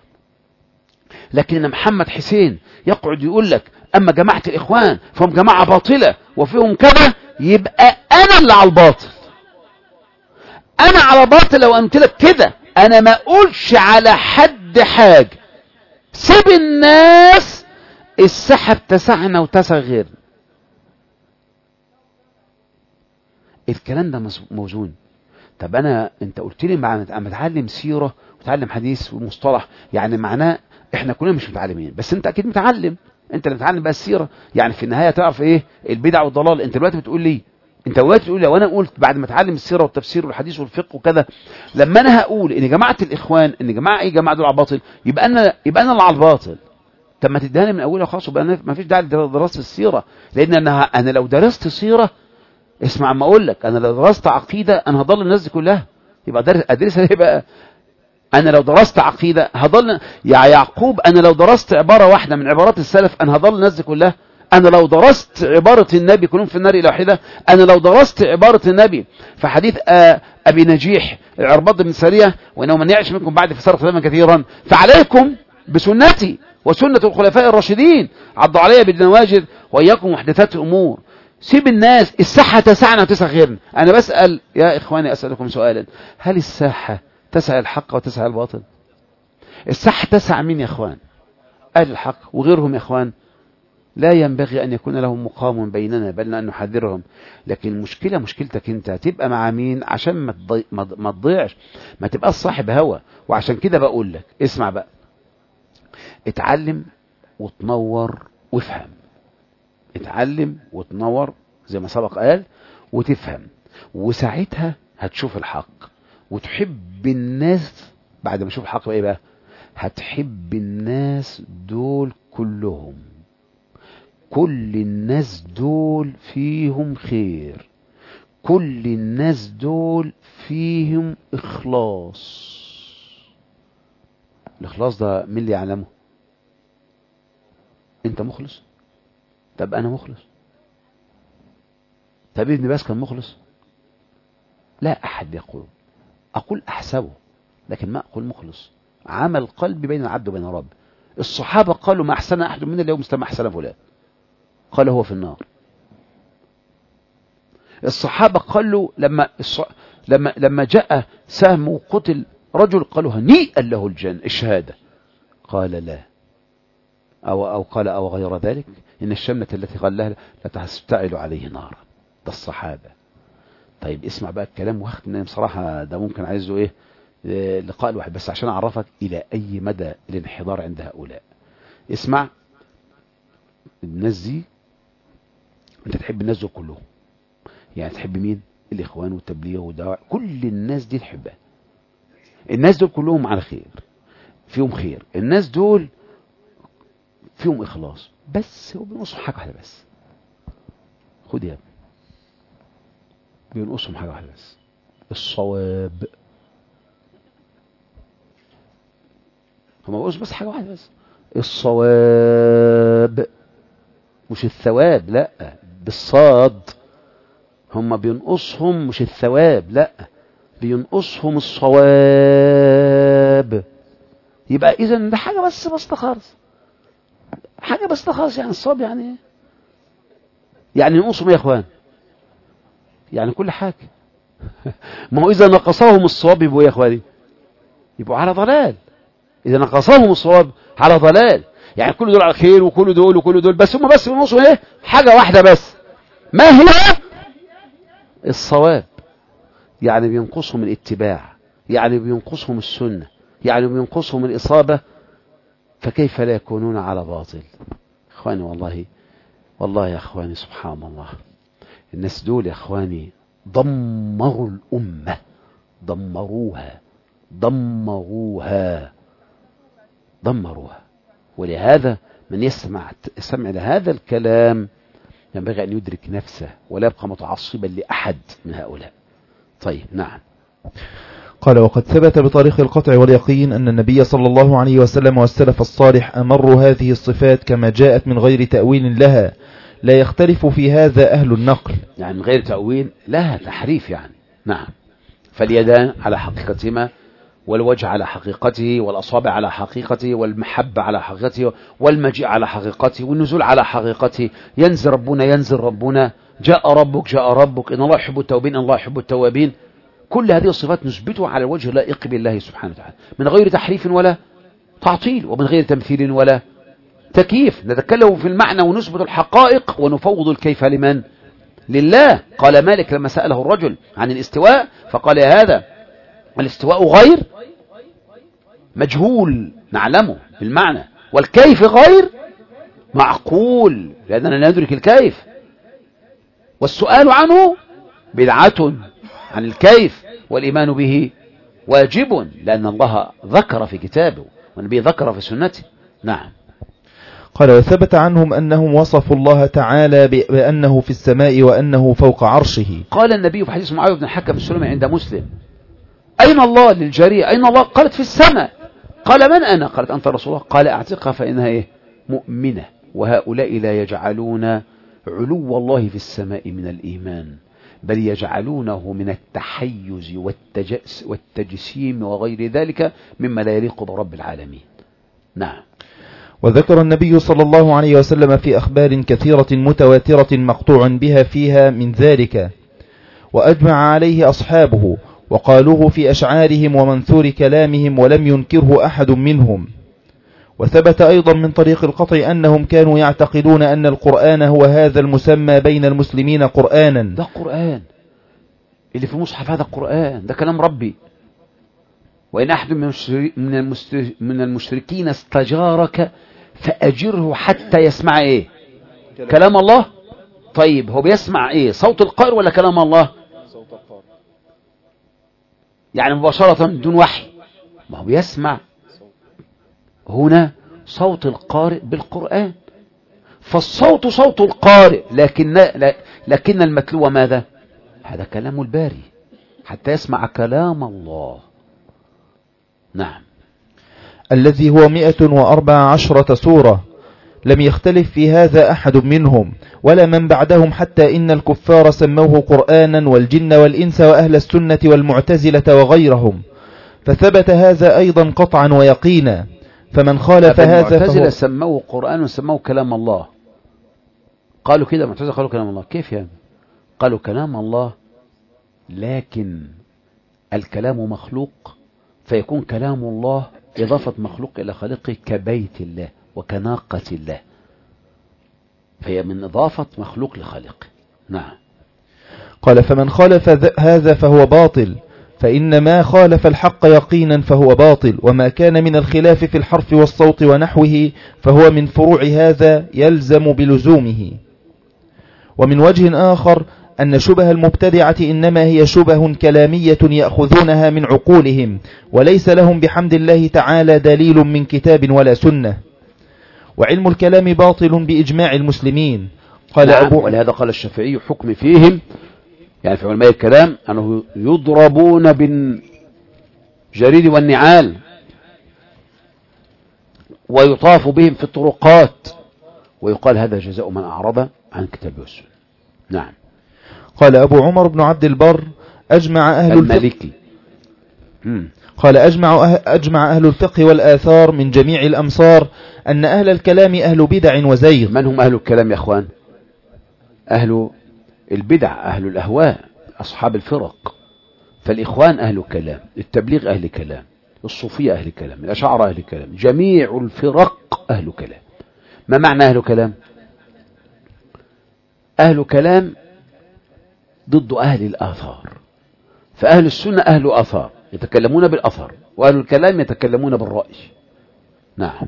لكن ان محمد حسين يقعد يقول لك اما جماعه الاخوان فهم جماعه باطله وفيهم كذا، يبقى انا اللي على الباطل. انا على باطل لو قلت لك كده. انا ما اقولش على حد حاجه، سيب الناس، السحب تسعنا وتسع غيرنا. الكلام ده موزون. طب انا انت قلت لي مع اتعلم سيره وتعلم حديث ومصطلح، يعني معناه احنا كلنا مش متعلمين، بس انت اكيد متعلم، انت اللي متعلم بقى السيره، يعني في النهايه تعرف ايه البدع والضلال. انت دلوقتي بتقول لي انت دلوقتي بتقول لي لو انا قلت بعد ما اتعلم السيره والتفسير والحديث والفقه وكذا، لما انا هقول ان جماعه الاخوان ان جماعه ايه جماعه دول على الباطل، يبقى انا يبقى انا اللي على الباطل. طب ما تديهاني من اولها خلاص، يبقى ما فيش داعي لدراسه السيره، لان انا انا لو درست سيره، اسمع ما اقول لك، انا لو درست عقيده انا هضل الناس دي كلها. يبقى ادرسها ليه بقى؟ انا لو درست عقيده هضل يا يعقوب، انا لو درست عباره واحده من عبارات السلف انا هضل الناس دي كلها. انا لو درست عباره النبي كلهم في النار الى واحده، انا لو درست عباره النبي في حديث ابي نجيح العرباض بن ساريه، وانه من يعش منكم بعد فسار اختلافا كثيرا فعليكم بسنتي وسنه الخلفاء الراشدين عضوا عليها بالنواجذ واياكم محدثات الامور. سيب الناس، الساحه تسعنا وتسع غيرنا. انا بسال يا اخواني، اسالكم سؤالا، هل الساحه تسع الحق وتسع الباطل؟ الساحه تسع مين يا اخوان؟ اهل الحق وغيرهم يا اخوان. لا ينبغي أن يكون لهم مقام بيننا، بل أن نحذرهم. لكن المشكلة مشكلتك أنت، تبقى مع مين عشان ما تضيع ما تضيعش، ما تبقى صاحب هوى. وعشان كده بقول لك اسمع بقى، اتعلم وتنور وافهم. اتعلم وتنور زي ما سبق قال وتفهم، وساعتها هتشوف الحق وتحب الناس. بعد ما تشوف الحق بقى, بقى هتحب الناس دول كلهم. كل الناس دول فيهم خير، كل الناس دول فيهم إخلاص. الإخلاص ده مين اللي يعلمه؟ أنت مخلص؟ طب أنا مخلص؟ طب ابن باز كان مخلص؟ لا أحد يقول، أقول أحسبه لكن ما أقول مخلص. عمل قلبي بين العبد وبين رب. الصحابة قالوا ما أحسن أحد منا اليوم مثل ما أحسن فلان، قال هو في النار. الصحابة قالوا لما لما لما جاء سهم وقتل رجل قالوا هنيئا له الجنة الشهادة، قال لا، أو أو قال أو غير ذلك، إن الشملة التي غلها لتستعل عليه نارا. ده الصحابة. طيب اسمع بقى الكلام، واخد مني بصراحة ده ممكن عايزه إيه لقاء الواحد، بس عشان أعرفك إلى أي مدى الانحدار عند هؤلاء. اسمع، الناس دي انت تحب الناس دول كلهم، يعني تحب مين؟ الإخوان والتبليغ والدعوة، كل الناس دي نحبها. الناس دول كلهم على خير، فيهم خير، الناس دول فيهم إخلاص، بس هو بينقصهم حاجة واحدة بس. خد يا ابني، بينقصهم حاجة واحدة بس، الصواب. هم بينقص بس حاجة واحدة بس، الصواب، مش الثواب، لا بالصاد. هم بينقصهم مش الثواب، لا بينقصهم الصواب. يبقى اذا ده حاجة بس بسيطة خالص، حاجة بسيطة خالص. يعني الصواب يعني ايه؟ يعني ينقصهم يا اخوان يعني كل حاجة. ما هو اذا نقصهم الصواب يبقوا يا اخواني يبقوا على ضلال. اذا نقصهم الصواب على ضلال، يعني كل دول على خير وكل دول وكل دول، بس هم بس بينقصوا ايه؟ حاجة واحدة بس. ما هي؟ الصواب. يعني بينقصهم الاتباع، يعني بينقصهم السنة، يعني بينقصهم الإصابة، فكيف لا يكونون على باطل؟ اخواني والله والله يا اخواني سبحان الله، الناس دول يا اخواني دمروا الأمة، دمروها دمروها دمروها. ولهذا من يسمع يسمع لهذا الكلام ينبغي أن يدرك نفسه ولا يبقى متعصبا لأحد من هؤلاء. طيب نعم. قال: وقد ثبت بطريق القطع واليقين أن النبي صلى الله عليه وسلم والسلف الصالح أمروا هذه الصفات كما جاءت من غير تأويل لها، لا يختلف في هذا أهل النقل. يعني من غير تأويل لها تحريف يعني. نعم. فاليدان على حقيقتهما، والوجه على حقيقته، والأصابع على حقيقته، والمحبة على حقيقته، والمجيء على حقيقته، والنزول على حقيقته، ينزل ربنا ينزل ربنا، جاء ربك جاء ربك، إن الله يحب التوابين إن الله يحب التوابين. كل هذه الصفات نثبتها على الوجه اللائق بالله سبحانه وتعالى، من غير تحريف ولا تعطيل، ومن غير تمثيل ولا تكييف. نتكلم في المعنى ونثبت الحقائق ونفوض الكيف لمن؟ لله. قال مالك لما سأله الرجل عن الاستواء فقال: يا هذا الاستواء غير مجهول نعلمه بالمعنى، والكيف غير معقول لأننا لا ندرك الكيف، والسؤال عنه بدعة عن الكيف، والإيمان به واجب لأن الله ذكر في كتابه والنبي ذكر في سنته. نعم. قال: وثبت عنهم أنهم وصفوا الله تعالى بأنه في السماء وأنه فوق عرشه. قال النبي في حديث معاوية بن الحكم السلمي عند مسلم: أين الله للجارية؟ أين الله؟ قالت: في السماء. قال: من أنا؟ قالت: أنت رسول الله. قال: أعتقها فإنها إيه؟ مؤمنة. وهؤلاء لا يجعلون علو الله في السماء من الإيمان، بل يجعلونه من التحيز والتجسيم وغير ذلك مما لا يليق برب العالمين. نعم. وذكر النبي صلى الله عليه وسلم في أخبار كثيرة متواترة مقطوع بها فيها من ذلك، وأجمع عليه أصحابه وقالوه في أشعارهم ومنثور كلامهم ولم ينكره أحد منهم. وثبت أيضا من طريق القطع أنهم كانوا يعتقدون أن القرآن هو هذا المسمى بين المسلمين قرآنا. ده قرآن اللي في المصحف، هذا قرآن، ده كلام ربي. وإن أحد من المشركين استجارك فأجره حتى يسمع إيه؟ كلام الله. طيب هو بيسمع إيه؟ صوت القارئ ولا كلام الله؟ صوت القارئ يعني مباشرة دون وحي. ما هو بيسمع هنا صوت القارئ بالقرآن، فالصوت صوت القارئ، لكن لكن المتلو ماذا؟ هذا كلام الباري حتى يسمع كلام الله. نعم. الذي هو مئة وأربع عشرة سورة، لم يختلف في هذا أحد منهم ولا من بعدهم، حتى إن الكفار سموه قرآنا، والجن والإنس وأهل السنة والمعتزلة وغيرهم، فثبت هذا أيضا قطعا ويقينا. فمن خالف هذا المعتزلة سموه قرآن وسموه كلام الله. قالوا كده المعتزلة، قالوا كلام الله. كيف يعني؟ قالوا كلام الله لكن الكلام مخلوق، فيكون كلام الله إضافة مخلوق إلى خالقه كبيت الله وكناقة الله، فهي من إضافة مخلوق لخالقه. نعم. قال: فمن خالف هذا فهو باطل، فإن ما خالف الحق يقينا فهو باطل، وما كان من الخلاف في الحرف والصوت ونحوه فهو من فروع هذا يلزم بلزومه. ومن وجه آخر أن شبه المبتدعة إنما هي شبه كلامية يأخذونها من عقولهم، وليس لهم بحمد الله تعالى دليل من كتاب ولا سنة. وعلم الكلام باطل بإجماع المسلمين. قال نعم، أبو ولهذا قال الشافعي حكم فيهم، يعني في علماء الكلام، أنه يضربون بالجريد والنعال ويطاف بهم في الطرقات، ويقال هذا جزاء من أعرض عن كتاب والسنة. نعم. قال أبو عمر بن عبد البر أجمع أهل المالكي الفقه قال أجمع, أه... أجمع أهل الفقه والآثار من جميع الأمصار أن أهل الكلام أهل بدع وزيغ. من هم أهل الكلام يا أخوان؟ أهل البدع، أهل الأهواء، أصحاب الفرق. فالإخوان أهل كلام، التبليغ أهل كلام، الصوفية أهل كلام، الأشاعرة أهل كلام، جميع الفرق أهل كلام. ما معنى أهل كلام؟ أهل كلام ضد أهل الآثار. فأهل السنة أهل آثار يتكلمون بالأثر، وأهل الكلام يتكلمون بالرأي. نعم.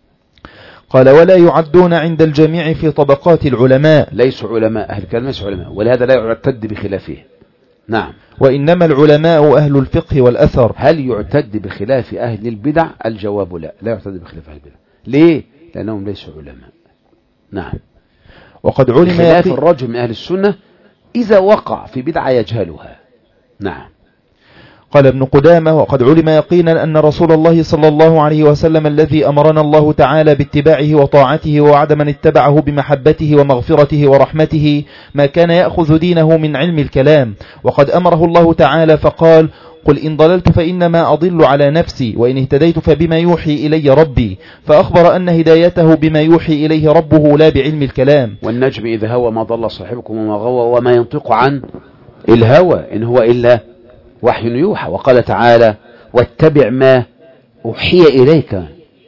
قال ولا يعدون عند الجميع في طبقات العلماء. ليسوا علماء، أهل الكلام ليسوا علماء، ولهذا لا يعتد بخلافه. نعم. وإنما العلماء أهل الفقه والأثر. هل يعتد بخلاف أهل البدع؟ الجواب لا، لا يعتد بخلاف أهل البدع. ليه؟ لأنهم ليسوا علماء. نعم. وقد علم خلاف الرجل من أهل السنة إذا وقع في بدعة يجهلها. نعم. قال ابن قدامة وقد علم يقينا أن رسول الله صلى الله عليه وسلم الذي أمرنا الله تعالى باتباعه وطاعته ووعد من اتبعه بمحبته ومغفرته ورحمته ما كان يأخذ دينه من علم الكلام. وقد أمره الله تعالى فقال قل إن ضللت فإنما أضل على نفسي وإن اهتديت فبما يوحي إلي ربي، فأخبر أن هدايته بما يوحي إليه ربه لا بعلم الكلام. والنجم إذا هوى ما ضل صاحبكم وما غوى وما ينطق عن الهوى إن هو إلا وحي يوحى. وقال تعالى واتبع ما أوحي إليك،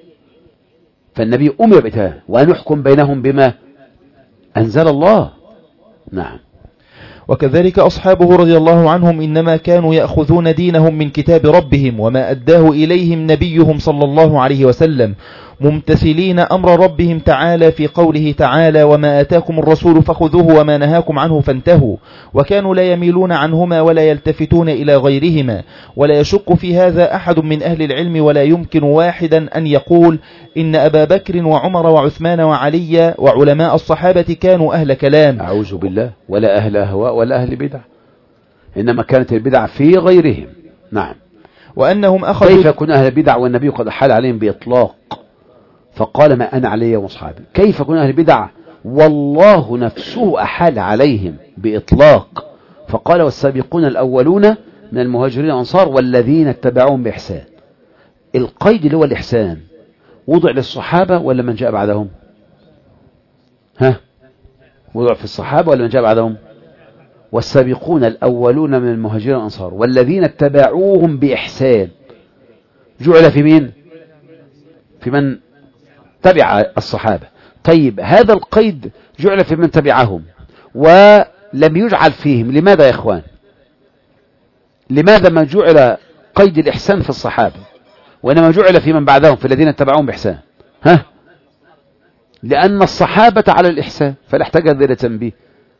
فالنبي أمر بتاه وأن يحكم بينهم بما أنزل الله. نعم. وكذلك أصحابه رضي الله عنهم إنما كانوا يأخذون دينهم من كتاب ربهم وما أداه إليهم نبيهم صلى الله عليه وسلم، ممتثلين أمر ربهم تعالى في قوله تعالى وما آتاكم الرسول فخذوه وما نهاكم عنه فانتهوا. وكانوا لا يميلون عنهما ولا يلتفتون إلى غيرهما. ولا يشك في هذا أحد من أهل العلم، ولا يمكن واحدا أن يقول إن أبا بكر وعمر وعثمان وعلي وعلماء الصحابة كانوا أهل كلام. أعوذ بالله، ولا أهل أهواء ولا أهل بدع، إنما كانت البدع في غيرهم. نعم. وأنهم أخذوا كيف يكون أهل بدع والنبي قد حال عليهم بإطلاق فقال ما أنا عليه وأصحابي؟ كيف يكون أهل بدع والله نفسه أحال عليهم بإطلاق فقال والسابقون الأولون من المهاجرين والأنصار والذين اتبعوهم بإحسان؟ القيد اللي هو الإحسان وضع للصحابة ولا من جاء بعدهم؟ ها، وضع في الصحابة ولا من جاء بعدهم؟ والسابقون الأولون من المهاجرين والأنصار والذين اتبعوهم بإحسان جعل في مين؟ في من تبع الصحابة. طيب هذا القيد جعل في من تبعهم ولم يجعل فيهم، لماذا يا إخوان؟ لماذا ما جعل قيد الإحسان في الصحابة وإنما جعل في من بعدهم في الذين اتبعوهم بإحسان؟ ها؟ لأن الصحابة على الإحسان فلا يحتاج إلى تنبيه،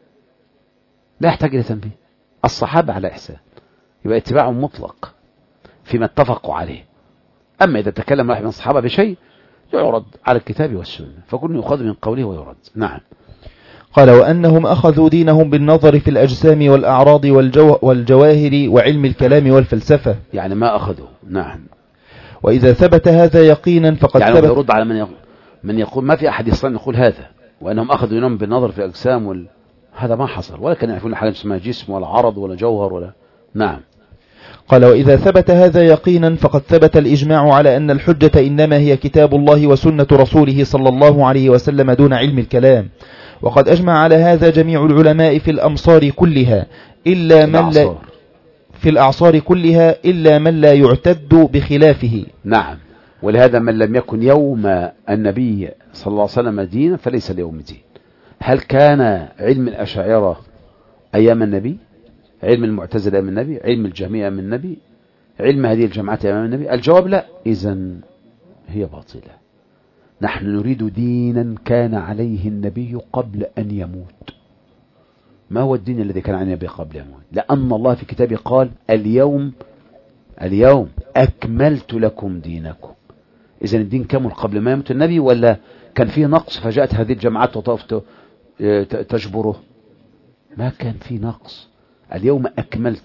لا يحتاج إلى تنبيه. الصحابة على إحسان يبقى اتباعهم مطلق فيما اتفقوا عليه. أما إذا تكلم واحد من الصحابة بشيء يعرض على الكتاب والسنة فكل يؤخذ من قوله ويرد. نعم. قال وأنهم أخذوا دينهم بالنظر في الأجسام والأعراض والجو والجواهر وعلم الكلام والفلسفة. يعني ما أخذوا. نعم. وإذا ثبت هذا يقينا فقد يعني ثبت. يرد على من يقول, من يقول ما في أحد يستطيع يقول هذا وأنهم أخذوا دينهم بالنظر في الأجسام وال... هذا ما حصل، ولا كان يعرفون حاجة اسمها جسم ولا عرض ولا جوهر ولا. نعم. قال وإذا ثبت هذا يقينا فقد ثبت الإجماع على أن الحجة إنما هي كتاب الله وسنة رسوله صلى الله عليه وسلم دون علم الكلام. وقد أجمع على هذا جميع العلماء في الأمصار كلها إلا من لا في الأعصار كلها إلا من لا يعتد بخلافه. نعم. ولهذا من لم يكن يوم النبي صلى الله عليه وسلم دينا فليس اليوم دين. هل كان علم الأشاعرة أيام النبي؟ علم المعتزلة أيام النبي؟ علم الجهمية أيام النبي؟ علم هذه الجماعات أيام النبي؟ الجواب لا. إذن هي باطلة. نحن نريد دينا كان عليه النبي قبل أن يموت ما هو الدين الذي كان عن النبي قبله؟ لأن الله في كتابه قال اليوم اليوم أكملت لكم دينكم. إذا الدين كمل قبل ما يموت النبي، ولا كان فيه نقص فجاءت هذه الجماعات وطافت تجبره؟ ما كان فيه نقص. اليوم أكملت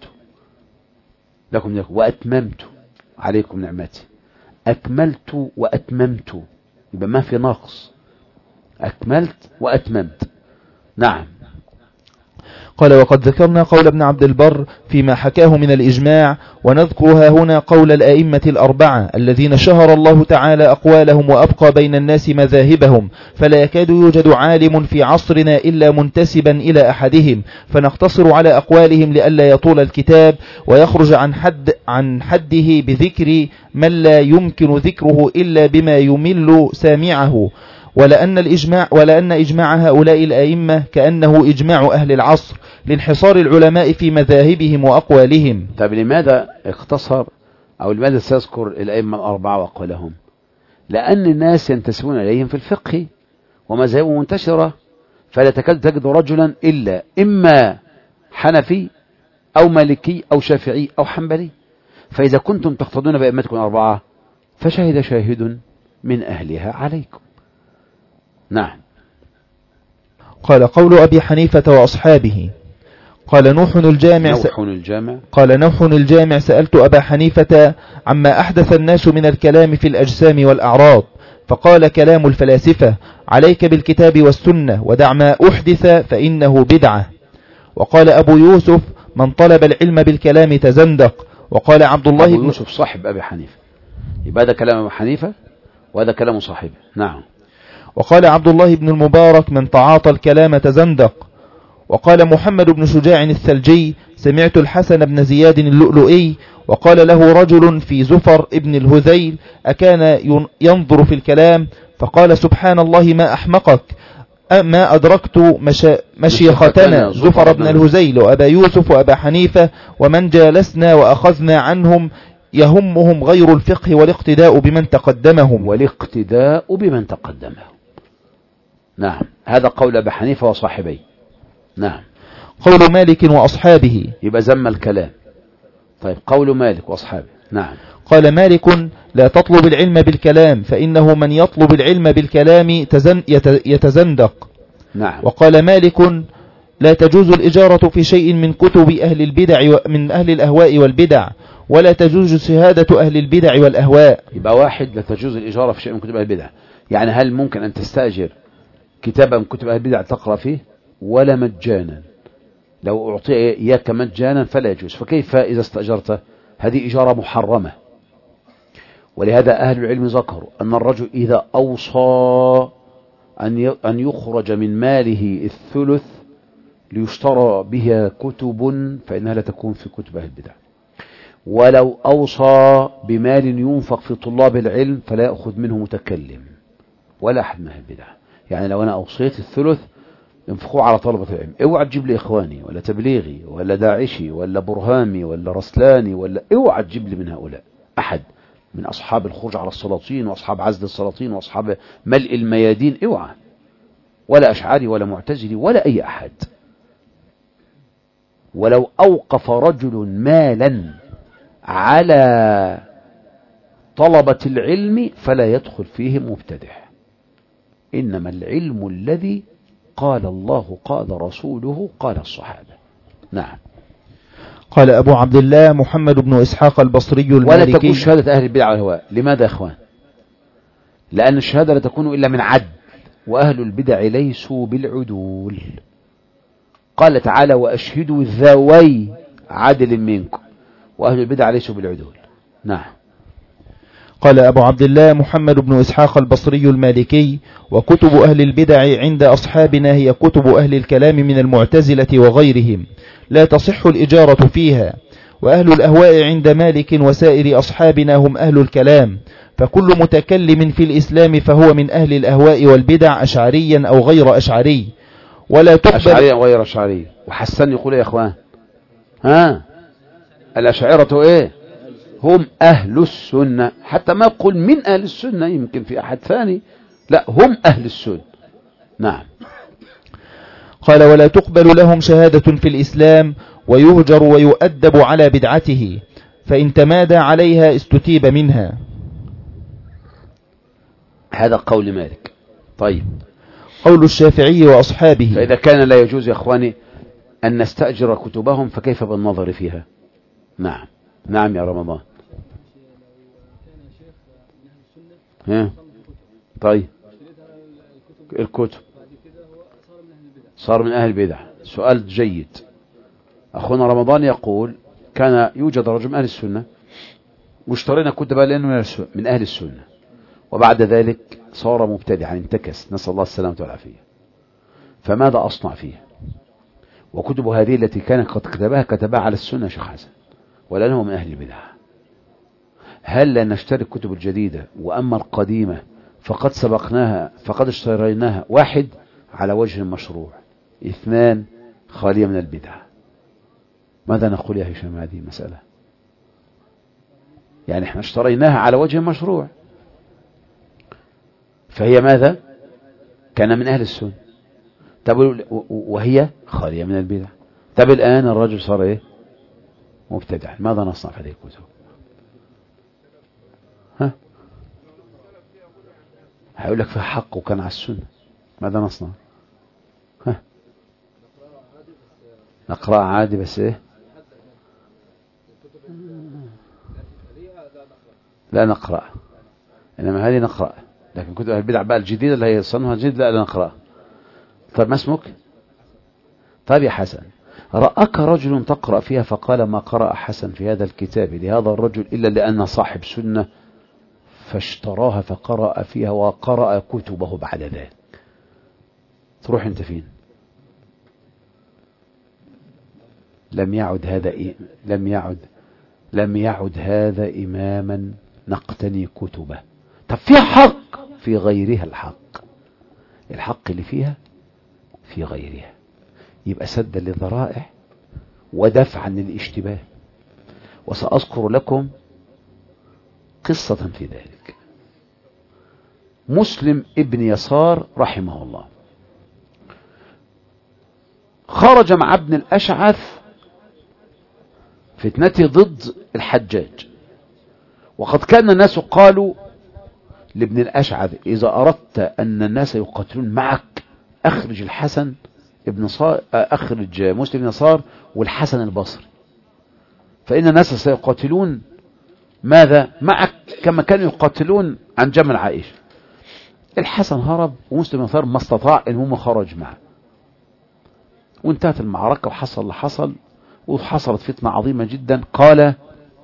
لكم دينكم وأتممت عليكم نعمتي. أكملت وأتممت، يبقى ما في نقص، أكملت وأتممت. نعم. قال وقد ذكرنا قول ابن عبد البر فيما حكاه من الإجماع، ونذكرها هنا قول الأئمة الأربعة الذين شهر الله تعالى أقوالهم وأبقى بين الناس مذاهبهم، فلا يكاد يوجد عالم في عصرنا إلا منتسبا إلى أحدهم، فنقتصر على أقوالهم لئلا يطول الكتاب ويخرج عن حد عن حده بذكر من لا يمكن ذكره إلا بما يمل سامعه. ولأن الإجماع ولأن إجماع هؤلاء الأئمة كأنه إجماع أهل العصر لانحصار العلماء في مذاهبهم وأقوالهم. طب لماذا اختصر أو لماذا سيذكر الأئمة الأربعة وأقوالهم؟ لأن الناس ينتسبون إليهم في الفقه ومذاهبهم منتشرة، فلا تكاد تجد رجلا إلا إما حنفي أو مالكي أو شافعي أو حنبلي. فإذا كنتم تقتضون بأئمتكم الأربعة فشهد شاهد من أهلها عليكم. نعم. قال قول أبي حنيفة وأصحابه. قال نوح الجامع نوح الجامع قال نوح الجامع سألت أبا حنيفة عما أحدث الناس من الكلام في الأجسام والأعراض، فقال كلام الفلاسفة، عليك بالكتاب والسنة ودع ما أحدث فإنه بدعة. وقال أبو يوسف من طلب العلم بالكلام تزندق. وقال عبد الله أبو بن يوسف صاحب أبي حنيفة، يبقى هذا كلام أبي حنيفة وهذا كلام صاحبه. نعم. وقال عبد الله بن المبارك من تعاطى الكلام تزندق. وقال محمد بن شجاع الثلجي سمعت الحسن بن زياد اللؤلؤي وقال له رجل في زفر ابن الهذيل أكان ينظر في الكلام؟ فقال سبحان الله ما أحمقك، ما أدركت مشيختنا زفر بن الهذيل وأبا يوسف وأبا حنيفة ومن جالسنا وأخذنا عنهم يهمهم غير الفقه والاقتداء بمن تقدمهم والاقتداء بمن تقدمهم. نعم. هذا قول أبي حنيفة وصاحبيه. نعم. قول مالك وأصحابه، يبقى زم الكلام. طيب قول مالك وأصحابه. نعم. قال مالك لا تطلب العلم بالكلام فإنه من يطلب العلم بالكلام يتزندق. نعم. وقال مالك لا تجوز الإجارة في شيء من كتب أهل البدع من أهل الأهواء والبدع، ولا تجوز شهادة أهل البدع والأهواء. يبقى واحد لا تجوز الإجارة في شيء من كتب أهل البدع، يعني هل ممكن أن تستأجر كتابا من كتب أهل البدع تقرأ فيه؟ ولا مجانا، لو أعطي إياك مجانا فلا يجوز، فكيف إذا استأجرته؟ هذه إجارة محرمة. ولهذا أهل العلم ذكروا أن الرجل إذا أوصى أن يخرج من ماله الثلث ليشترى بها كتب فإنها لا تكون في كتب أهل البدع، ولو أوصى بمال ينفق في طلاب العلم فلا يأخذ منه متكلم ولا أحد من أهل البدع. يعني لو أنا أوصيت الثلث ينفقوه على طلبة العلم، اوعى تجيب لي إخواني ولا تبليغي ولا داعشي ولا برهامي ولا رسلاني ولا اوعى تجيب لي من هؤلاء أحد من أصحاب الخروج على السلاطين وأصحاب عزل السلاطين وأصحاب ملء الميادين، اوعى، ولا أشعري ولا معتزلي ولا أي أحد. ولو أوقف رجل مالا على طلبة العلم فلا يدخل فيه مبتدع، إنما العلم الذي قال الله قال رسوله قال الصحابة. نعم. قال أبو عبد الله محمد بن إسحاق البصري المالكي ولا تكون شهادة أهل البدع والهواء. لماذا يا إخوان؟ لأن الشهادة لا تكون إلا من عدل، وأهل البدع ليسوا بالعدول. قال تعالى وأشهدوا ذوي عدل منكم، وأهل البدع ليسوا بالعدول. نعم. قال أبو عبد الله محمد بن إسحاق البصري المالكي وكتب أهل البدع عند أصحابنا هي كتب أهل الكلام من المعتزلة وغيرهم، لا تصح الإجارة فيها. وأهل الأهواء عند مالك وسائر أصحابنا هم أهل الكلام، فكل متكلم في الإسلام فهو من أهل الأهواء والبدع أشعريا أو غير أشعري، ولا تقبل أشعريا أو غير أشعري. وحسن يقول يا إخوان ها الأشاعرة إيه؟ هم أهل السنة، حتى ما يقول من أهل السنة، يمكن في أحد ثاني، لا هم أهل السنة. نعم. قال ولا تقبل لهم شهادة في الإسلام ويهجر ويؤدب على بدعته فإن تمادى عليها استتيب منها. هذا قول مالك. طيب قول الشافعي وأصحابه. فإذا كان لا يجوز يا أخواني أن نستأجر كتبهم فكيف بالنظر فيها؟ نعم نعم يا رمضان. ها طيب الكتب صار من أهل البدع. سؤال جيد. أخونا رمضان يقول كان يوجد رجل من أهل السنة واشترينا كتب لأنه من أهل السنة وبعد ذلك صار مبتدعا انتكس نسأل الله السلامة والعافية، فماذا أصنع فيه؟ وكتب هذه التي كان قد كتبها كتبها على السنة شيخ حسن ولأنه من أهل البدع. هل لا نشتري الكتب الجديدة وأما القديمة فقد سبقناها فقد اشتريناها؟ واحد على وجه المشروع، اثنان خالية من البدع. ماذا نقول يا هشام هذه المسألة؟ يعني احنا اشتريناها على وجه المشروع فهي ماذا؟ كان من أهل السنة. طب وهي خالية من البدع. طب الآن الرجل صار ايه؟ مبتدع. ماذا نصنع في هذه الكتب؟ ها هيقول لك فيها حق وكان على السنة. ماذا نصنع؟ ها نقرأ عادي بس ايه؟ لا نقرأ، إنما هذه نقرأ، لكن كتب البدع بقى الجديدة اللي هي صنوها جديد لا لا نقرأ. طيب ما اسمك؟ طيب يا حسن، رأك رجل تقرأ فيها فقال ما قرأ حسن في هذا الكتاب لهذا الرجل إلا لأن صاحب سنة فاشتراها فقرأ فيها وقرأ كتبه بعد ذلك، تروح انت فين؟ لم يعد هذا إيه؟ لم يعد لم يعد هذا إماما نقتني كتبه. طب فيها حق في غيرها، الحق الحق اللي فيها في غيرها، يبقى سدا للذرائع ودفعا للاشتباه. وسأذكر لكم قصة في ذلك. مسلم ابن يسار رحمه الله خرج مع ابن الأشعث فتنته ضد الحجاج، وقد كان الناس قالوا لابن الأشعث إذا أردت أن الناس يقاتلون معك أخرج الحسن ابن صار أخرج مسلم بن يسار والحسن البصري، فإن الناس سيقاتلون ماذا معك كما كانوا يقاتلون عن جمل عائشة. الحسن هرب ومسلم بن يسار ما استطاع ان هم خرج معه، وانتهت المعركة وحصل اللي حصل، وحصلت فتنة عظيمة جدا. قال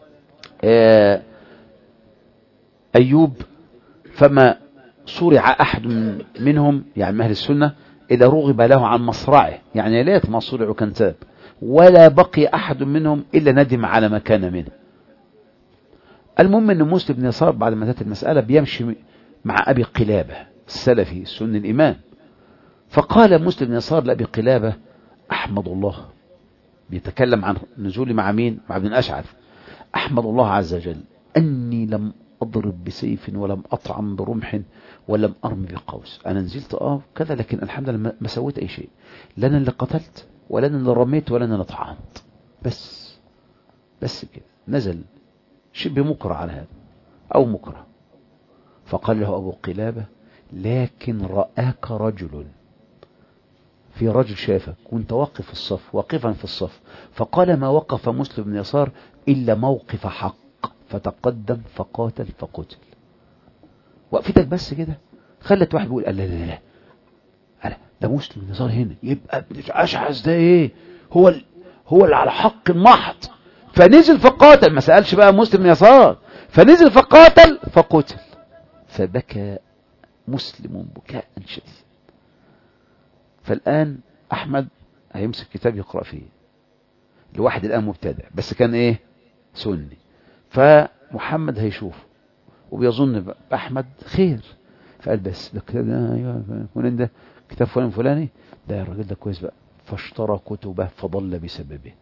أيوب فما صرع أحد منهم يعني من أهل السنة إذا رغب له عن مصرعه، يعني ليت ما صرعوا كان تاب، ولا بقي أحد منهم إلا ندم على ما كان منه. المهم أن مسلم بن يسار بعد ما انتهت المسألة بيمشي مع أبي قلابة السلفي السني الإمام، فقال مسلم بن يسار لأبي قلابة أحمد الله، بيتكلم عن نزولي مع مين؟ مع ابن الأشعث. أحمد الله عز وجل أني لم أضرب بسيف ولم أطعم برمح ولم أرم بقوس. أنا نزلت آه كذا لكن الحمد لله ما سويت أي شيء، لا أنا اللي قتلت ولا أنا اللي رميت ولا أنا اللي طعنت، بس بس كده. نزل شبه مكره على هذا أو مكره. فقال له أبو قلابة لكن رآك رجل، في رجل شافك وانت واقف في الصف واقفا في الصف، فقال ما وقف مسلم بن يسار إلا موقف حق فتقدم فقاتل فقتل. وقفتك بس كده خلت واحد بيقول لا لا لا لا ده مسلم بن يسار هنا، يبقى ابن الأشعث ده ايه؟ هو ال... هو اللي على حق المحض. فنزل فقاتل، ما سألش بقى مسلم بن يسار، فنزل فقاتل فقتل. فبكى مسلم بكاء شديدا. فالآن أحمد هيمسك كتاب يقرأ فيه لواحد الآن مبتدع بس كان إيه؟ سني. فمحمد هيشوف وبيظن بأحمد خير، فقال بس ده كتاب ده فلان، ده كتاب فلان فلاني ده يا راجل ده كويس بقى، فاشترى كتبه فضل بسببه.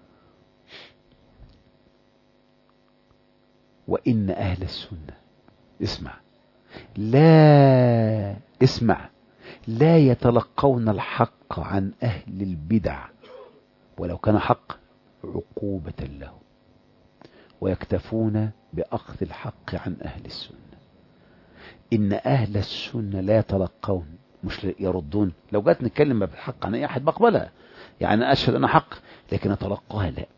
وإن أهل السنة اسمع لا اسمع لا يتلقون الحق عن أهل البدع ولو كان حق عقوبة له، ويكتفون بأخذ الحق عن أهل السنة. إن أهل السنة لا يتلقون، مش يردون. لو جات نتكلم بالحق عن أي أحد بقبلها، يعني أشهد أنا حق، لكن أتلقاها لا.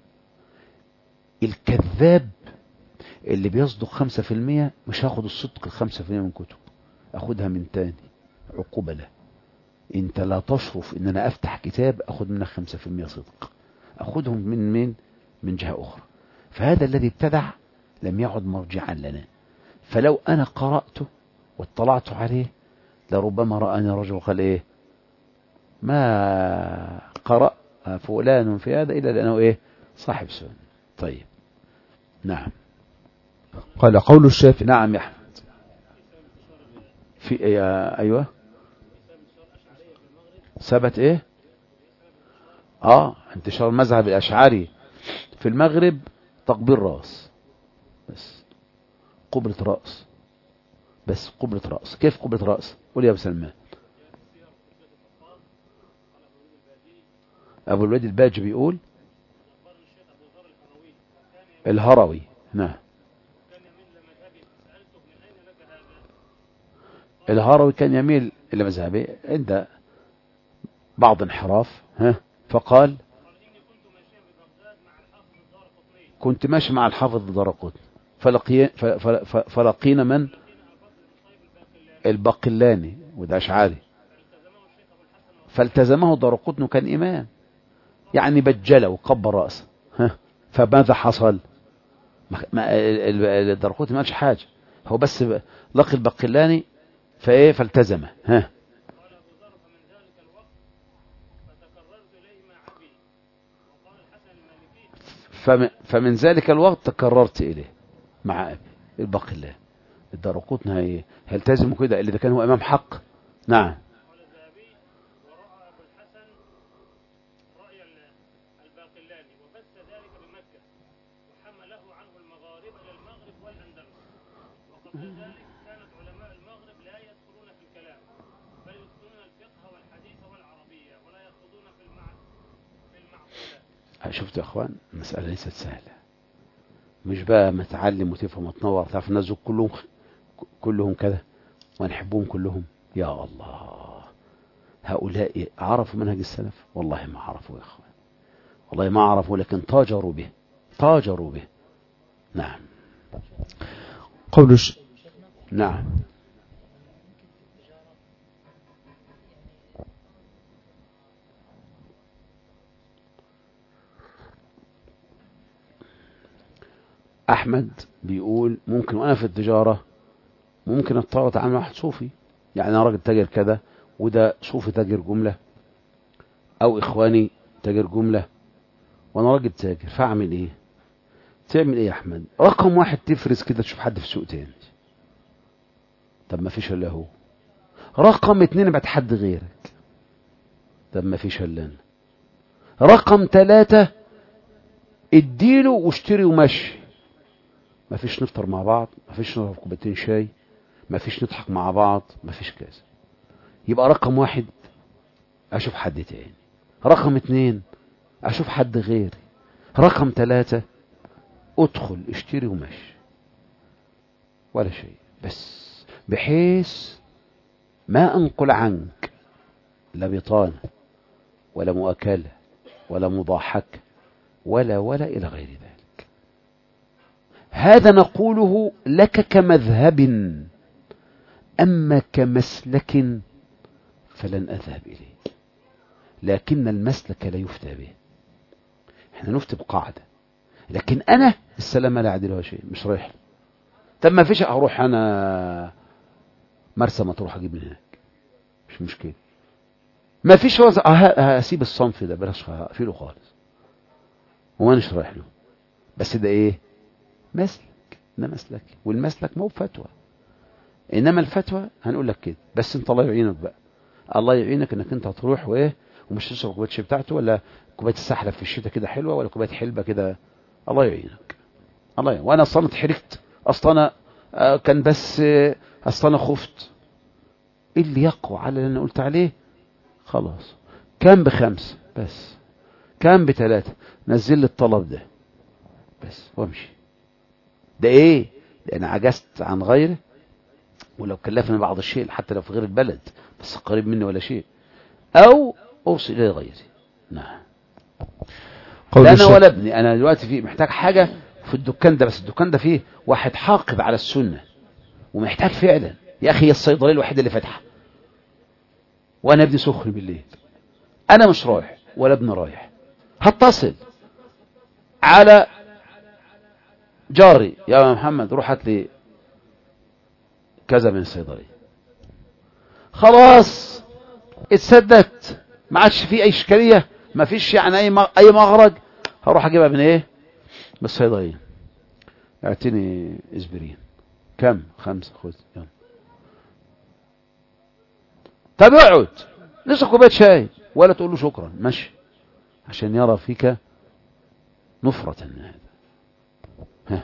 الكذاب اللي بيصدق خمسة في المية مش هاخد الصدق الخمسة في المية من كتب، أخدها من تاني، عقوبة له. انت لا تشرف ان انا افتح كتاب اخد منك خمسة في المية صدق، اخدهم من من من جهة اخرى. فهذا الذي ابتدع لم يعد مرجعا لنا. فلو انا قرأته واطلعت عليه لربما رآني رجل قال ايه ما قرأ فلان في هذا الا لانه ايه صاحب سنة. طيب نعم. قال قول الشافعي. نعم يا احمد. في ايه؟ ايوه ثبت ايه؟ اه انتشار المذهب الاشعري في المغرب تقبيل راس بس، قبلة راس بس، قبلة راس. كيف قبلة راس؟ قول يا ابو سلمان. ابو الوليد الباجي بيقول الهروي. نعم الهروي كان يميل الى مذهبه عند بعض انحراف، ها فقال كنت ماشي مع الحافظ الدارقطني فلقي فلقينا من الباقلاني وده أشعري، فالتزمه الدارقطني كان إمام يعني بجله وقبر رأسه. ها فماذا حصل؟ الدارقطني ما قالش حاجة، هو بس لقي الباقلاني فايه فالتزمه. ها فمن ذلك الوقت تكررت إليه مع أبي الباقلاني. الدارقطني هيلتزم كده اللي ده كان هو إمام حق. نعم شفتوا يا اخوان المسألة ليست سهلة، مش بقى متعلم وتفهم وتنور تعرف الناس كلهم كلهم كذا ونحبهم كلهم. يا الله هؤلاء عرفوا منهج السلف؟ والله ما عرفوا يا اخوان، والله ما عرفوا، لكن تاجروا به تاجروا به. نعم قول ش... نعم أحمد بيقول ممكن وأنا في التجارة ممكن أضطر أتعامل مع واحد صوفي، يعني أنا راجل تاجر كذا وده صوفي تاجر جملة، أو إخواني تاجر جملة وأنا راجل تاجر، فأعمل إيه؟ تعمل إيه يا أحمد؟ رقم واحد تفرز كده تشوف حد في سوق تاني، طب ما فيش إلا هو. رقم اتنين ابعت حد غيرك، طب ما فيش إلا أنا. رقم ثلاثة اديله واشتري ومشي، ما فيش نفطر مع بعض، ما فيش نشرب كوبايتين شاي، ما فيش نضحك مع بعض، ما فيش كذا. يبقى رقم واحد اشوف حد تاني، رقم اتنين اشوف حد غيري، رقم ثلاثة ادخل اشتري ومشي ولا شيء، بس بحيث ما انقل عنك لا بطانة ولا مؤاكلة ولا مضاحكة ولا ولا الى غير ذلك. هذا نقوله لك كمذهب، أما كمسلك فلن أذهب إليه، لكن المسلك لا يفتى به. احنا نفتي بقاعدة، لكن أنا السلامة لا أعدلها شيء، مش رايح. طب ما فيش أروح أنا مرسى مطروح أجيب من هناك، مش مشكلة. ما فيش وزع هسيب الصنف ده بلاش أقفله خالص وما نش رايح له، بس ده إيه؟ مسلك، ده مسلك، والمسلك مو فتوى. انما الفتوى هنقول لك كده بس انت الله يعينك بقى، الله يعينك انك انت هتروح وايه ومش تشرب كوبايه الشاي بتاعته ولا كوبايه السحلب في الشتاء كده حلوه ولا كوبايه حلبه كده. الله يعينك الله يعينك. وانا اصلا اتحركت اصلا انا آه كان بس آه اصلا انا خفت اللي يقوى على اللي أنا قلت عليه خلاص. كان بخمس بس، كان بثلاثة، نزل لي الطلب ده بس وامشي. ده ايه؟ لأن عجزت عن غيره، ولو كلفني بعض الشيء حتى لو في غير البلد بس قريب مني ولا شيء، أو أوصل إلى غيري. نعم. لا أنا ولا ابني، أنا دلوقتي في محتاج حاجة في الدكان ده، بس الدكان ده فيه واحد حاقد على السنة ومحتاج فعلا. يا أخي الصيدلية الوحيدة اللي فاتحة وأنا ابني سخن بالليل، أنا مش رايح ولا ابني رايح، هتصل على جاري، يا محمد روح هات لي كذا من الصيدلية. خلاص اتسدت، ما عادش في أي إشكالية، ما فيش يعني أي أي مغرج. هروح أجيبها من إيه؟ من الصيدلية. اعطيني اسبرين. كم؟ خمسة. خذ يلا. طب اقعد نشرب كوبايه شاي ولا تقول له شكرا، ماشي، عشان يرى فيك نفرة. هذا ها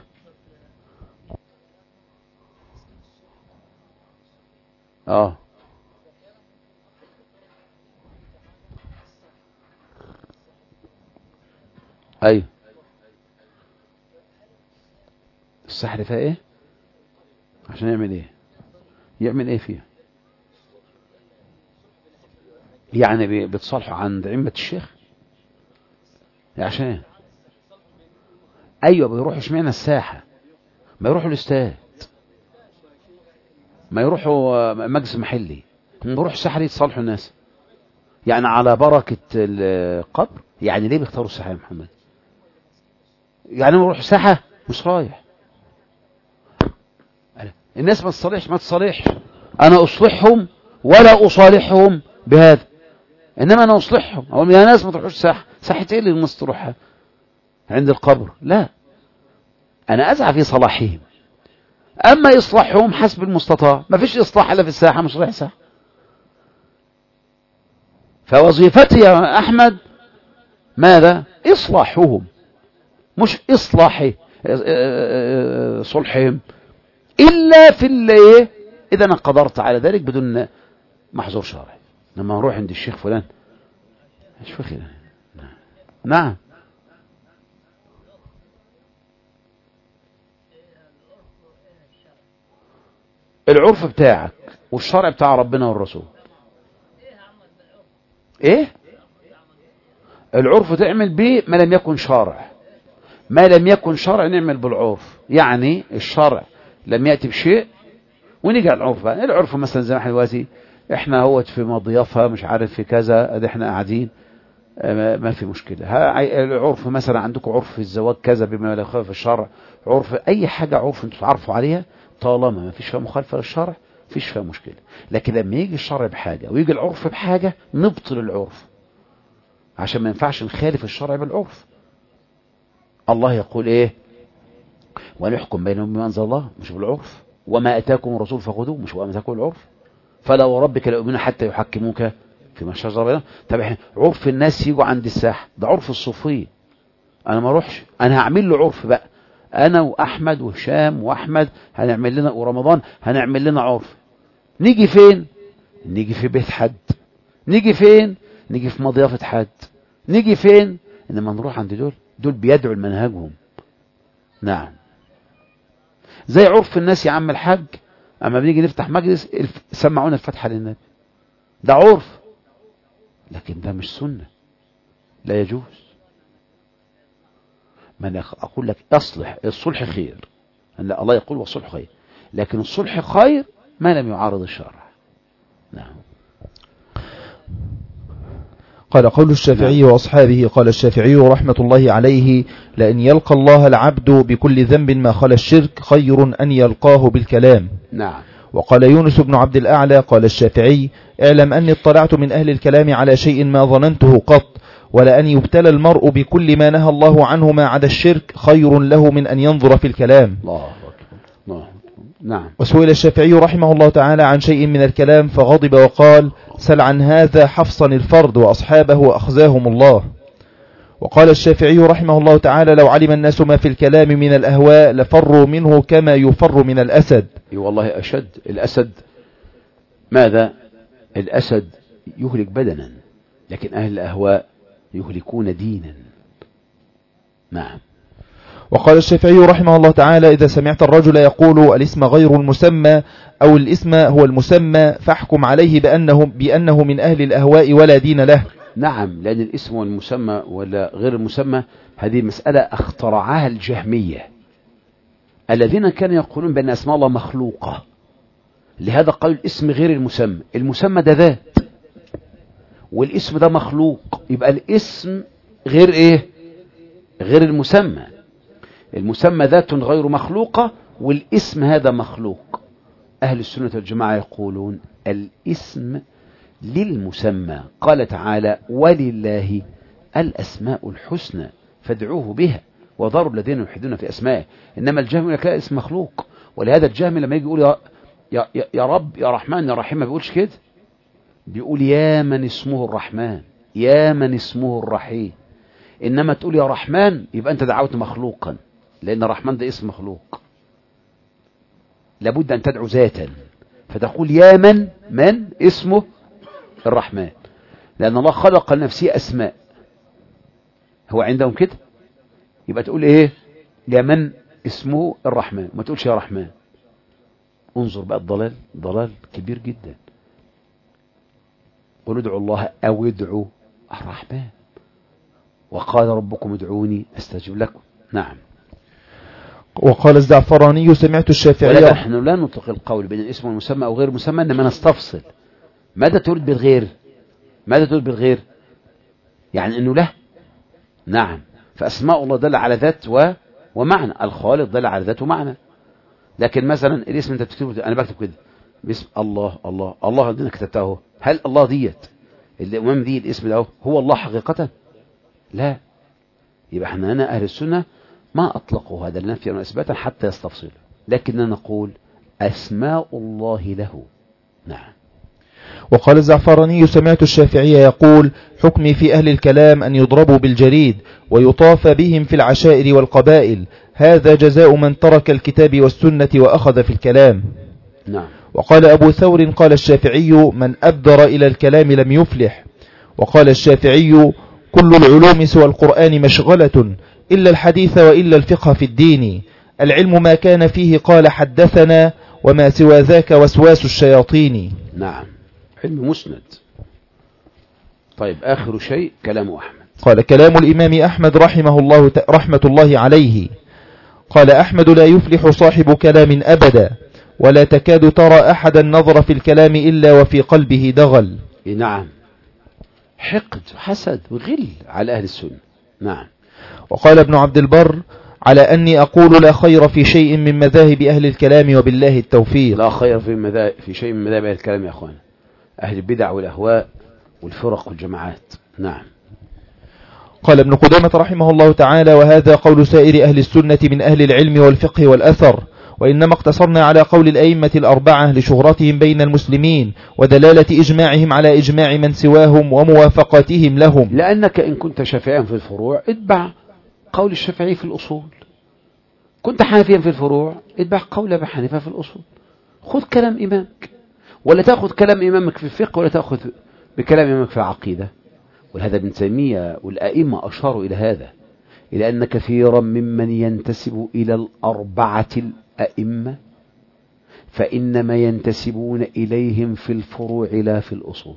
اه ايوه. السحر فيها ايه؟ عشان يعمل ايه؟ يعمل ايه فيها؟ يعني بتصالحوا عند عمة الشيخ عشان ايوه بيروحوا اشمعنى الساحة؟ ما يروحوا الاستاد، ما يروحوا مجلس محلي، بيروحوا الساحة ليه؟ يتصالحوا الناس يعني على بركة القبر. يعني ليه بيختاروا الساحة يا محمد؟ يعني ما يروحوا ساحة مش رايح. الناس ما تصالحش، ما تصالحش، انا اصلحهم ولا اصالحهم بهذا، انما انا اصلحهم. او يا ناس ما تروحوش ساحة. ساحة ايه اللي الناس تروحها؟ عند القبر؟ لا، انا اسعى في صلاحهم، اما اصلاحهم حسب المستطاع. ما فيش اصلاح الا في الساحة، مش رايح ساحة. فوظيفتي يا احمد ماذا؟ اصلاحهم، مش اصلاحي صلحهم، الا في اللي اذا انا قدرت على ذلك بدون محظور شرعي. لما نروح عند الشيخ فلان ايش في خير؟ نعم. العرف بتاعك والشرع بتاع ربنا والرسول. ايه العرف؟ تعمل به ما لم يكن شرع، ما لم يكن شرع نعمل بالعرف. يعني الشرع لم يأتي بشيء ونيجي على العرف بقى. العرف مثلا زي ما احنا دلوقتي احنا هوت في مضيافة مش عارف في كذا، ادي احنا قاعدين ما في مشكلة. العرف مثلا عندكم عرف الزواج كذا بما لا يخالف الشرع، عرف اي حاجة عرف انتوا تعرفوا عليها طالما ما فيش فيها مخالفة للشرع فيش فيها مشكلة. لكن لما يجي الشرع بحاجة ويجي العرف بحاجة نبطل العرف، عشان ما ينفعش نخالف الشرع بالعرف. الله يقول ايه؟ ونحكم بينهم بما انزل الله، مش بالعرف. وما اتاكم الرسول فخذوه، مش وما اتاكم العرف. فلا وربك لا يؤمنون حتى يحكموك فيما شجر بينهم. طب احنا عرف الناس يجوا عند الساحه ده عرف الصوفيه، انا ما اروحش، انا هعمل له عرف بقى. انا واحمد وهشام واحمد هنعمل لنا، ورمضان هنعمل لنا عرف. نيجي فين؟ نيجي في بيت حد. نيجي فين؟ نيجي في مضيافه حد. نيجي فين؟ انما نروح عند دول، دول بيدعوا لمنهجهم. نعم. زي عرف الناس يا عم الحاج، اما بنيجي نفتح مجلس سمعونا الفتحة للنبي، ده عرف، لكن ده مش سنة، لا يجوز. ما انا اقول لك اصلح، الصلح خير، أن الله يقول والصلح خير، لكن الصلح خير ما لم يعارض الشرع. نعم. قال قول الشافعي وأصحابه. قال الشافعي رحمة الله عليه: لأن يلقى الله العبد بكل ذنب ما خلا الشرك خير أن يلقاه بالكلام. نعم. وقال يونس بن عبد الأعلى: قال الشافعي: اعلم أني اطلعت من أهل الكلام على شيء ما ظننته قط، ولأن يبتلى المرء بكل ما نهى الله عنه ما عدا الشرك خير له من أن ينظر في الكلام. الله أكبر. الله. نعم. وسئل الشافعي رحمه الله تعالى عن شيء من الكلام فغضب وقال: سل عن هذا حفصا الفرد وأصحابه وأخزاهم الله. وقال الشافعي رحمه الله تعالى: لو علم الناس ما في الكلام من الأهواء لفروا منه كما يفر من الأسد. اي والله أشد. الأسد ماذا؟ الأسد يهلك بدنا، لكن أهل الأهواء يهلكون دينا. نعم. وقال الشافعي رحمه الله تعالى: إذا سمعت الرجل يقول الاسم غير المسمى أو الاسم هو المسمى فاحكم عليه بأنه, بأنه من أهل الأهواء ولا دين له. نعم، لأن الاسم والمسمى ولا غير المسمى هذه مسألة اخترعها الجهمية الذين كانوا يقولون بأن أسماء الله مخلوقة، لهذا قالوا الاسم غير المسمى. المسمى ده ذات والاسم ده مخلوق، يبقى الاسم غير ايه؟ غير المسمى. المسمى ذات غير مخلوقة والاسم هذا مخلوق. أهل السنة والجماعة يقولون الاسم للمسمى، قال تعالى: ولله الأسماء الحسنى فادعوه بها وذروا الذين يلحدون في أسمائه. إنما الجهم يقول لك لا، اسم مخلوق. ولهذا الجهم لما يجي يقول يا, يا, يا رب يا رحمن يا رحيم ما بيقولش كده، بيقول يا من اسمه الرحمن يا من اسمه الرحيم. إنما تقول يا رحمن يبقى أنت دعوت مخلوقا، لأن الرحمن ده اسم مخلوق، لابد أن تدعو ذاتا، فتقول يا من من اسمه الرحمن، لأن الله خلق لنفسه أسماء هو عندهم كده. يبقى تقول إيه؟ يا من اسمه الرحمن، ما تقولش يا رحمن. انظر بقى الضلال، ضلال كبير جدا. قل ادعوا الله أو ادعوا الرحمن، وقال ربكم ادعوني استجب لكم. نعم. وقال الزعفراني: سمعت الشافعي. نحن لا نطلق القول بين الاسم والمسمى أو غير مسمى، إنما نستفصل. ماذا تريد بالغير؟ ماذا تريد بالغير؟ يعني أنه له. نعم. فأسماء الله دل على ذات و... ومعنى. الخالق دل على ذات ومعنى. لكن مثلا الاسم انت بتكتبه، انا بكتب كده باسم الله الله الله اللي انا كتبته، هل الله ديت الامام دي الاسم ده هو الله حقيقة؟ لا. يبقى احنا هنا اهل السنة ما اطلقوا هذا النفي واثباتا حتى يستفصل، لكننا نقول اسماء الله له. نعم. وقال الزعفراني: سمعت الشافعي يقول: حكمي في أهل الكلام أن يضربوا بالجريد ويطاف بهم في العشائر والقبائل، هذا جزاء من ترك الكتاب والسنة وأخذ في الكلام. نعم. وقال أبو ثور: قال الشافعي: من أبدر إلى الكلام لم يفلح. وقال الشافعي: كل العلوم سوى القرآن مشغلة إلا الحديث وإلا الفقه في الدين، العلم ما كان فيه قال حدثنا وما سوى ذاك وسواس الشياطين. نعم، علم مسند. طيب آخر شيء كلام أحمد. قال: كلام الإمام أحمد رحمه الله ت... رحمة الله عليه. قال أحمد: لا يفلح صاحب كلام أبدا، ولا تكاد ترى أحدا نظر في الكلام إلا وفي قلبه دغل. نعم، حقد حسد وغل على أهل السنة. نعم. وقال ابن عبد البر: على أني أقول لا خير في شيء من مذاهب أهل الكلام وبالله التوفيق. لا خير في, مذاهب في شيء من مذاهب أهل الكلام يا أخوان، أهل البدع والأهواء والفرق والجماعات. نعم. قال ابن قدامة رحمه الله تعالى: وهذا قول سائر أهل السنة من أهل العلم والفقه والأثر، وإنما اقتصرنا على قول الأئمة الأربعة لشهرتهم بين المسلمين ودلالة إجماعهم على إجماع من سواهم وموافقتهم لهم. لأنك إن كنت شافعيا في الفروع اتبع قول الشافعي في الأصول، كنت حنفيا في الفروع اتبع قول أبي حنيفة في الأصول. خذ كلام إمامك، ولا تأخذ كلام إمامك في الفقه ولا تأخذ بكلام إمامك في العقيدة. ولهذا ابن تيمية والأئمة أشاروا إلى هذا، إلى أن كثيرا ممن ينتسب إلى الأربعة الأئمة فإنما ينتسبون إليهم في الفروع لا في الأصول.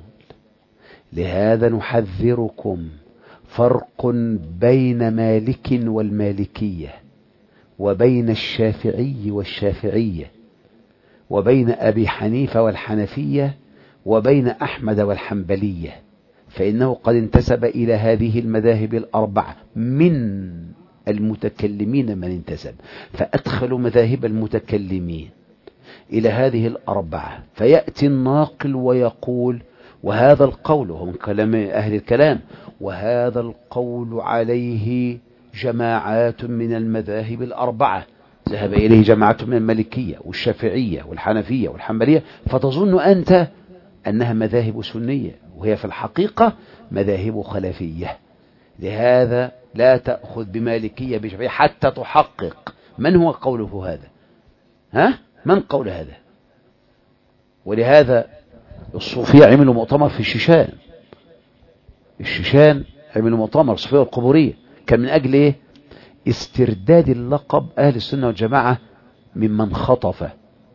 لهذا نحذركم فرق بين مالك والمالكية، وبين الشافعي والشافعية، وبين أبي حنيفة والحنفية، وبين أحمد والحنبلية، فإنه قد انتسب إلى هذه المذاهب الأربعة من المتكلمين من انتسب، فأدخلوا مذاهب المتكلمين إلى هذه الأربعة، فيأتي الناقل ويقول وهذا القول هم كلام أهل الكلام، وهذا القول عليه جماعات من المذاهب الأربعة، ذهب إليه جماعات من المالكية والشافعية والحنفية والحنبلية، فتظن أنت أنها مذاهب سنية وهي في الحقيقة مذاهب خلفية. لهذا لا تأخذ بمالكية بشافعية حتى تحقق من هو قوله هذا، ها من قول هذا. ولهذا الصوفية عملوا مؤتمر في الشيشان، الشيشان عملوا مؤتمر الصوفية والقبورية، كان من أجل إيه؟ استرداد اللقب أهل السنة والجماعة ممن خطف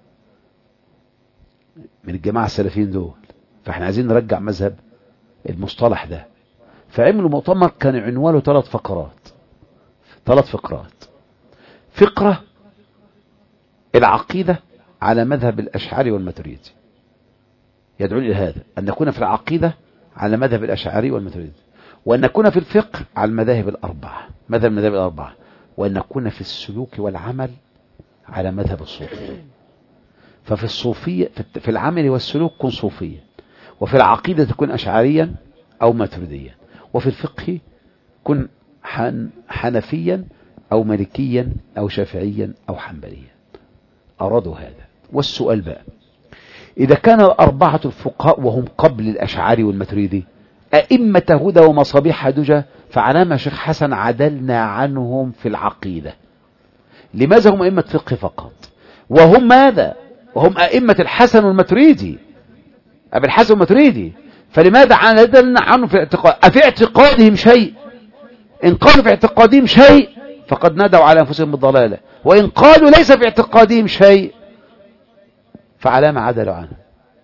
من الجماعة السلفيين دول، فاحنا عايزين نرجع مذهب المصطلح ده. فعملوا مؤتمر كان عنوانه ثلاث فقرات ثلاث فقرات فقرة العقيدة على مذهب الأشعري والماتريدي، يدعون إلى هذا أن نكون في العقيدة على مذهب الأشعري والماتريدي، وأن نكون في الفقه على المذاهب الأربعة، مذهب المذاهب الأربعة، وأن نكون في السلوك والعمل على مذهب الصوفية. ففي الصوفية في العمل والسلوك كن صوفيا، وفي العقيدة تكون أشعريا أو ماتريديا، وفي الفقه كن حنفيا أو مالكيا أو شافعيا أو حنبليا. أرادوا هذا. والسؤال بقى، إذا كان الأربعة الفقهاء وهم قبل الأشعري والماتريدي أئمة هدى ومصابيح دجى، فعلامة شيخ حسن عدلنا عنهم في العقيدة؟ لماذا هم أئمة فقه فقط وهم ماذا؟ وهم أئمة الحسن والماتريدي، أبي الحسن والماتريدي، فلماذا عدلنا عنهم في الاعتقاد؟ أفي اعتقادهم شيء؟ إن قالوا في اعتقادهم شيء فقد نادوا على أنفسهم بالضلالة، وإن قالوا ليس في اعتقادهم شيء فعلامة عدلوا عنه.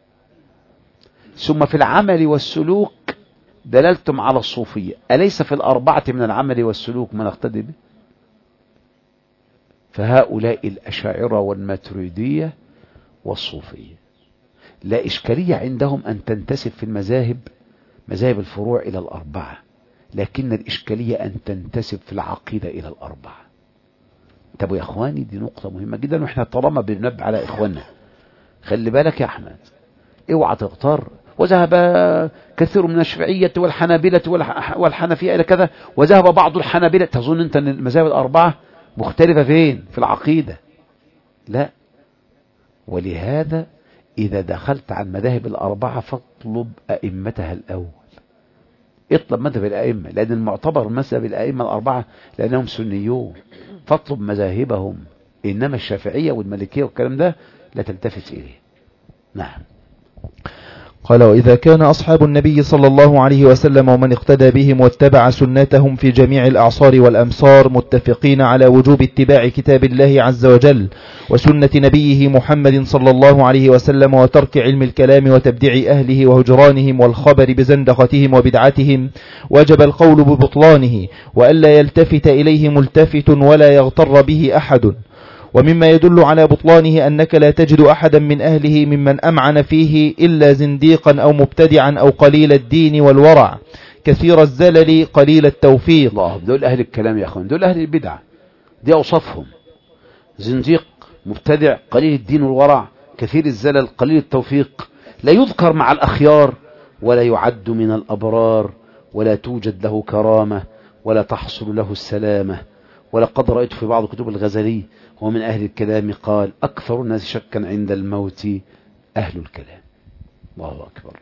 ثم في العمل والسلوك دللتم على الصوفية، أليس في الأربعة من العمل والسلوك من اقتدي به؟ فهؤلاء الأشاعرة والماتريدية والصوفية لا إشكالية عندهم أن تنتسب في المذاهب مذاهب الفروع إلى الأربعة، لكن الإشكالية أن تنتسب في العقيدة إلى الأربعة. طب يا إخواني دي نقطة مهمة جدا، وإحنا طالما بننبه على إخواننا خلي بالك يا أحمد، اوعى تغتر. وذهب كثير من الشافعية والحنابلة والحنفية إلى كذا، وذهب بعض الحنابلة. تظن أنت أن المذاهب الأربعة مختلفة فين؟ في العقيدة؟ لا. ولهذا إذا دخلت على المذاهب الأربعة فاطلب أئمتها الأول، اطلب مذهب الأئمة، لأن المعتبر مذهب الأئمة الأربعة لأنهم سنيون، فاطلب مذاهبهم. إنما الشافعية والمالكية والكلام ده لا تلتفت إليه. نعم. قال: وإذا كان أصحاب النبي صلى الله عليه وسلم ومن اقتدى بهم واتبع سنتهم في جميع الأعصار والأمصار متفقين على وجوب اتباع كتاب الله عز وجل وسنة نبيه محمد صلى الله عليه وسلم، وترك علم الكلام وتبديع أهله وهجرانهم والخبر بزندقتهم وبدعتهم، وجب القول ببطلانه، وألا يلتفت إليه ملتفت ولا يغتر به أحد. ومما يدل على بطلانه أنك لا تجد أحدا من أهله ممن أمعن فيه إلا زنديقا أو مبتدعا أو قليل الدين والورع كثير الزلل قليل التوفيق. الله، دول أهل الكلام يا أخوان، دول أهل البدع، دي أوصافهم: زنديق، مبتدع، قليل الدين والورع، كثير الزلل، قليل التوفيق. لا يذكر مع الأخيار ولا يعد من الأبرار، ولا توجد له كرامة ولا تحصل له السلامة. ولقد رأيت في بعض كتب الغزالي هو من أهل الكلام قال: أكثر الناس شكا عند الموت أهل الكلام. الله أكبر.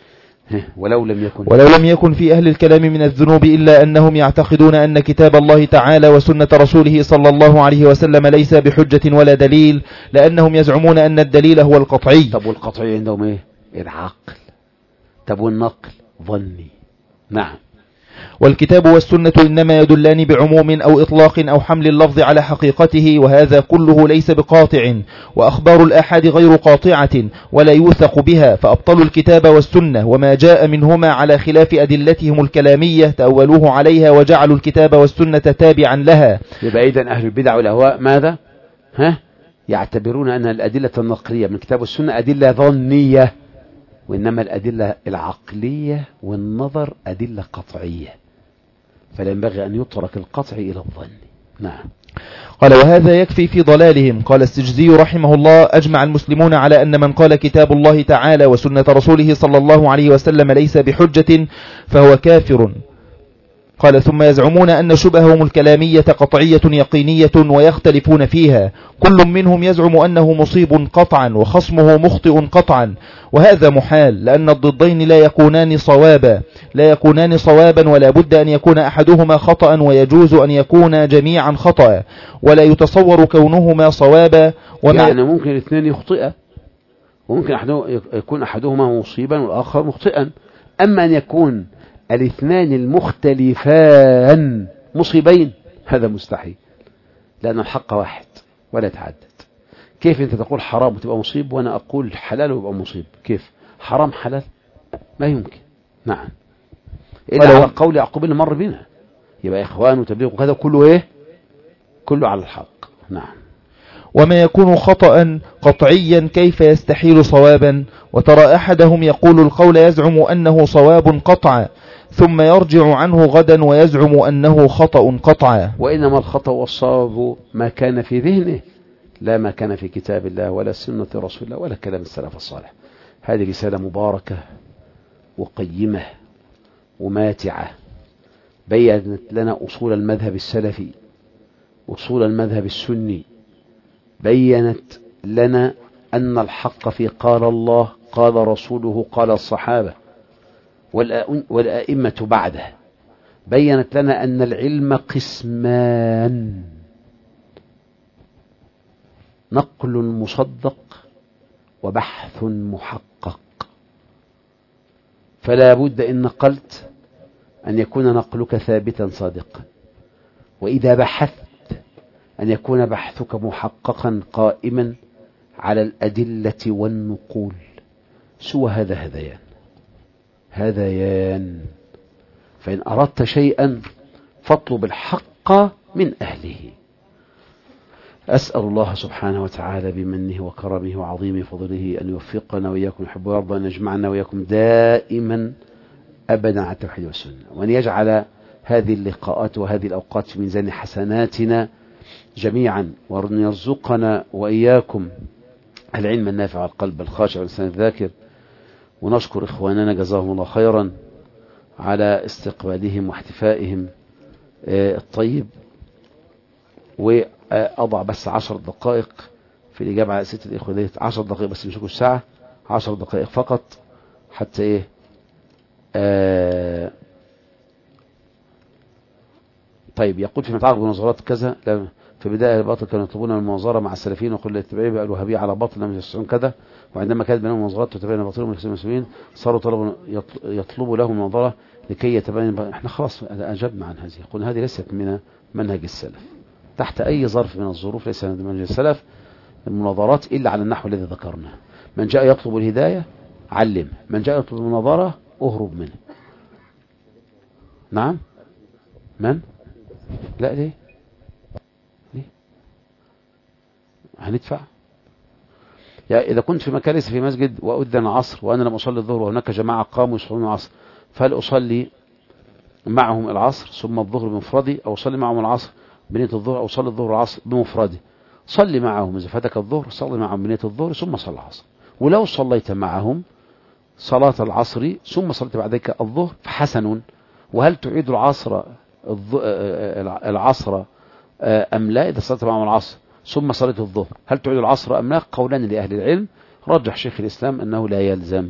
ولو لم يكن ولو لم يكن في أهل الكلام من الذنوب إلا أنهم يعتقدون أن كتاب الله تعالى وسنة رسوله صلى الله عليه وسلم ليس بحجة ولا دليل، لأنهم يزعمون أن الدليل هو القطعي. طب والقطعي عندهم إيه؟ العقل. طب والنقل ظني. نعم. والكتاب والسنة إنما يدلان بعموم أو إطلاق أو حمل اللفظ على حقيقته، وهذا كله ليس بقاطع. وأخبار الآحاد غير قاطعة ولا يوثق بها، فأبطلوا الكتاب والسنة وما جاء منهما على خلاف أدلتهم الكلامية تأولوه عليها وجعلوا الكتاب والسنة تابعا لها. يبقى إذن أهل البدع والأهواء ماذا؟ ها؟ يعتبرون أن الأدلة النقلية من الكتاب والسنة أدلة ظنية، وإنما الأدلة العقلية والنظر أدلة قطعية، فلا ينبغي أن يترك القطع إلى الظن. نعم. قال: وهذا يكفي في ضلالهم. قال السجزي رحمه الله: أجمع المسلمون على أن من قال كتاب الله تعالى وسنة رسوله صلى الله عليه وسلم ليس بحجة فهو كافر. قال: ثم يزعمون أن شبههم الكلامية قطعية يقينية ويختلفون فيها، كل منهم يزعم أنه مصيب قطعا وخصمه مخطئ قطعا، وهذا محال، لأن الضدين لا يكونان صوابا لا يكونان صوابا ولا بد أن يكون أحدهما خطأ، ويجوز أن يكون جميعا خطأ، ولا يتصور كونهما صوابا. وما يعني ممكن الاثنين يخطئ وممكن يكون أحدهما مصيبا والآخر مخطئا. أما أن يكون الاثنان المختلفان مصيبين هذا مستحيل، لأن الحق واحد ولا يتعدد. كيف أنت تقول حرام وتبقى مصيب وأنا أقول حلال ويبقى مصيب؟ كيف حرام حلال؟ ما يمكن. نعم، إلا على قول يعقوب اللي مر بنا، يبقى إخوان وتبليغ وكذا كله إيه؟ كله على الحق. نعم. وما يكون خطأ قطعيا كيف يستحيل صوابا؟ وترى أحدهم يقول القول يزعم أنه صواب قطعا، ثم يرجع عنه غدا ويزعم أنه خطأ قطعا. وإنما الخطأ والصواب ما كان في ذهنه، لا ما كان في كتاب الله ولا سنة رسول الله ولا كلام السلف الصالح. هذه رسالة مباركة وقيمة وماتعة، بيّنت لنا أصول المذهب السلفي، أصول المذهب السني، بيّنت لنا أن الحق في قال الله قال رسوله قال الصحابة والأئمة بعده. بيّنت لنا أن العلم قسمان: نقل مصدق وبحث محقق. فلا بد إن نقلت أن يكون نقلك ثابتا صادقا، وإذا بحثت أن يكون بحثك محققا قائما على الأدلة والنقول. سوى هذا هذيان هذيان. فإن أردت شيئا فاطلب الحق من أهله. أسأل الله سبحانه وتعالى بمنه وكرمه وعظيم فضله أن يوفقنا وإياكم يحب ويرضى، أن يجمعنا وإياكم دائما أبدا على التوحيد والسنة، وأن يجعل هذه اللقاءات وهذه الأوقات في ميزان حسناتنا جميعا، وأن يرزقنا وإياكم العلم النافع والقلب الخاشع واللسان الذاكر. ونشكر إخواننا جزاهم الله خيرا على استقبالهم واحتفائهم الطيب. وأضع بس عشر دقائق في الإجابة على أسئلة الإخوة ديت، عشر دقائق بس، مش كل ساعة، عشر دقائق فقط، حتى إيه آه طيب. يقول فيما يتعلق بمناظرات كذا، في بداية الباطل كانوا يطلبون المناظرة مع السلفيين وكل الاتباعين بقى الوهابية على باطل لم يستطيعون كذا، وعندما كانت بينهم مناظرات وتبين باطلهم من المسلمين صاروا طلبوا يطلبوا لهم المناظرة لكي يتبين. احنا خلاص أجبنا عن هذه، يقول هذه ليست من منهج السلف تحت أي ظرف من الظروف، ليس من منهج السلف المناظرات إلا على النحو الذي ذكرناه. من جاء يطلب الهداية علم، من جاء يطلب المناظرة أهرب منه. نعم. من؟ لا، ليه ليه هندفع؟ يعني إذا كنت في مكان ليس في مسجد وأذن العصر وأنا لم أصلي الظهر وهناك جماعة قاموا يصلون العصر، فهل أصلي معهم العصر ثم الظهر بمفردي، أو أصلي معهم العصر بنية الظهر، أو أصلي الظهر العصر بمفردي؟ صلي معهم، إذا فاتك الظهر صلي معهم بنية الظهر ثم صلي العصر. ولو صليت معهم صلاة العصر ثم صليت بعد ذلك الظهر فحسن. وهل تعيد العصر العصر أم لا؟ إذا صليت معهم العصر ثم صليت الظهر هل تعيد العصر أم لا؟ قولان لأهل العلم، رجح شيخ الإسلام أنه لا يلزم.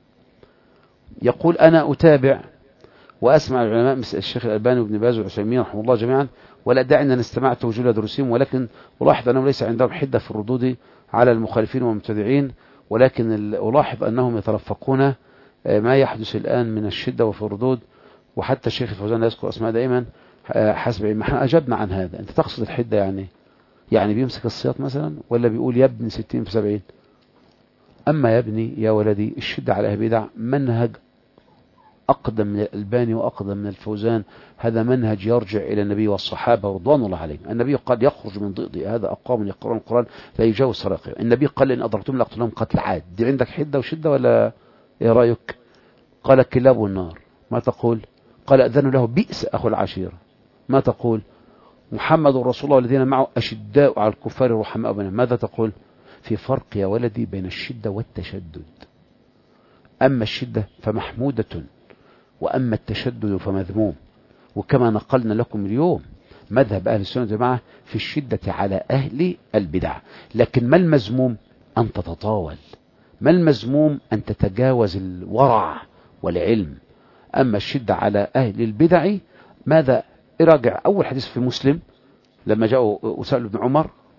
يقول أنا أتابع وأسمع العلماء مثل الشيخ الألباني وابن باز والعثيمين رحمه الله جميعا، ولا أدعي أن استمعت وجل دروسهم، ولكن ألاحظ أنهم ليس عندهم حدة في الردود على المخالفين والمبتدعين، ولكن ألاحظ أنهم يترفقون ما يحدث الآن من الشدة وفي الردود. وحتى الشيخ الفوزان لا يذكر أسماء دائما حسب ما احنا أجبنا عن هذا. أنت تقصد الحدة يعني يعني بيمسك السياط مثلا، ولا بيقول يبني ستين في سبعين؟ أما يبني يا ولدي الشدة على أهل البدع منهج أقدم من الألباني وأقدم من الفوزان. هذا منهج يرجع إلى النبي والصحابة رضوان الله عليهم. النبي قال يخرج من ضئضئ هذا أقوام يقرؤون القرآن لا يجاوز سراقهم. النبي قال إن أدركتم لأقتلهم قتل عاد. دي عندك حدة وشدة ولا إيه رأيك؟ قال الكلاب والنار، ما تقول؟ قال أذن له بئس أخو العشيرة، ما تقول؟ محمد رسول الله والذين معه أشداء على الكفار رحماء بينهم، ماذا تقول؟ في فرق يا ولدي بين الشدة والتشدد. أما الشدة فمحمودة، وأما التشدد فمذموم. وكما نقلنا لكم اليوم مذهب أهل السنة والجماعة في الشدة على أهل البدع. لكن ما المذموم؟ أن تتطاول. ما المذموم؟ أن تتجاوز الورع والعلم. أما الشدة على أهل البدع ماذا؟ راجع أول حديث في مسلم لما جاءوا وسألوا ابن عمر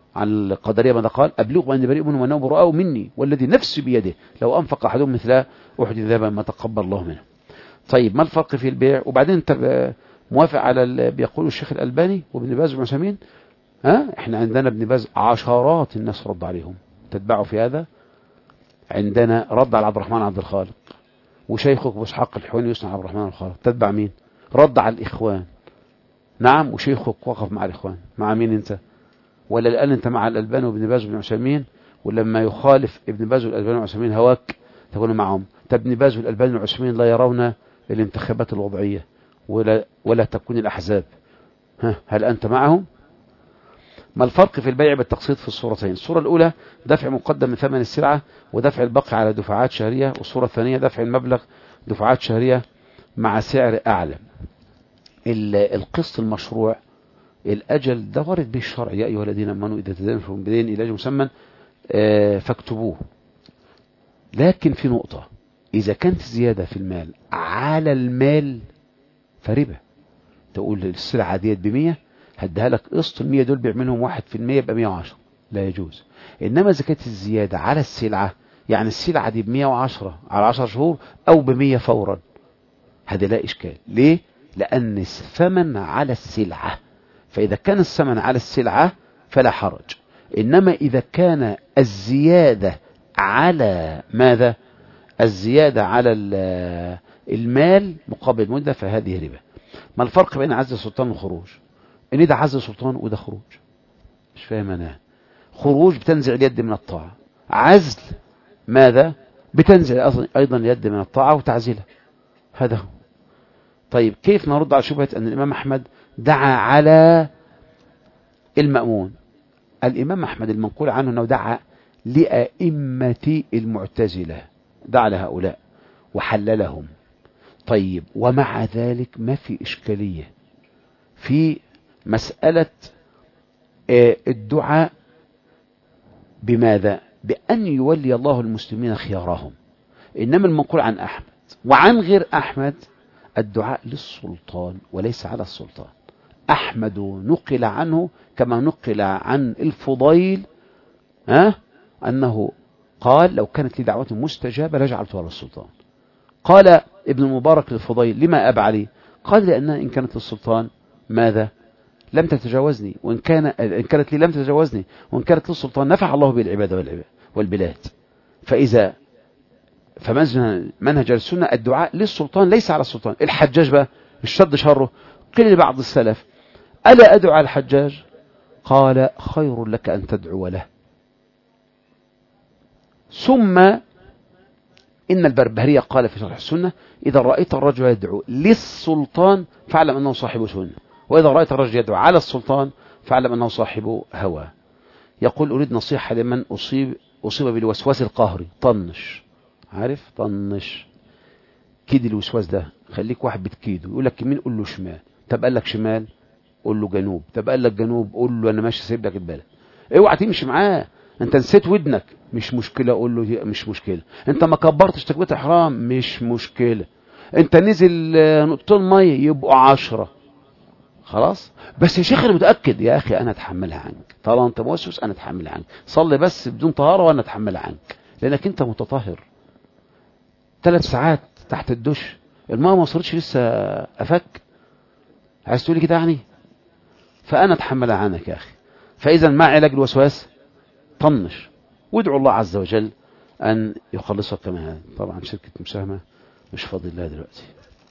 عن القدرية ماذا قال؟ أبلغوا أني بريء منهم وأنهم براء مني والذي نفسي بيده لو أنفق أحدهم مثل أحد ذهبا ما تقبل الله منه. طيب ما الفرق في البيع؟ وبعدين أنت موافق على بيقول الشيخ الألباني وابن باز وابن عثيمين؟ ها احنا عندنا ابن باز عشرات الناس رد عليهم، تتبعوا في هذا. عندنا رد على عبد الرحمن عبد الخالق، وشيخك ابو اسحاق الحويني يسمع عبد الرحمن عبد الخالق، تتبع مين؟ رد على الإخوان. نعم، وشيخك وقف مع الإخوان. مع مين انت؟ ولا الآن انت مع الألباني وابن باز وابن عثيمين؟ ولما يخالف ابن باز والألباني والعثيمين هواك تكون معهم. ابن باز والألباني والعثيمين لا يرون الانتخابات الوضعية ولا ولا تكون الأحزاب. ها هل أنت معهم؟ ما الفرق في البيع بالتقسيط في الصورتين؟ الصورة الأولى دفع مقدم من ثمن السلعة ودفع الباقي على دفعات شهرية، والصورة الثانية دفع المبلغ دفعات شهرية مع سعر أعلى. القسط المشروع الأجل ده وارد به الشرع، يا أيها الذين آمنوا إذا تداينتم بدين إلى أجل مسمى فاكتبوه. لكن في نقطة، إذا كانت زيادة في المال على المال فربا. تقول السلعة ديت بمية هديها لك قسط، المية دول بيعملهم واحد في المية يبقى مية وعشرة، لا يجوز. إنما إذا كانت الزيادة على السلعة، يعني السلعة دي بمية وعشرة على عشر شهور أو بمية فورا، هذا لا إشكال. ليه؟ لأن الثمن على السلعة، فإذا كان الثمن على السلعة فلا حرج. إنما إذا كان الزيادة على ماذا؟ الزيادة على المال مقابل المدة فهذه ربا. ما الفرق بين عزل السلطان والخروج؟ إن ده عزل سلطان وده خروج. مش فاهم أنا. خروج بتنزع اليد من الطاعة، عزل ماذا؟ بتنزع أيضا اليد من الطاعة وتعزيلها. هذا هو. طيب كيف نرد على شبهة أن الإمام أحمد دعا على المأمون؟ الإمام أحمد المنقول عنه أنه دعا لأئمة المعتزلة، دعا لهؤلاء وحللهم. طيب ومع ذلك ما في إشكالية في مسألة الدعاء بماذا؟ بأن يولي الله المسلمين خيارهم. إنما المنقول عن أحمد وعن غير أحمد الدعاء للسلطان وليس على السلطان. أحمد نقل عنه كما نقل عن الفضيل ها أنه قال لو كانت لي دعوة مستجابة لجعلتها للسلطان. قال ابن المبارك للفضيل لما أبى عليه؟ قال لأنها إن كانت للسلطان ماذا؟ لم تتجاوزني، وإن كان إن كانت لي لم تتجاوزني، وإن كانت للسلطان نفع الله بالعباد والبلاد. فإذا فمنهج السنة الدعاء للسلطان ليس على السلطان. الحجاج بقى مش شد شره. قيل لبعض السلف ألا أدعو على الحجاج؟ قال خير لك أن تدعو له. ثم إن البربهاري قال في شرح السنة إذا رأيت الرجل يدعو للسلطان فاعلم أنه صاحب سنة، وإذا رأيت الرجل يدعو على السلطان فاعلم أنه صاحب هوى. يقول أريد نصيحة لمن أصيب أصيب بالوسواس القهري. طنش، عارف طنش كيد الوسواس ده. خليك واحد بتكيده، يقول لك يمين قول له شمال، طب قال لك شمال قول له جنوب، طب قال لك جنوب قول له أنا ماشي سيب لك البلد. اوعى تمشي معاه. انت نسيت ودنك مش مشكلة، قول له مش مشكلة. انت ما كبرتش تكبيرة احرام مش مشكلة. انت نزل نقطتين مية يبقوا عشرة، خلاص. بس يا شيخ انا متأكد، يا اخي انا اتحملها عنك طالما انت موسوس، انا اتحملها عنك. صلي بس بدون طهارة وانا اتحملها عنك، لانك انت متطهر. ثلاث ساعات تحت الدش الماء ما وصلتش لسه افك، عايز تقولي كده يعني؟ فانا اتحملها عنك يا اخي. فاذا ما علاج الوسواس؟ طنش وادعو الله عز وجل أن يخلصك كما هذا. طبعا شركة مساهمة مش فاضل لها دلوقتي.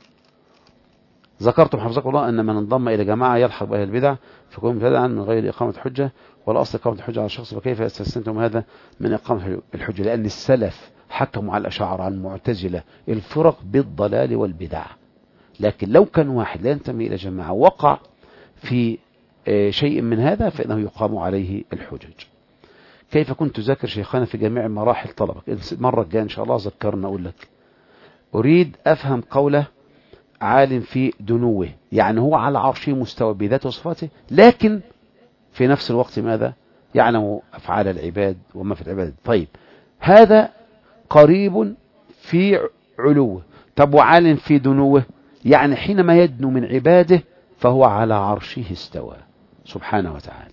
ذكرتم حفظكم الله أن من انضم إلى جماعة يلحق بأهل البدع فكون مبتدعا من غير إقامة حجة، ولا أصل إقامة الحجة على الشخص، فكيف استثنتم هذا من إقامة الحجة؟ لأن السلف حكموا على الأشاعرة عن المعتزلة الفرق بالضلال والبدع. لكن لو كان واحد لا ينتمي إلى جماعة وقع في شيء من هذا فإنه يقام عليه الحجج. كيف كنت تذاكر شيخنا في جميع مراحل طلبك؟ المرة الجاية إن شاء الله ذكرنا أقول لك. أريد أفهم قوله عالم في دنوه، يعني هو على عرشه مستوى بذاته وصفاته، لكن في نفس الوقت ماذا؟ يعلم أفعال العباد وما في العباد. طيب هذا قريب في علوه. طب وعالم في دنوه يعني حينما يدنو من عباده فهو على عرشه استوى سبحانه وتعالى.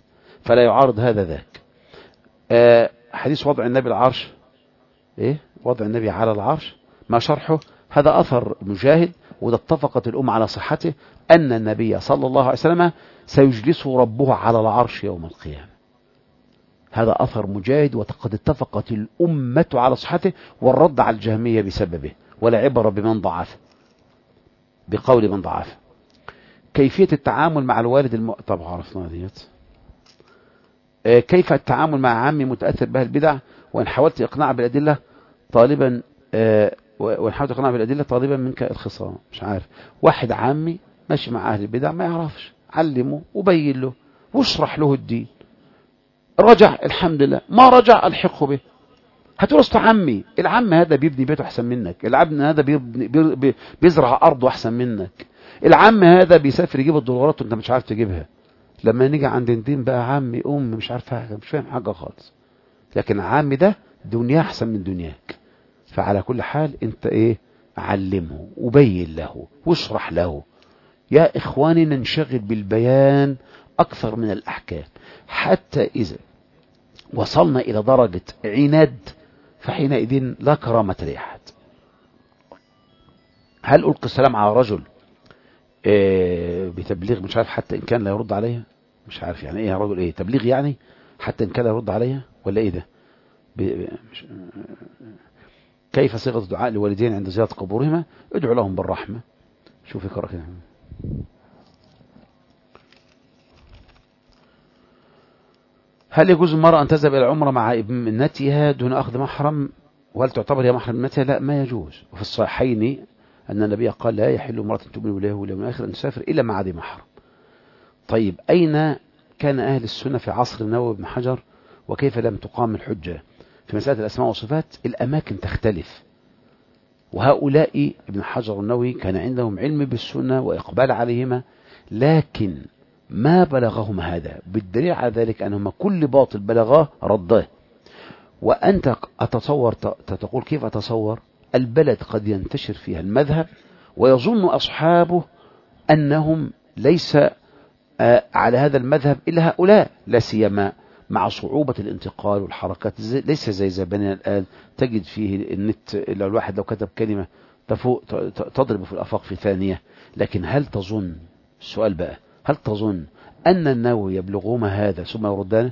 فلا يعارض هذا ذاك. آه حديث وضع النبي العرش، ايه وضع النبي على العرش ما شرحه؟ هذا أثر مجاهد، وده اتفقت الأمة على صحته، أن النبي صلى الله عليه وسلم سيجلسه ربه على العرش يوم القيامة. هذا أثر مجاهد، وقد اتفقت الأمة على صحته، والرد على الجهمية بسببه، ولا عبر بمن ضعف، بقول من ضعف. كيفية التعامل مع الوالد الم... طبعا عرفنا ديت. آه كيف التعامل مع عمي متأثر بها البدع، وإن حاولت إقناع بالأدلة طالبا آه وإن حاولت إقناع بالأدلة طالبا منك الخصام. مش عارف، واحد عمي ماشي مع أهل البدع ما يعرفش، علمه وبين له واشرح له الدين، رجع الحمد لله، ما رجع الحقه به. هتقول اصل عمي، العم هذا بيبني بيته احسن منك، العم هذا بيبني بي بيزرع ارضه احسن منك، العم هذا بيسافر يجيب الدولارات وانت مش عارف تجيبها. لما نيجي عند الدين بقى عمي ام مش عارف حاجه، مش فاهم حاجه خالص، لكن عمي ده دنيا احسن من دنياك. فعلى كل حال انت ايه، علمه وبين له واشرح له. يا اخواني ننشغل بالبيان اكثر من الاحكام، حتى اذا وصلنا الى درجة عناد فحينئذ لا كرامة لأحد. هل ألقي السلام على رجل إيه بتبليغ مش عارف حتى إن كان لا يرد عليها؟ مش عارف يعني إيه يا رجل، إيه تبليغ يعني حتى إن كان لا يرد عليها ولا إيه ده؟ مش... كيف صيغة الدعاء لوالدين عند زيارة قبورهما؟ ادعوا لهم بالرحمة. شوف اقرأ كده. هل يجوز المرأة أن تذهب إلى العمرة مع ابنتها دون أخذ محرم، وهل تعتبر هي محرم ابنتها؟ لا، ما يجوز. وفي الصحيحين أن النبي قال لا يحل امرأة تؤمن بالله واليوم الآخر أن تسافر إلا مع ذي محرم. طيب أين كان أهل السنة في عصر النووي بن حجر، وكيف لم تقام الحجة في مسألة الأسماء والصفات؟ الأماكن تختلف، وهؤلاء ابن حجر النووي كان عندهم علم بالسنة وإقبال عليهما، لكن ما بلغهم هذا، بالدليل على ذلك أنهم كل باطل بلغاه رده. وأنت أتصور تقول كيف أتصور البلد قد ينتشر فيها المذهب ويظن أصحابه أنهم ليس على هذا المذهب إلا هؤلاء، لا سيما مع صعوبة الانتقال والحركات، ليس زي زماننا الآن تجد فيه النت، لو الواحد لو كتب كلمة تفوق تضرب في الآفاق في ثانية. لكن هل تظن، السؤال بقى، هل تظن أن النووي يبلغهما هذا ثم يردانه؟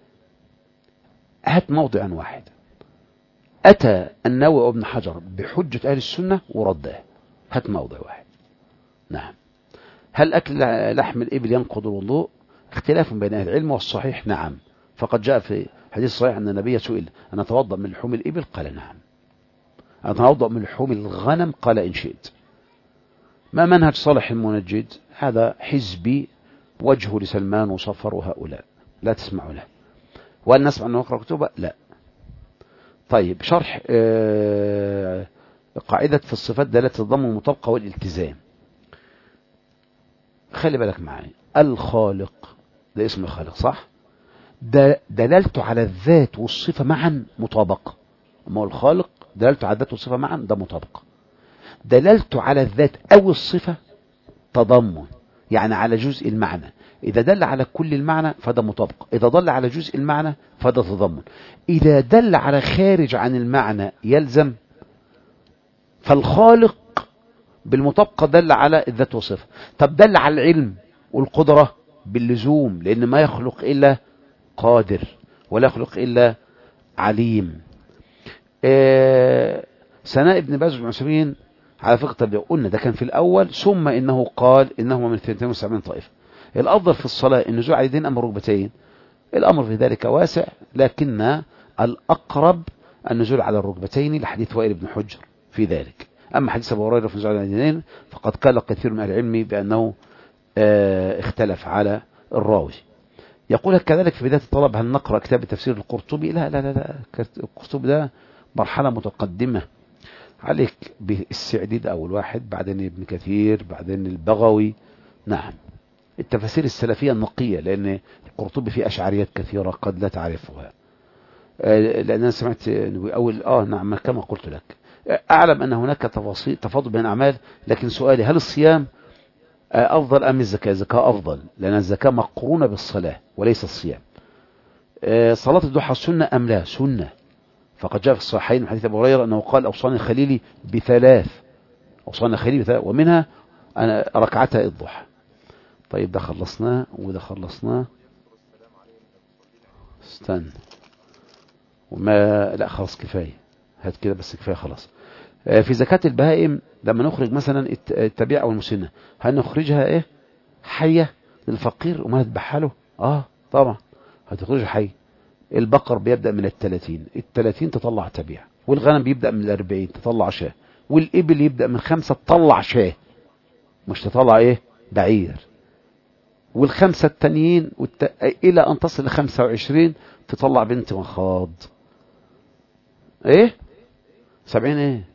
هات موضعا واحد أتى النووي وابن حجر بحجة أهل السنة ورداه، هات موضع واحد. نعم. هل أكل لحم الإبل ينقض الوضوء؟ اختلاف بين أهل العلم، والصحيح نعم، فقد جاء في حديث صحيح أن النبي سئل أن أتوضأ من لحوم الإبل؟ قال نعم. أن أتوضأ من لحوم الغنم؟ قال إن شئت. ما منهج صالح المنجد؟ هذا حزبي وجهه لسلمان وصفر وهؤلاء، لا تسمعوا له. وهل نسمع أنه يقرأ كتبه؟ لا. طيب شرح آه قاعدة في الصفات دلالة الضم المطابقة والالتزام. خلي بالك معي، الخالق ده اسم الخالق صح؟ ده دلالته على الذات والصفة معا مطابقة. أما هو الخالق دلالته على الذات والصفة معا ده مطابقة. دلالته على الذات أو الصفة تضمن، يعني على جزء المعنى. إذا دل على كل المعنى فده مطابق، إذا دل على جزء المعنى فده تضمن. إذا دل على خارج عن المعنى يلزم. فالخالق بالمطابقة دل على الذات والصفة. طب دل على العلم والقدرة باللزوم، لأن ما يخلق إلا قادر ولا يخلق إلا عليم. إيه سناء ابن باز بن عثيمين على فقه التبديع قلنا ده كان في الأول، ثم إنه قال إنهما من اثنتين وسبعين طائفة. الأفضل في الصلاة النزول على يدين أم ركبتين؟ الأمر في ذلك واسع، لكن الأقرب النزول على الركبتين لحديث وائل بن حجر في ذلك. أما حديث أبو هريرة في النزول على اليدين فقد قال كثير من أهل العلم بأنه اه اختلف على الراوي. يقول كذلك في بداية الطلب هل نقرأ كتاب تفسير القرطبي؟ لا لا لا, لا. القرطبي ده مرحلة متقدمة، عليك بالسعدي ده أول واحد، بعدين ابن كثير، بعدين البغوي. نعم، التفاسير السلفية النقية، لأن القرطبي فيه أشعريات كثيرة قد لا تعرفها. لأن أنا سمعت أول آه نعم كما قلت لك. أعلم أن هناك تفاصيل تفاضل بين الأعمال، لكن سؤالي هل الصيام أفضل أم الزكاة؟ الزكاة أفضل، لأن الزكاة مقرونة بالصلاة وليس الصيام. آه صلاة الضحى سنة أم لا؟ سنة. فقد جاء في الصحيحين من حديث أبو هريرة أنه قال أوصاني خليلي بثلاث، أوصاني خليلي بثلاث ومنها أنا ركعتا الضحى. طيب ده خلصناه وده خلصناه. استنى وما لا خلاص كفاية، هات كده بس كفاية خلاص. آه في زكاة البهائم لما نخرج مثلا التبيع أو المسنة، هل نخرجها إيه حية للفقير وما هتبحها له؟ آه طبعا هتخرجها حي. البقر بيبدأ من الثلاثين، الثلاثين تطلع تبيع، والغنم بيبدأ من الأربعين تطلع شاه، والإبل يبدأ من خمسة تطلع شاه مش تطلع إيه بعير، والخمسة التانيين والت... إلى أن تصل لخمسة وعشرين تطلع بنت مخاض. إيه سبعين إيه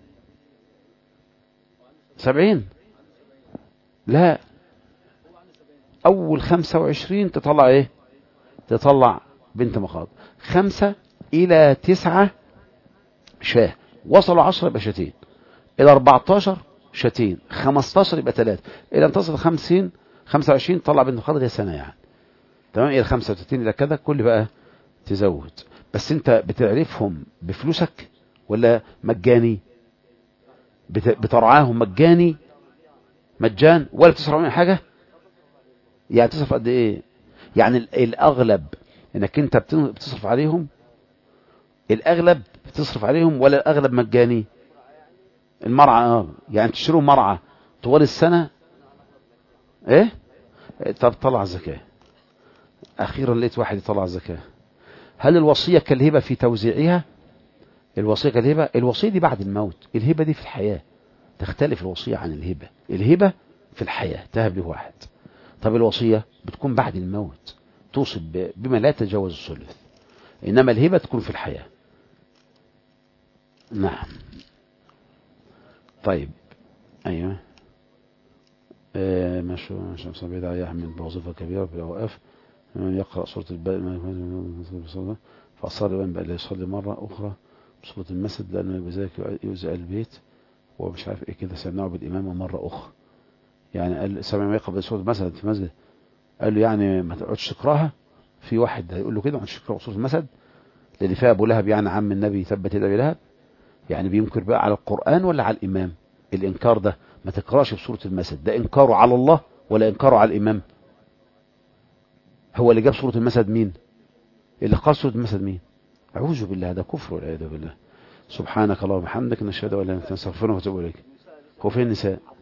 سبعين لا أول خمسة وعشرين تطلع إيه تطلع بنت مخاض. خمسة إلى تسعة شاه، وصلوا عشرة يبقى شاتين، إلى أربعتاشر شاتين، خمستاشر يبقى ثلاثة، إلى أن تصل خمسين خمسة وعشرين تطلع بنت مخاض هي سنة يعني تمام. إلى خمسة وثلاثين إلى كذا كل بقى تزود. بس أنت بتعرفهم بفلوسك ولا مجاني؟ بترعاهم مجاني مجان ولا بتصرف عليهم حاجة؟ يعني تصرف قد إيه؟ يعني الأغلب إنك أنت بتصرف عليهم، الأغلب بتصرف عليهم ولا الأغلب مجاني؟ المرعى اه يعني تشتروا مرعى طوال السنة. ايه طب طلع الزكاة. أخيرا لقيت واحد يطلع الزكاة. هل الوصية كالهبة في توزيعها؟ الوصية كالهبة، الوصية دي بعد الموت، الهبة دي في الحياة. تختلف الوصية عن الهبة، الهبة في الحياة تهب له واحد، طب الوصية بتكون بعد الموت توصي بما لا يتجاوز الثلث، إنما الهبة تكون في الحياة. نعم طيب أيوة آه مشروع شمس بيد علي أحمد بوظيفة كبيرة في الأوقاف من يقرأ سورة البقرة فأصر الإمام بأن يصلي مرة أخرى بسورة المسجد لأنه بذلك يؤذي البيت ومش عارف إيه كده، سمعه بالإمام مرة أخرى. يعني قال سمع يقرأ سورة المسجد في المسجد، قال له يعني ما تقعدش تقراها. في واحد هيقول له كده ما تقعدش تقرأ سورة المسجد لأن فيها أبو لهب يعني عم النبي ثبت يد أبي لهب، يعني بينكر بقى على القرآن ولا على الإمام؟ الإنكار ده ما تقراش بسورة المسد، ده إنكاره على الله ولا إنكاره على الإمام؟ هو اللي جاب سورة المسد مين؟ اللي قال سورة المسد مين؟ أعوذ بالله، ده كفر والعياذ بالله. سبحانك اللهم وبحمدك نشهد أن لا إله إلا أنت نستغفرك ونتوب إليك. هو فين النساء؟